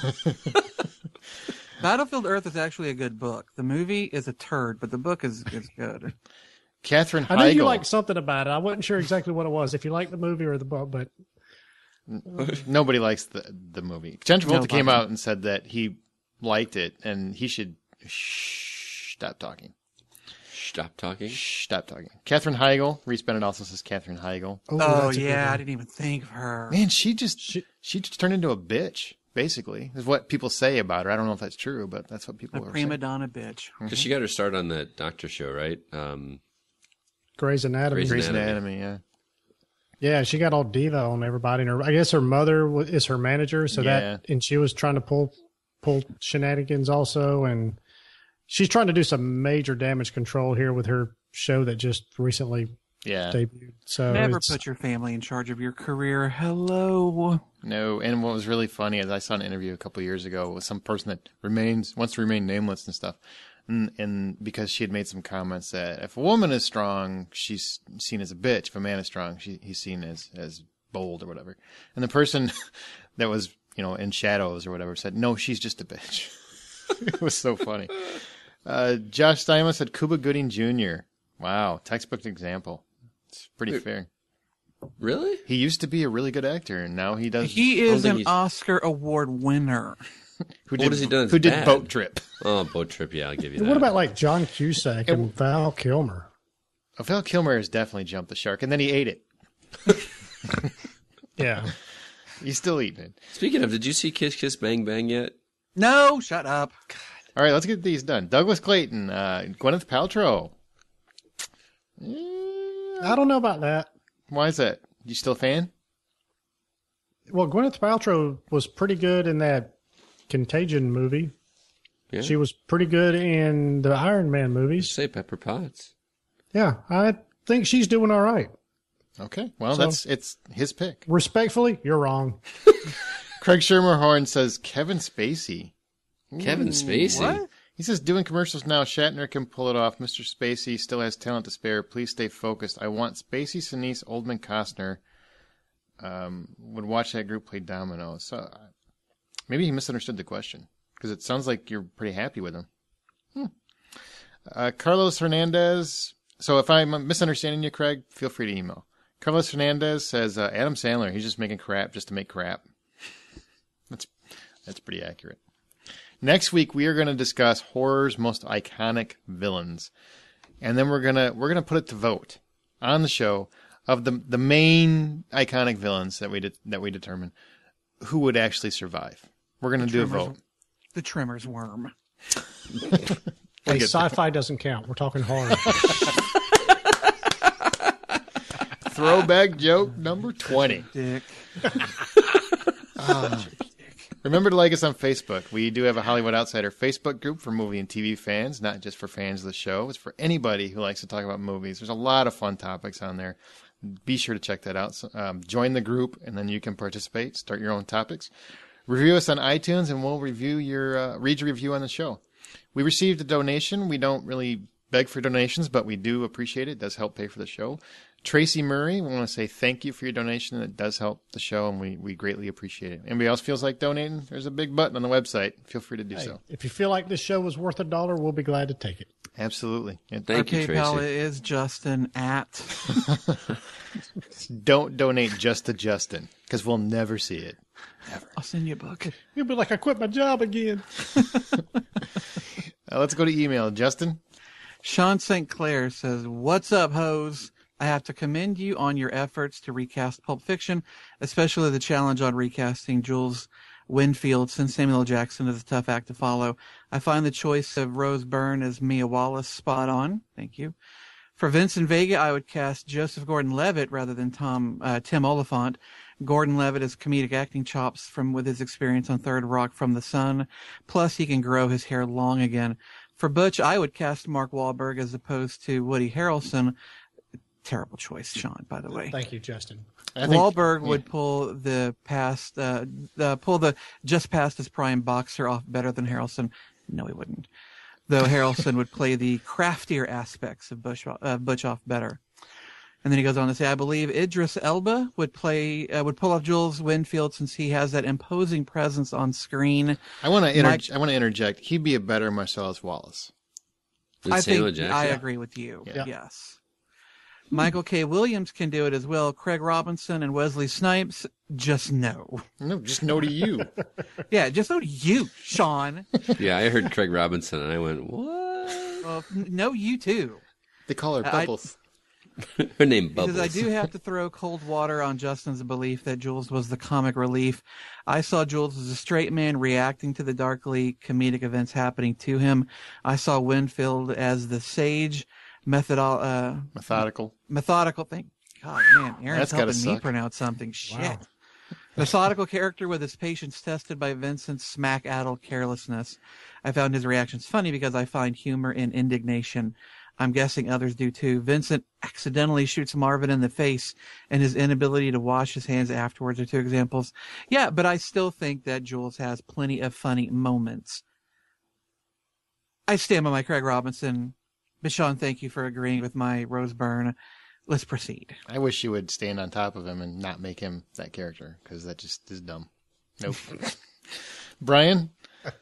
Battlefield Earth is actually a good book. The movie is a turd, but the book is, is good. Catherine I knew you Heigl. liked something about it. I wasn't sure exactly what it was. If you liked the movie or the book, but Nobody likes the the movie. John Travolta Nobody. came out and said that he liked it, and he should shh, stop talking. Stop talking. Shh, stop talking. Catherine Heigl. Reese Bennett also says Catherine Heigl. Oh, that's a good yeah, one. I didn't even think of her. Man, she just she, she just turned into a bitch. Basically, is what people say about her. I don't know if that's true, but that's what people A are prima saying. donna bitch. Because she got her start on that doctor show, right? Um, Grey's Anatomy. Grey's Grey's Anatomy. Anatomy, yeah. Yeah, she got all diva on everybody. And her, I guess her mother wa- is her manager, so Yeah. that and she was trying to pull pull shenanigans also, and she's trying to do some major damage control here with her show that just recently Yeah. debuted. So Never it's, put your family in charge of your career. Hello. No, and what was really funny is I saw an interview a couple of years ago with some person that remains wants to remain nameless and stuff, and, and because she had made some comments that if a woman is strong, she's seen as a bitch. If a man is strong, she, he's seen as as bold or whatever. And the person that was you know in shadows or whatever said, "No, she's just a bitch." It was so funny. Uh, Josh Steinman said Cuba Gooding Junior Wow, textbook example. It's pretty fair. really? He used to be a really good actor, and now he does. He don't is think an he's- Oscar Award winner. Who What has he done that's Who did bad? Boat Trip? Oh, Boat Trip. Yeah, I'll give you that. what about like John Cusack and Val Kilmer? Oh, Val Kilmer has definitely jumped the shark, and then he ate it. Yeah, He's still eating it. Speaking of, did you see Kiss Kiss Bang Bang yet? No, shut up. All right, let's get these done. Douglas Clayton, uh, Gwyneth Paltrow. I don't know about that. Why is that? You still a fan? Well, Gwyneth Paltrow was pretty good in that Contagion movie. Yeah. She was pretty good in the Iron Man movies. Say Pepper Potts. Yeah, I think she's doing all right. Okay, well, So- that's it's his pick. Respectfully, you're wrong. Craig Shermerhorn says Kevin Spacey. Kevin Spacey. What? He says, doing commercials now, Shatner can pull it off. Mister Spacey still has talent to spare. Please stay focused. I want Spacey, Sinise, Oldman, Costner. Um, would watch that group play dominoes. So uh, maybe he misunderstood the question because it sounds like you're pretty happy with him. Hmm. Uh, Carlos Hernandez. So if I'm misunderstanding you, Craig, feel free to email. Carlos Hernandez says uh, Adam Sandler. He's just making crap just to make crap. That's that's pretty accurate. Next week we are going to discuss horror's most iconic villains, and then we're gonna we're gonna put it to vote on the show of the the main iconic villains that we de- that we determine who would actually survive. We're gonna do a Trimmers- vote. The Trimmer's worm. Hey, get sci-fi doesn't count. We're talking horror. Throwback joke number twenty. Dick. Remember to like us on Facebook. We do have a Hollywood Outsider Facebook group for movie and T V fans, not just for fans of the show. It's for anybody who likes to talk about movies. There's a lot of fun topics on there. Be sure to check that out. So, um, join the group, and then you can participate. Start your own topics. Review us on iTunes, and we'll review your uh, read your review on the show. We received a donation. We don't really beg for donations, but we do appreciate it. It does help pay for the show. Tracy Murray, we want to say thank you for your donation. It does help the show, and we, we greatly appreciate it. Anybody else feels like donating? There's a big button on the website. Feel free to do Hey, so. if you feel like this show was worth a dollar, we'll be glad to take it. Absolutely. And Thank Our you, PayPal Tracy. is Justin at. don't donate just to Justin, because we'll never see it. I'll send you a book. You'll be like, I quit my job again. Uh, let's go to email. Justin? Sean Saint Clair says, "What's up, hoes? I have to commend you on your efforts to recast Pulp Fiction, especially the challenge on recasting Jules Winfield, since Samuel L. Jackson is a tough act to follow. I find the choice of Rose Byrne as Mia Wallace spot on. Thank you. For Vincent Vega, I would cast Joseph Gordon-Levitt rather than Tom uh, Tim Oliphant. Gordon-Levitt has comedic acting chops from with his experience on Third Rock from the Sun. Plus, he can grow his hair long again. For Butch, I would cast Mark Wahlberg as opposed to Woody Harrelson. Terrible choice, Sean, by the way. Thank you, Justin. I think, Wahlberg would pull the past, uh, uh, pull the just past his prime boxer off better than Harrelson. No, he wouldn't. though Harrelson would play the craftier aspects of Bush, uh, Butchoff better. And then he goes on to say, I believe Idris Elba would play, uh, would pull off Jules Winfield since he has that imposing presence on screen. I want to inter- Mike- I want to interject. He'd be a better Marcellus Wallace. And I Samuel think Jackson. I agree with you. Yeah. Yes. Michael K. Williams can do it as well. Craig Robinson and Wesley Snipes, just no. No, just no to you. Yeah, just no to you, Sean. Yeah, I heard Craig Robinson, and I went, what? Well, n- no, you too. They call her I- Bubbles. Her name Bubbles. Because I do have to throw cold water on Justin's belief that Jules was the comic relief. I saw Jules as a straight man reacting to the darkly comedic events happening to him. I saw Winfield as the sage, methodol- uh, Methodical. methodical thing. God, man, Aaron's That's gotta helping me suck. pronounce something. Shit. Wow. Methodical character with his patience tested by Vincent's smack-addled carelessness. I found his reactions funny because I find humor in indignation. I'm guessing others do too. Vincent accidentally shoots Marvin in the face, and his inability to wash his hands afterwards are two examples. Yeah, but I still think that Jules has plenty of funny moments. I stand by my Craig Robinson. But Sean, thank you for agreeing with my Rose Byrne. Let's proceed. I wish you would stand on top of him and not make him that character, because that just is dumb. Nope. Brian?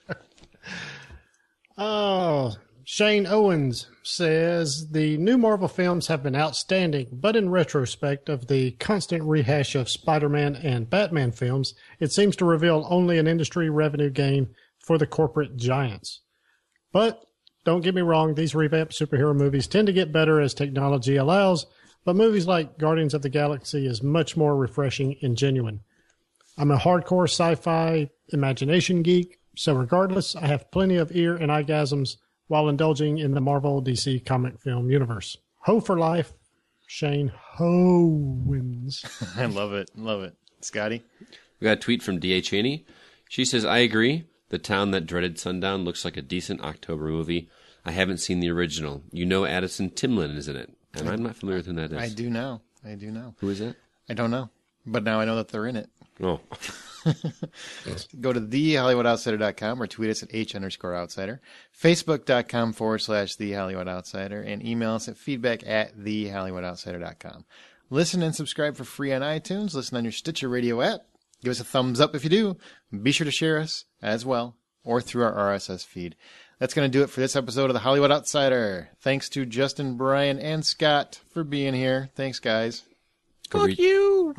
Oh, Shane Owens says the new Marvel films have been outstanding, but in retrospect of the constant rehash of Spider-Man and Batman films, it seems to reveal only an industry revenue gain for the corporate giants. But don't get me wrong, these revamped superhero movies tend to get better as technology allows, but movies like Guardians of the Galaxy is much more refreshing and genuine. I'm a hardcore sci-fi imagination geek, so regardless, I have plenty of ear and eyegasms while indulging in the Marvel D C comic film universe. Ho for life, Shane Owens. I love it. Love it. Scotty? We got a tweet from D A Cheney. She says, I agree. The Town That Dreaded Sundown looks like a decent October movie. I haven't seen the original. You know Addison Timlin is in it, and I'm not familiar with who that is. I do know. I do know. Who is that? I don't know. But now I know that they're in it. Oh. Go to the hollywood outsider dot com or tweet us at H underscore outsider, facebook.com forward slash the Hollywood Outsider, and email us at feedback at the hollywood outsider dot com. Listen and subscribe for free on iTunes. Listen on your Stitcher Radio app. Give us a thumbs up if you do. Be sure to share us as well, or through our R S S feed. That's going to do it for this episode of the Hollywood Outsider. Thanks to Justin, Brian, and Scott for being here. Thanks, guys. Fuck you!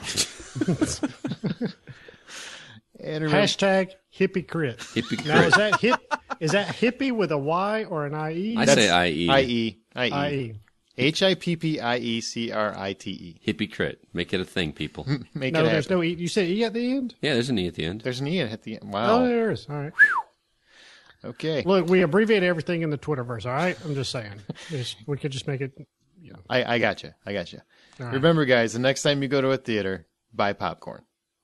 And remember, Hashtag hippie crit. Hippie Now, is crit. that hip? Is that hippie with a Y or an I E? I That's say I E. I E. I E. I E. H I P P I E C R I T E. Hippie crit. Make it a thing, people. Make No, it there's happen. no E. You said E at the end? Yeah, there's an E at the end. There's an E at the end. Oh, Wow. there is. All right. Okay. Look, we abbreviate everything in the Twitterverse, all right? I'm just saying. Just, we could just make it, you know. I, I got you. I got you. All right. Remember, guys, the next time you go to a theater, buy popcorn.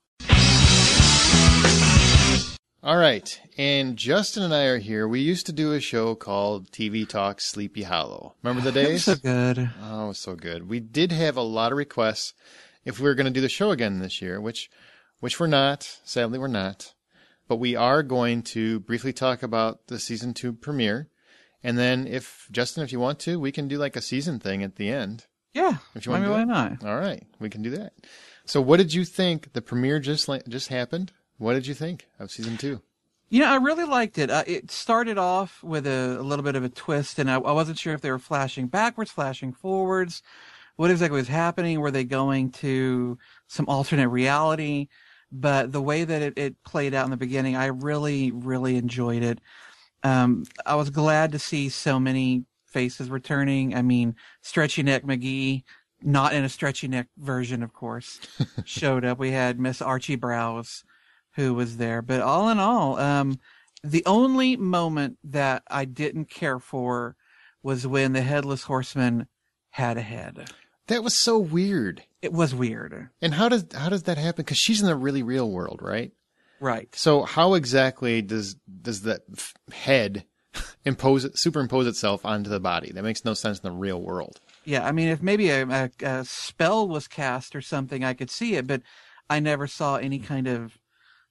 All right. And Justin and I are here. We used to do a show called T V Talk Sleepy Hollow. Remember the That was days? so good. Oh, it was so good. We did have a lot of requests if we were going to do the show again this year, which which we're not. Sadly, we're not. But we are going to briefly talk about the season two premiere. And then if, Justin, if you want to, we can do like a season thing at the end. Yeah. If you I want mean, to do why it. not? All right. We can do that. So what did you think? The premiere just la- just happened. What did you think of season two? You know, I really liked it. Uh, it started off with a, a little bit of a twist, and I, I wasn't sure if they were flashing backwards, flashing forwards. What exactly was happening? Were they going to some alternate reality? But the way that it, it played out in the beginning, I really, really enjoyed it. Um, I was glad to see so many faces returning. I mean, Stretchy Neck McGee, not in a Stretchy Neck version, of course, showed up. We had Miss Archie Browse, who was there. But all in all, um, the only moment that I didn't care for was when the Headless Horseman had a head. That was so weird. It was weird. And how does how does that happen? Because she's in the really real world, right? Right. So how exactly does does that f- head impose superimpose itself onto the body? That makes no sense in the real world. Yeah, I mean, if maybe a, a, a spell was cast or something, I could see it, but I never saw any kind of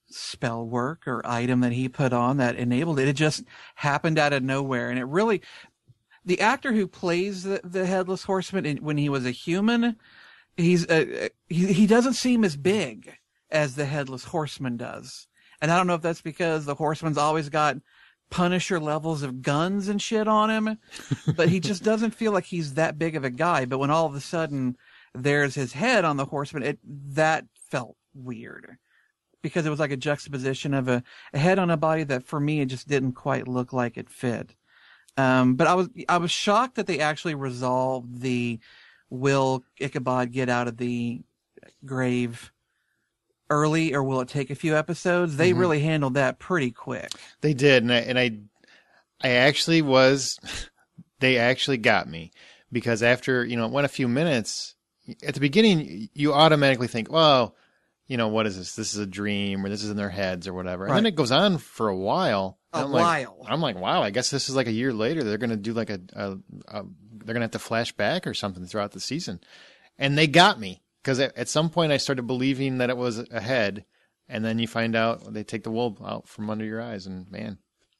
spell work or item that he put on that enabled it. It just happened out of nowhere. And it really, the actor who plays the, the Headless Horseman in, when he was a human, he's uh, he, he doesn't seem as big as the Headless Horseman does. And I don't know if that's because the Horseman's always got Punisher levels of guns and shit on him, but he just doesn't feel like he's that big of a guy. But when all of a sudden there's his head on the Horseman, it that felt weird. Because it was like a juxtaposition of a, a head on a body that, for me, it just didn't quite look like it fit. Um, but I was I was shocked that they actually resolved the will Ichabod get out of the grave early, or will it take a few episodes? They mm-hmm. really handled that pretty quick. They did, and I and I, I actually was, they actually got me, because after, you know, it went a few minutes, at the beginning, you automatically think, well, you know, what is this? This is a dream, or this is in their heads, or whatever. And right. then it goes on for a while. A I'm while. Like, I'm like, wow, I guess this is like a year later. They're going to do like a, a, a they're going to have to flash back or something throughout the season. And they got me, because at, at some point I started believing that it was a head, and then you find out they take the wool out from under your eyes, and man,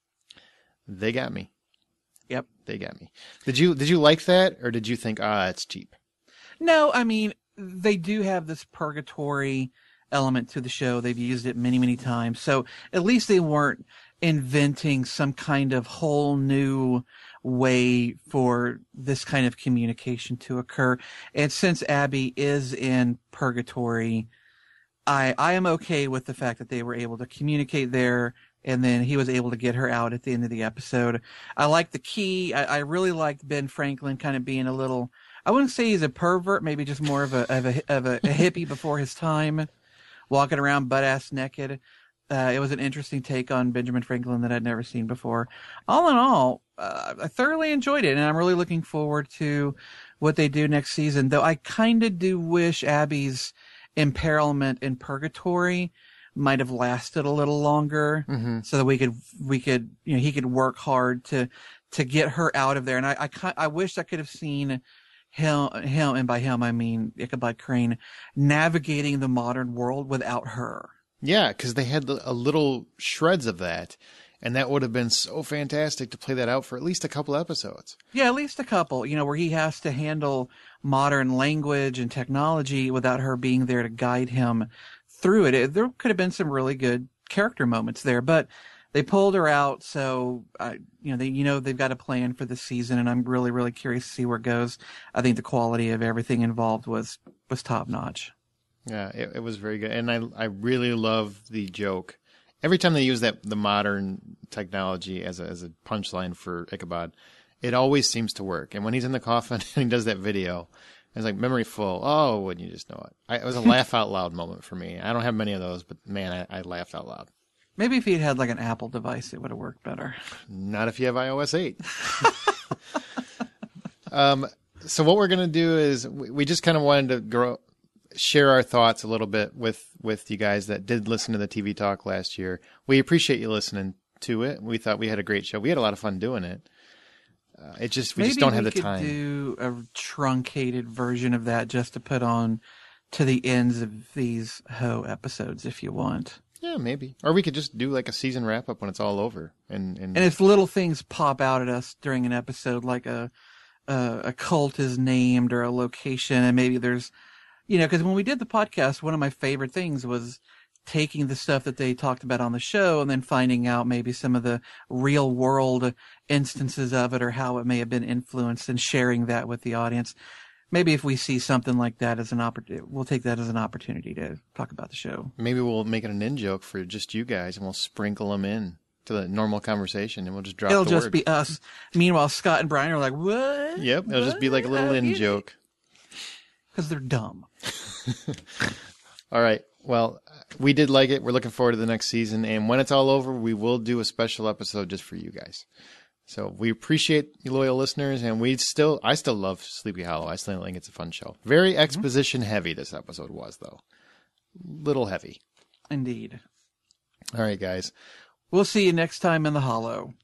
they got me. Yep. They got me. Did you, did you like that, or did you think, ah, it's cheap? No, I mean, they do have this purgatory element to the show. They've used it many, many times. So at least they weren't inventing some kind of whole new way for this kind of communication to occur. And since Abby is in purgatory, I I am okay with the fact that they were able to communicate there, and then he was able to get her out at the end of the episode. I like the key. I, I really liked Ben Franklin kind of being a little, I wouldn't say he's a pervert, maybe just more of a of a, of a, a hippie before his time, walking around butt-ass naked. Uh, it was an interesting take on Benjamin Franklin that I'd never seen before. All in all, uh, I thoroughly enjoyed it, and I'm really looking forward to what they do next season, though I kind of do wish Abby's imperilment in purgatory might have lasted a little longer, mm-hmm. so that we could, we could, you know, he could work hard to, to get her out of there. And I, I, I wish I could have seen him, him, and by him I mean Ichabod Crane, navigating the modern world without her. Yeah, because they had a little shreds of that, and that would have been so fantastic to play that out for at least a couple episodes. Yeah, at least a couple, you know, where he has to handle modern language and technology without her being there to guide him through it. it there could have been some really good character moments there, but they pulled her out, so, uh, you know, they, you know, they've got a plan for the season, and I'm really, really curious to see where it goes. I think the quality of everything involved was, was top-notch. Yeah, it, it was very good, and I I really love the joke. Every time they use that the modern technology as a as a punchline for Ichabod, it always seems to work. And when he's in the coffin and he does that video, it's like memory full. Oh, wouldn't you just know it? I, it was a laugh out loud moment for me. I don't have many of those, but man, I, I laughed out loud. Maybe if he'd had like an Apple device, it would have worked better. Not if you have i O S eight. um. So what we're gonna do is we, we just kind of wanted to grow. share our thoughts a little bit with, with you guys that did listen to the T V Talk last year. We appreciate you listening to it. We thought we had a great show. We had a lot of fun doing it. Uh, it just we Maybe just don't have we the could time. Do a truncated version of that just to put on to the ends of these Ho episodes, if you want. Yeah, maybe. Or we could just do like a season wrap up when it's all over. And and, and if little things pop out at us during an episode, like a a, a cult is named or a location, and maybe there's. You know, because when we did the podcast, one of my favorite things was taking the stuff that they talked about on the show and then finding out maybe some of the real world instances of it or how it may have been influenced and sharing that with the audience. Maybe if we see something like that as an opportunity, we'll take that as an opportunity to talk about the show. Maybe we'll make it an in-joke for just you guys, and we'll sprinkle them in to the normal conversation, and we'll just drop It'll the just word. be us. Meanwhile, Scott and Brian are like, what? Yep, it'll what? just be like a little in-joke. Because they're dumb. All right. Well, we did like it. We're looking forward to the next season. And when it's all over, we will do a special episode just for you guys. So we appreciate you loyal listeners. And we still, I still love Sleepy Hollow. I still think it's a fun show. Very exposition heavy this episode was, though. Little heavy. Indeed. All right, guys. We'll see you next time in the Hollow.